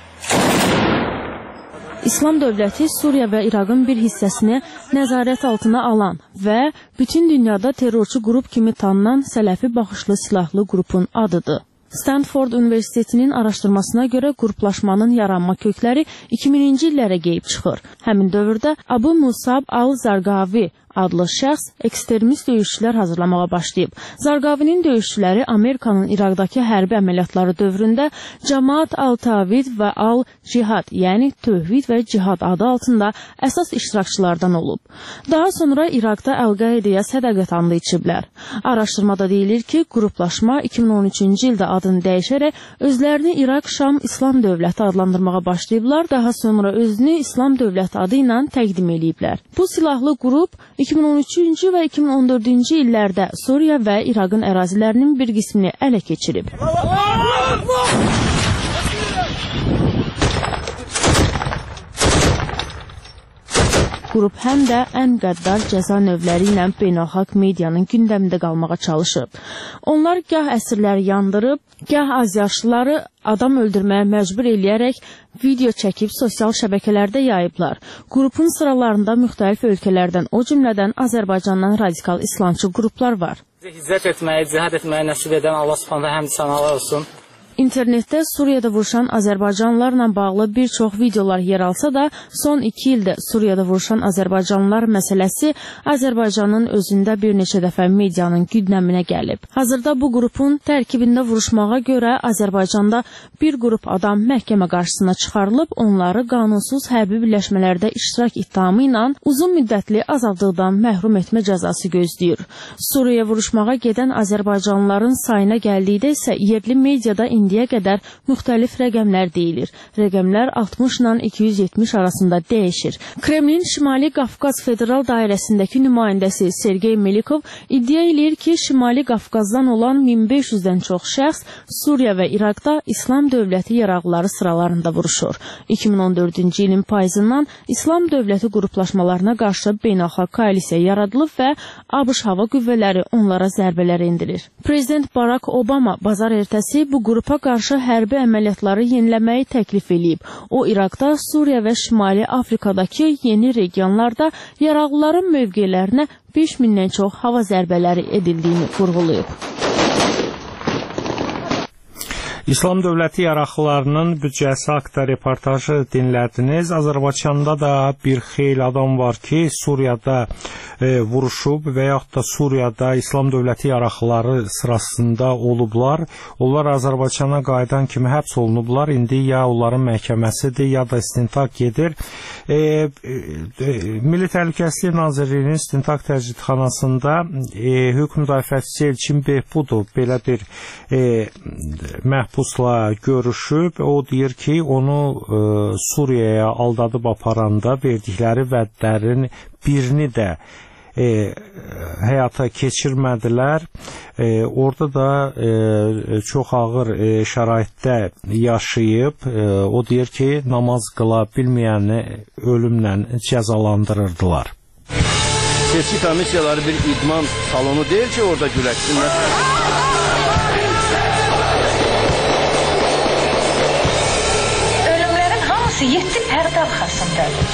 İslam dövləti Suriya və İraqın bir hissəsini nəzarət altına alan və bütün dünyada terrorçu qrup kimi tanınan sələfi baxışlı silahlı qrupun adıdır. Stanford Universitetinin araşdırmasına görə qruplaşmanın yaranma kökləri 2000-ci illərə geyib çıxır. Həmin dövrdə Abu Musab al-Zarqavi adlı şəxs ekstremist döyüşçülər hazırlamağa başlayıb. Zarqavinin döyüşçüləri Amerikanın İraqdakı hərbi əməliyyatları dövründə Cəmaat al-Tavhid və al-Cihad, yəni Tövhid və Cihad adı altında əsas iştirakçılardan olub. Daha sonra İraqda Əl-Qaidəyə sədaqət andı içiblər. Araşdırmada deyilir ki, qruplaşma 2013-cü ildə adını dəyişərək özlərini İraq-Şam İslam dövləti adlandırmağa başlayıblar, daha sonra özünü İslam dövləti adı ilə təqdim eləyiblər. Bu silahlı qrup 2013-cü və 2014-cü illərdə Suriya və İraqın ərazilərinin bir qismini ələ keçirib. Qrup həm də ən qəddar cəza növləri ilə beynəlxalq medianın gündəmində qalmağa çalışıb. Onlar gah əsirləri yandırıb, gah azyaşlıları adam öldürməyə məcbur eləyərək video çəkib sosial şəbəkələrdə yayıblar. Qrupun sıralarında müxtəlif ölkələrdən, o cümlədən Azərbaycandan radikal İslamçı qruplar var. İzzət etməyi, cihad etməyi nəsib edən Allah Subhanahu həmd sənalar olsun. İnternetdə Suriyada vuruşan Azərbaycanlılarla bağlı bir çox videolar yer alsa da, son 2 ildə Suriyada vuruşan Azərbaycanlılar məsələsi Azərbaycanın özündə bir neçə dəfə medianın gündəminə gəlib. Hazırda bu qrupun tərkibində vuruşmağa görə Azərbaycanda bir qrup adam məhkəmə qarşısına çıxarılıb, onları qanunsuz hərbi birləşmələrdə iştirak ittihamı ilə uzun müddətli azadlıqdan məhrum etmə cəzası gözləyir. Suriyaya vuruşmağa gedən Azərbaycanlıların sayına gəldikdə isə yerli mediada indiyə qədər müxtəlif rəqəmlər deyilir. Rəqəmlər 60 ilə 270 arasında dəyişir. Kremlin Şimali Qafqaz Federal Dairəsindəki nümayəndəsi Sergey Melikov iddia edir ki, Şimali Qafqazdan olan 1500-dən çox şəxs Suriya və İraqda İslam dövləti yaraqlıları sıralarında vuruşur. 2014-cü ilin payızından İslam dövləti qruplaşmalarına qarşı beynəlxalq koalisiya yaradılıb və ABŞ hava qüvvələri onlara zərbələr endirir. Prezident Barack Obama bazar ertəsi bu qrupa qarşı hərbi əməliyyatları yeniləməyi təklif eləyib. O, İraqda, Suriya və Şimali Afrikadakı yeni regionlarda yaraqlıların mövqelərinə 5000-dən çox hava zərbələri edildiyini vurğulayıb. İslam dövləti yaraqlılarının büdcəsi haqda reportajı dinlədiniz. Azərbaycanda da bir xeyli adam var ki, Suriyada vuruşub və yaxud da Suriyada İslam dövləti yaraqlıları sırasında olublar. Onlar Azərbaycana qayıdan kimi həbs olunublar. İndi ya onların məhkəməsidir, ya da istintaq gedir. Milli Təhlükəsizlik Nazirliyinin istintaq təcridxanasında hökm müdafiəçisi Elçin Behbudov belə bir məhbusla görüşüb. O deyir ki, onu Suriyaya aldadıb aparanda verdikləri vədlərin birini də həyata keçirmədilər. Orada da çox ağır şəraitdə yaşayıb, o deyir ki, namaz qıla bilməyəni ölümlə cəzalandırırdılar. Seçki komissiyaları bir idman salonu deyil ki, orada güləşsinlər. Ölümlərin hamısı 7 pərdə arxasındadır.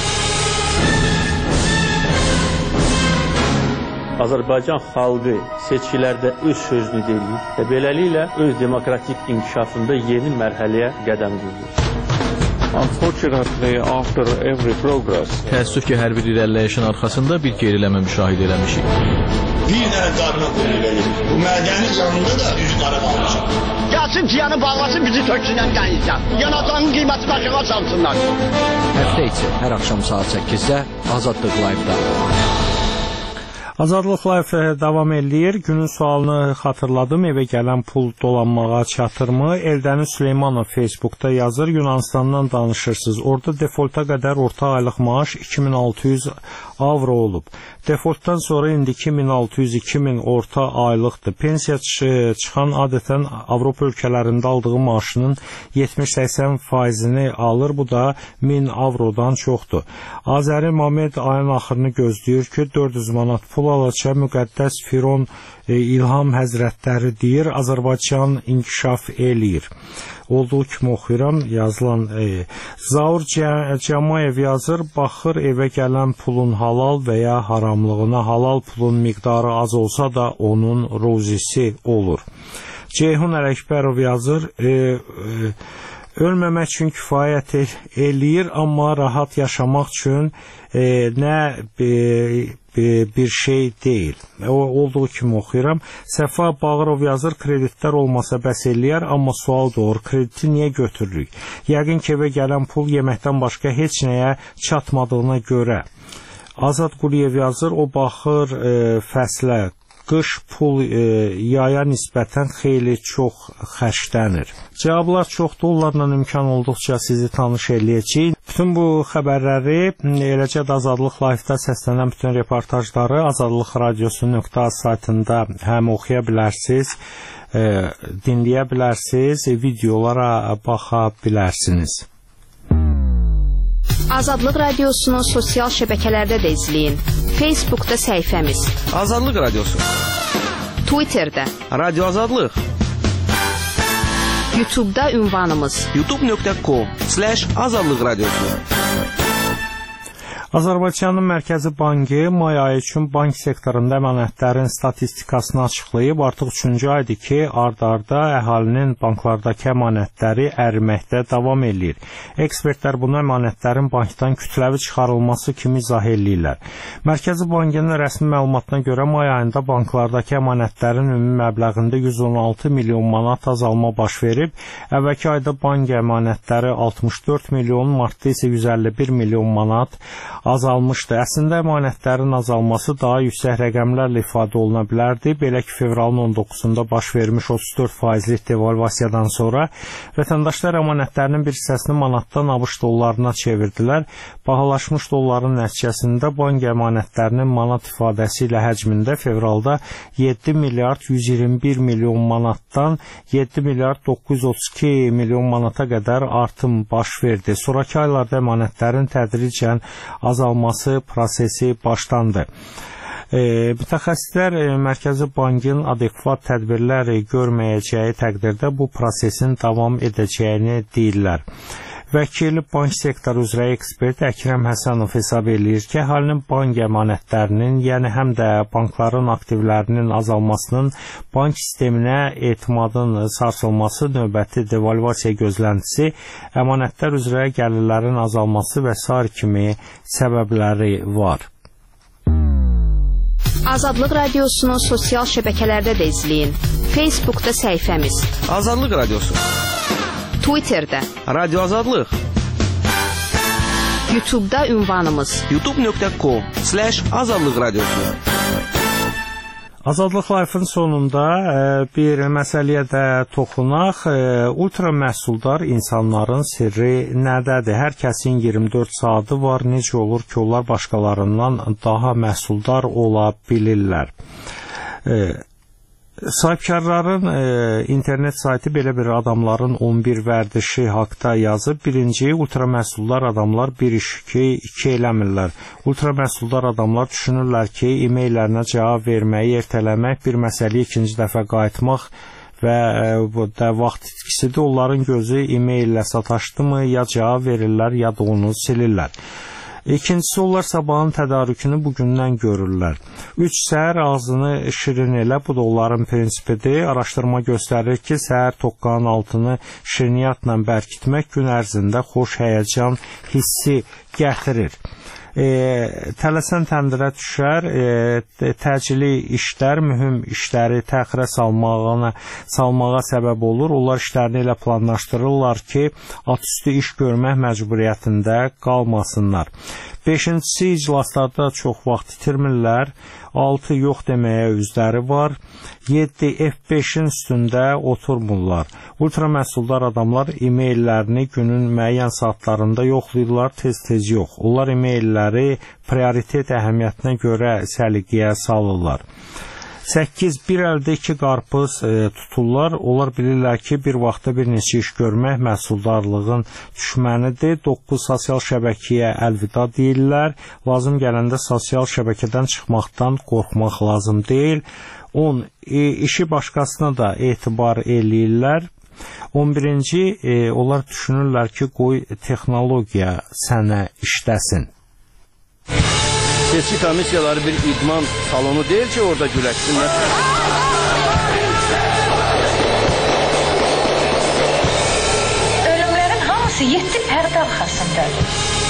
Azərbaycan xalqı seçkilərdə öz sözünü deyir və beləliklə öz demokratik inkişafında yeni mərhələyə qədəm qoyur. Unfortunately, after every progress, təəssüf ki, hər bir irəliləyişin arxasında bir geriləmə müşahidə eləmişik. Bir dənə qarına qoyulur. Bu mədəni canında da üz qara qalmışam. Gəlsin tiyanı bağlasın, bizi töksünən dənizdən. Yanacağın qiyməti başına çalsınlar. Həftə içi hər axşam saat 8-də Azadlıq Live-da. Azadlıq Live davam eləyir. Günün sualını xatırladım. Evə gələn pul dolanmağa çatırmı? Eldəniz Süleymanov Facebookda yazır. Yunanistandan danışırsınız. Orada defolta qədər orta aylıq maaş 2600 avro olub. Defoltdan sonra indi 2600-2000 orta aylıqdır. Pensiya çıxan adətən Avropa ölkələrində aldığı maaşının 70-80%-ni alır. Bu da 1000 avrodan çoxdur. Azəri Mamed ayın axırını gözləyir ki, 400 manat pul alacaq. Müqəddəs Firon İlham Həzrətləri deyir, Azərbaycan inkişaf eləyir. Olduğu kimi oxuyuram, yazılan Zaur Cəmayev yazır, baxır evə gələn pulun halal və ya haramlığına. Halal pulun miqdarı az olsa da onun ruzisi olur. Ceyhun Ələkbərov yazır, ölməmək üçün kifayət eləyir, amma rahat yaşamaq üçün nə bir şey deyil. Olduğu kimi oxuyuram. Səfa Bağırov yazır, kreditlər olmasa bəs eləyər, amma sual doğur, krediti niyə götürürük? Yəqin ki, evə gələn pul yeməkdən başqa heç nəyə çatmadığına görə. Azad Quliyev yazır, o baxır fəslə. Qış pul yaya nisbətən xeyli çox xərclənir. Cavablar çoxdur, onlarla imkan olduqca sizi tanış eləyəcəyik. Bütün bu xəbərləri, eləcə də Azadlıq Live-da səslənən bütün reportajları Azadlıq Radiosu.az saytında həm oxuya bilərsiniz, dinləyə bilərsiniz, videolara baxa bilərsiniz. Azadlıq Radiosunu sosial şəbəkələrdə də izləyin. Facebookda səhifəmiz Azadlıq Radiosu, Twitterdə Radio Azadlıq, YouTube'da ünvanımız youtube.com/Azadlıq Radiosu. Azərbaycanın Mərkəzi Bankı may ayı üçün bank sektorunda əmanətlərin statistikasını açıqlayıb. Artıq 3-cü aydır ki, ard-arda əhalinin banklardakı əmanətləri əriməkdə davam edir. Ekspertlər bunu əmanətlərin bankdan kütləvi çıxarılması kimi izah edirlər. Mərkəzi Bankının rəsmi məlumatına görə may ayında banklardakı əmanətlərin ümumi məbləğində 116 milyon manat azalma baş verib. Əvvəlki ayda bank əmanətləri 64 milyon, martda isə 151 milyon manat azalmışdı. Əslində əmanətlərin azalması daha yüksək rəqəmlərlə ifadə oluna bilərdi. Belə ki, fevralın 19-da baş vermiş 34%lik devalvasiyadan sonra vətəndaşlar əmanətlərinin bir hissəsini manatdan ABŞ dollarına çevirdilər. Bahalaşmış dolların nəticəsində bank əmanətlərinin manat ifadəsi ilə həcmində fevralda 7 milyard 121 milyon manatdan 7 milyard 932 milyon manata qədər artım baş verdi. Sonraki aylarda əmanətlərin tədricən azalması prosesi başlandı. Mütəxəssislər Mərkəzi Bankın adekvat tədbirlər görməyəcəyi təqdirdə bu prosesin davam edəcəyini deyirlər. Vəkil bank sektoru üzrə ekspert Əkrəm Həsənov hesab edir ki, əhalinin bank əmanətlərinin, yəni həm də bankların aktivlərinin azalmasının bank sisteminə etimadın sarsılması, növbəti devalvasiya gözləntisi, əmanətlər üzrə gəlirlərin azalması və sair kimi səbəbləri var. Azadlıq Radiosunu sosial şəbəkələrdə də izləyin. Facebookda səhifəmiz Azadlıq Radiosu, Twitterdə Radio Azadlıq, YouTube'da ünvanımız youtube.com/Azadlıq Radiosu. Azadlıq Life-ın sonunda bir məsələyə də toxunaq. Ultra məhsuldar insanların sirri nədədir? Hər kəsin 24 saatı var. Necə olur ki, onlar başqalarından daha məhsuldar ola bilirlər? Sahibkarların internet saytı belə bir adamların 11 vərdişi haqda yazıb. Birinci, ultra məhsuldar adamlar bir işi iki eləmirlər. Ultra məhsuldar adamlar düşünürlər ki, e-maillərinə cavab verməyi ertələmək, bir məsələyə ikinci dəfə qayıtmaq və bu da vaxt itkisidir. Onların gözü e-maillə sataşdımı, ya cavab verirlər, ya da onu silirlər. İkincisi, onlar sabahın tədarükünü bugündən görürlər. 3 səhər ağzını şirin elə, bu da onların prinsipidir. Araşdırma göstərir ki, səhər toqqanın altını şirniyyatla bərkitmək gün ərzində xoş həyəcan hissi gətirir. Tələsən təndirə düşər, təcili işlər, mühüm işləri təxirə salmağa səbəb olur. Onlar işlərini elə planlaşdırırlar ki, atüstü iş görmək məcburiyyətində qalmasınlar. 5-incisi, iclaslarda çox vaxt itirmirlər. 6 yox deməyə üzləri var. 7 F5-in üstündə oturmurlar. Ultra məhsuldar adamlar e-maillərini günün müəyyən saatlarında yoxlayırlar, tez-tez yox. Onlar e-mailləri prioritet əhəmiyyətinə görə səliqəyə salırlar. 8. Bir əldə 2 qarpız tuturlar. Onlar bilirlər ki, bir vaxtda bir neçə iş görmək məhsuldarlığın düşmənidir. 9. Sosial şəbəkəyə əlvida deyirlər. Lazım gələndə sosial şəbəkədən çıxmaqdan qorxmaq lazım deyil. 10. İşi başqasına da etibar eləyirlər. 11-ci, onlar düşünürlər ki, qoy texnologiya sənə işləsin. Seçki komissiyaları bir idman salonu deyil ki, orada güləşsinlər. Ölümlərin hamısı 7 pərdə arxasındadır.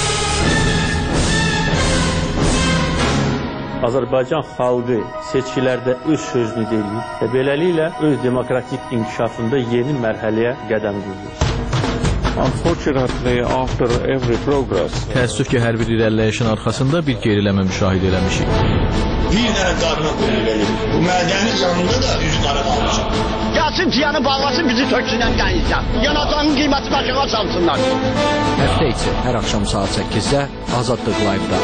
Azərbaycan xalqı seçkilərdə öz sözünü deyir və beləliklə öz demokratik inkişafında yeni mərhələyə qədəm qoyur. Unfortunately, after every progress, təəssüf ki, hər bir irəliləyişin arxasında bir geriləmə müşahidə eləmişik. Bir dənə qarına qoyulur. Bu mədənin yanında da üzü qara qalmışam. Gəlsin tiyanı bağlasın, bizi töksünən qəyizlər. Yanacağının qiyməti başına salsınlar. Həftə içi hər axşam saat 8-də Azadlıq Live-da.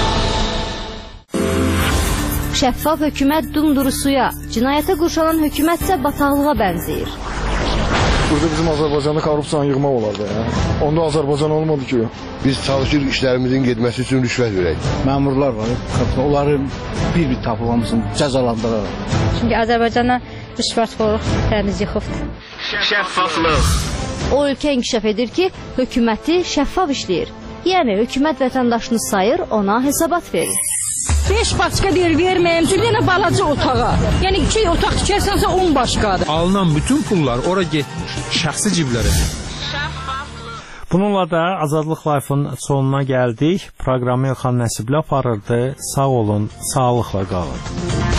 Şəffaf hökumət dumduru suya, cinayətə qurşanan hökumət isə bataqlığa bənzəyir. Burada bizim Azərbaycanda korrupsiyanı yığmaq olardı. Onda Azərbaycan olmadı ki. Biz çalışır işlərimizin getməsi üçün rüşvət verək. Məmurlar var, onları bir-bir tapılmasın, cəzalandıraraq. Çünki Azərbaycana rüşvətxorluq təmiz yıxıbdır. Şəffaflıq. O ölkə inkişaf edir ki, hökuməti şəffaf işləyir. Yəni, hökumət vətəndaşını sayır, ona hesabat verir. 5 başqa deyir, verməyəm, çünki yenə balaca otağa. Yəni 2 otaq tikərsənsə 10 başqadır. Alınan bütün pullar ora getmiş, şəxsi ciblərə. Bununla da Azadlıq Life-ın sonuna gəldik. Proqramı Elxan Nəsiblə aparırdı. Sağ olun, sağlıqla qalın.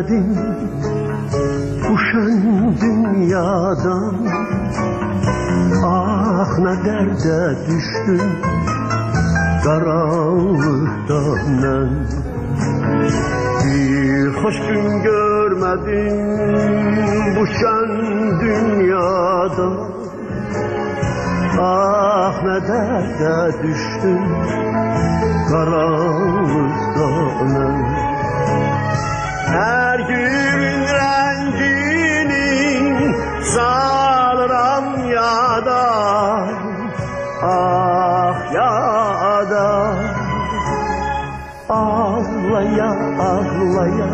görmedin bu şen dünyadan. Ah ne derde düştün karanlıktan ben. Bir hoş gün görmedin bu şen dünyada. Ah ne derde düştün karanlıktan. Her gün rengini salıram yada. Ah yada. Ağlaya ağlaya,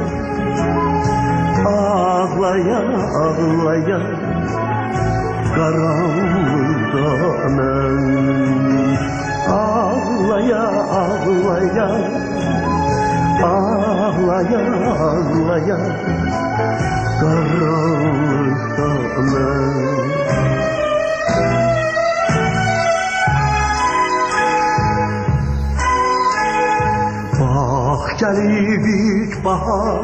ağlaya ağlaya karanlıkta ben. Ağlaya ağlaya, ağlaya ağlaya karanlıkta ben. Gelip ilk bahar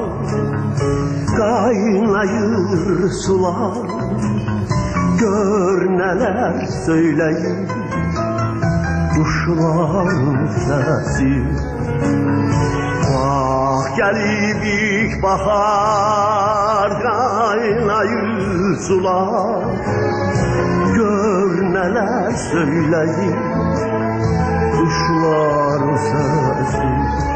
kaynayır sular. Gör neler söyleyir kuşların sesi. Ah gelip ilk bahar kaynayır sular. Gör neler söyleyir kuşların sesi.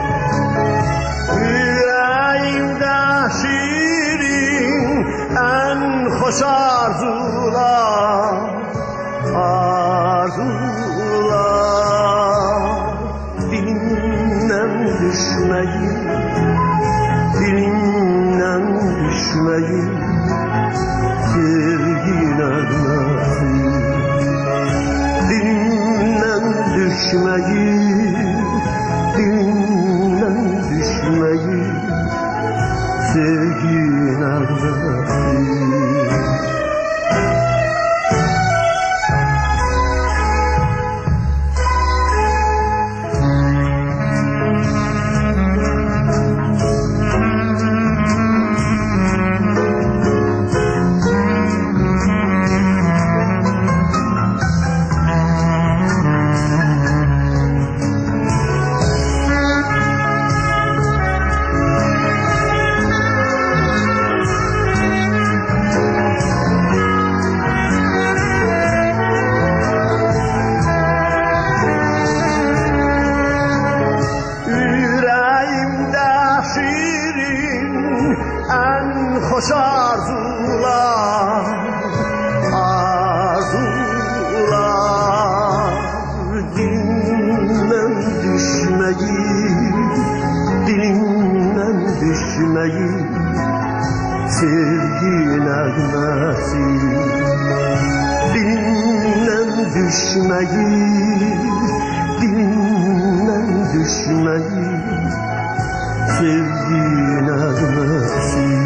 Yüreğimde şirin en hoş arzular, arzular. Dilimden düşmeyi, dilimden düşmeyi sevgine nasip. Dilimden düşmeyi, dilimden düşmeyi sevgine nasip. Hoş arzular, arzular. Dilimden düşmeyi, dilimden düşmeyi sevgine nasip. Dilimden düşmeyi, dilimden düşmeyi sevgine nasip.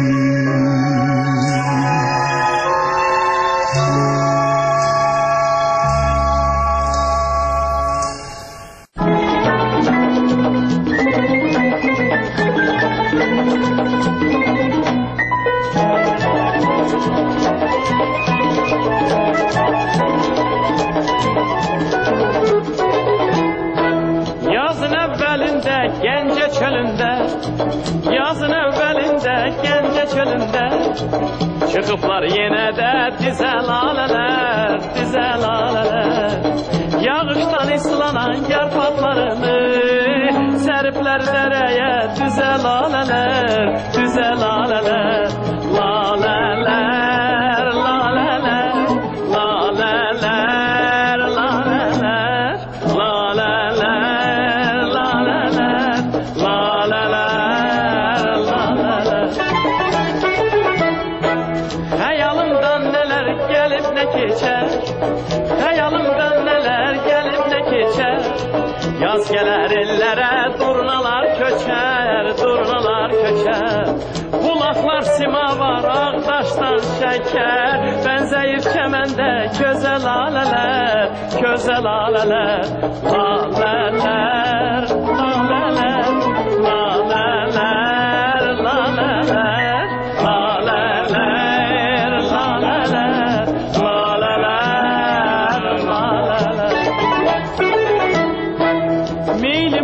Yazın evvelinde Gence çölünde, yazın evvelinde Gence çölünde çıkıplar yine de dize laleler, dize laleler. Yağıştan ıslanan yarpaklarını seripler dereye düze laleler, düze laleler. Laleler, laleler, laleler, laleler, laleler, laleler, laleler, laleler. Hayalımdan neler gelip ne geçer, hayalımdan neler gelip ne geçer. Yaz gelir ellere durnalar köçer, durnalar köçer. Bulaklar sima var ağdaştan şeker. Benzeyir kemende köze laleler, köze laleler. Laleler, laleler, laleler, laleler.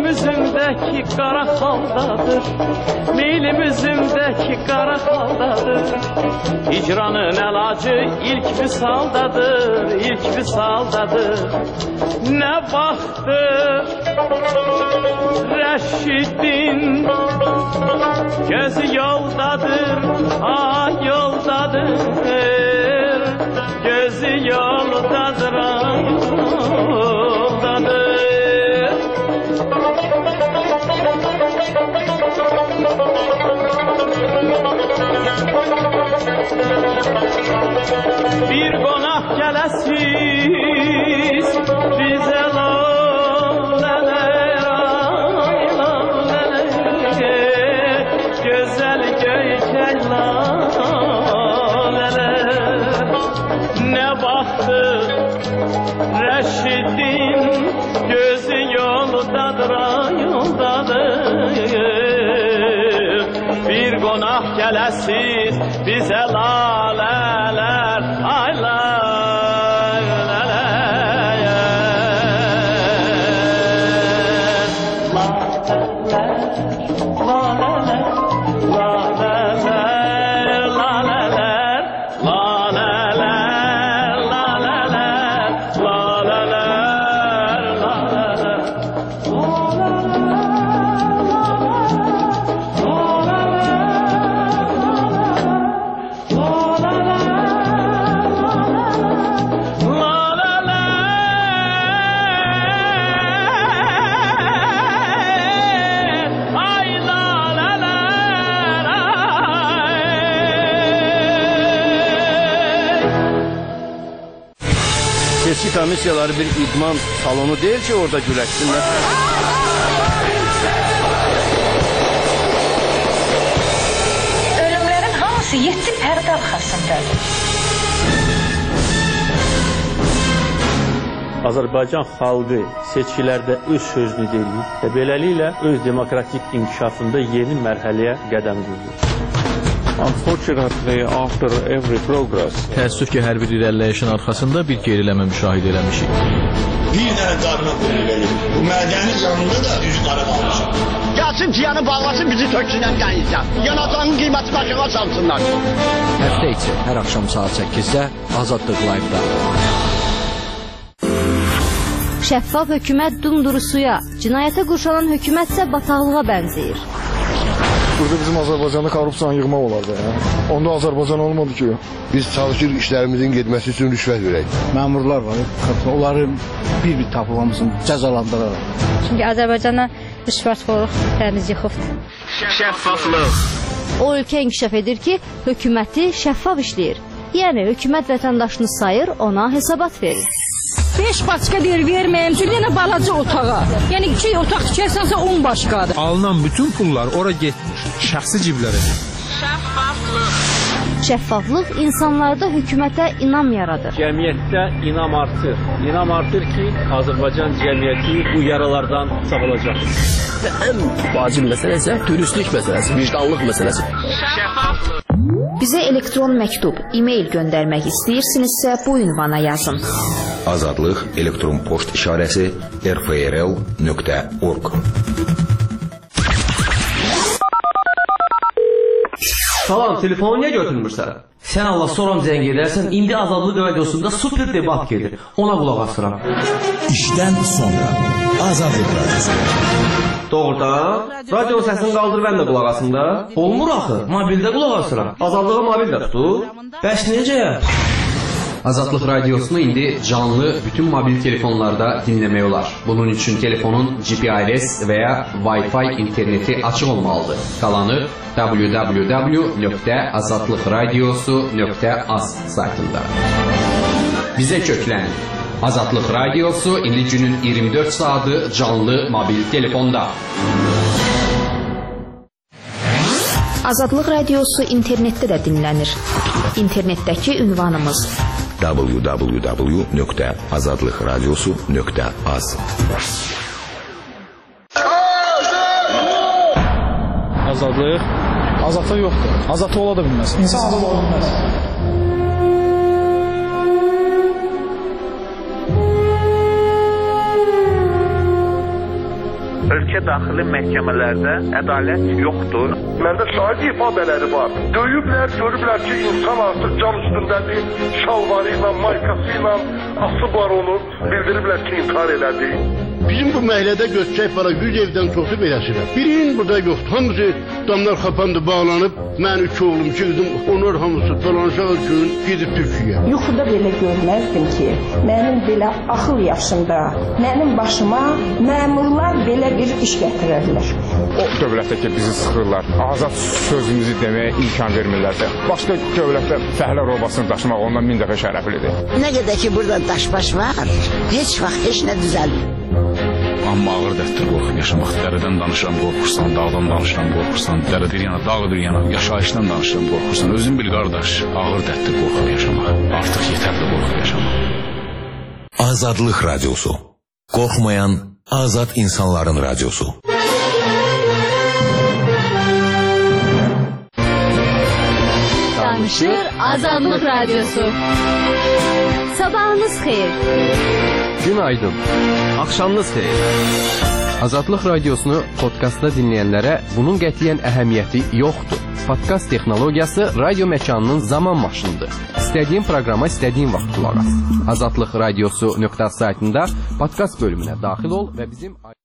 üzümdəki qara xaldadır, meylim üzümdəki qara xaldadır. Hicranın əlacı ilk visaldadır, ilk visaldadır. Nə vaxtdır Rəşidin gözü yoldadır, ah yoldadır, gözü yoldadır, ah yoldadır. Bir qonaq gələsiz bizə lalələr, ay lalələr, gözəl göyçək lalələr. Nə vaxtdır Rəşidin gözü yoldadır, ay yoldadır. Bir qonaq gələsiz bizə lalələr, ay seçki komissiyaları bir idman salonu deyil ki orada güləşsinlər. Ölümlərin hamısı 7 pərdə arxasındadır. Azərbaycan xalqı seçkilərdə öz sözünü deyir və beləliklə öz demokratik inkişafında yeni mərhələyə qədəm qoyur. Unfortunately, after every progress, təəssüf ki, hər bir irəliləyişin arxasında bir geriləmə müşahidə eləmişik. Bir dənə qarına qulluq bu mədəni canında da üz qara qalmışıq. Gəlsin ciyanı bağlasın, bizi töksünən qənizdən. Yanacağın qiyməti başına salsınlar. Həftə içi hər axşam saat 8-də Azadlıq Live-da. Şəffaf hökumət dumdurusuya, cinayətə qurşanan hökumət isə bataqlığa bənzəyir. Burada bizim Azərbaycanda korrupsiyanı yığmaq olardı. Onda Azərbaycan olmadı ki. Biz çalışırıq işlərimizin getməsi üçün rüşvət verək. Məmurlar var, onların bir-bir tapılmasını cəzalandıraraq. Çünki Azərbaycana rüşvətxorluq təmiz yıxıbdır. Şəffaflıq. O ölkə inkişaf edir ki, hökuməti şəffaf işləyir. Yəni hökumət vətəndaşını sayır, ona hesabat verir. 5 başqa deyir verməyim, çünki yenə balaca otağa. Yəni 2 otaq tikərsənsə 10 başqadır. Alınan bütün pullar ora getmir, şəxsi ciblərə. Şəffaflıq. Şəffaflıq insanlarda hökumətə inam yaradır. Cəmiyyətdə inam artır. İnam artır ki, Azərbaycan cəmiyyəti bu yaralardan sağalacaq. Və ən vacib məsələ isə dürüstlük məsələsi, vicdanlıq məsələsi. Şəffaflıq. Bizə elektron məktub, e-mail göndərmək istəyirsinizsə bu ünvana yazın. Azadlıq elektron poçt işarəsi rfrl.org. Salam, telefonu niyə götürmürsən? Sən Allah soram zəng edərsən, indi Azadlıq radiosunda super debat gedir. Ona qulaq asıram. İşdən sonra Azadlıq radiosu. Doğrudan? Radionun səsini qaldır, mən də qulaq asım da. Olmur axı, mobildə qulaq asıram. Azadlığı mobildə tutur. Bəs necə? Azadlıq radiosunu indi canlı bütün mobil telefonlarda dinləmək olar. Bunun üçün telefonun GPRS və ya Wi-Fi interneti açıq olmalıdır. Qalanı www.azadlıqradiosu.az saytında. Bizə köklənin. Azadlıq radiosu indi günün 24 saatı canlı mobil telefonda. Azadlıq radiosu internetdə də dinlənir. İnternetdəki ünvanımız www.azadlıqradiosu.az. Azadlıq? Azadlıq yoxdur. Azadlıq ola da bilməz. İnsan azad ola bilməz. Ölkə daxili məhkəmələrdə ədalət yoxdur. Məndə şahid ifadeləri var. Döyüblər, görüblər ki, insan artıq cam üstündədir, şalvarı ilə, maykası ilə asıblar onu, bildiriblər ki, intihar elədi. Bizim bu məhəllədə göstərək var, 100 evdən çoxu beləsidir. Birinin burada yoxdur. Hamısı damlar xapandı, bağlanıb. Mən 2 oğlum, 2 qızım, onlar hamısı dolanışaq üçün gedib Türkiyəyə. Yuxuda belə görməzdim ki, mənim belə axıl yaşında, mənim başıma məmurlar belə bir iş gətirərlər. O dövlətdə ki, bizi sıxırlar, azad sözümüzü deməyə imkan vermirlərsə, başqa dövlətdə fəhlə robasını daşımaq ondan 1000 dəfə şərəflidir. Nə qədər ki, burada daşbaş var, heç vaxt heç nə düzəlmir. Amma ağır dərddir qorxub yaşamaq. Dərədən danışıram, qorxursan, dağdan danışıram, qorxursan, dərədir yana, dağdır yana, yaşayışdan danışıram, qorxursan. Özün bil qardaş, ağır dərddir qorxub yaşamaq. Artıq yetərli qorxub yaşamaq. Azadlıq Radyosu. Qorxmayan azad insanların radyosu. Danışır Azadlıq Radyosu. Sabahınız xeyir. Günaydın. Axşamınız xeyir. Azadlıq Radiosunu podkastda dinləyənlərə bunun qətiyyən əhəmiyyəti yoxdur. Podkast texnologiyası radio məkanının zaman maşınıdır. İstədiyin proqrama istədiyin vaxt qulaq as. Azadlıq Radiosu.saytında podkast bölümünə daxil ol və bizim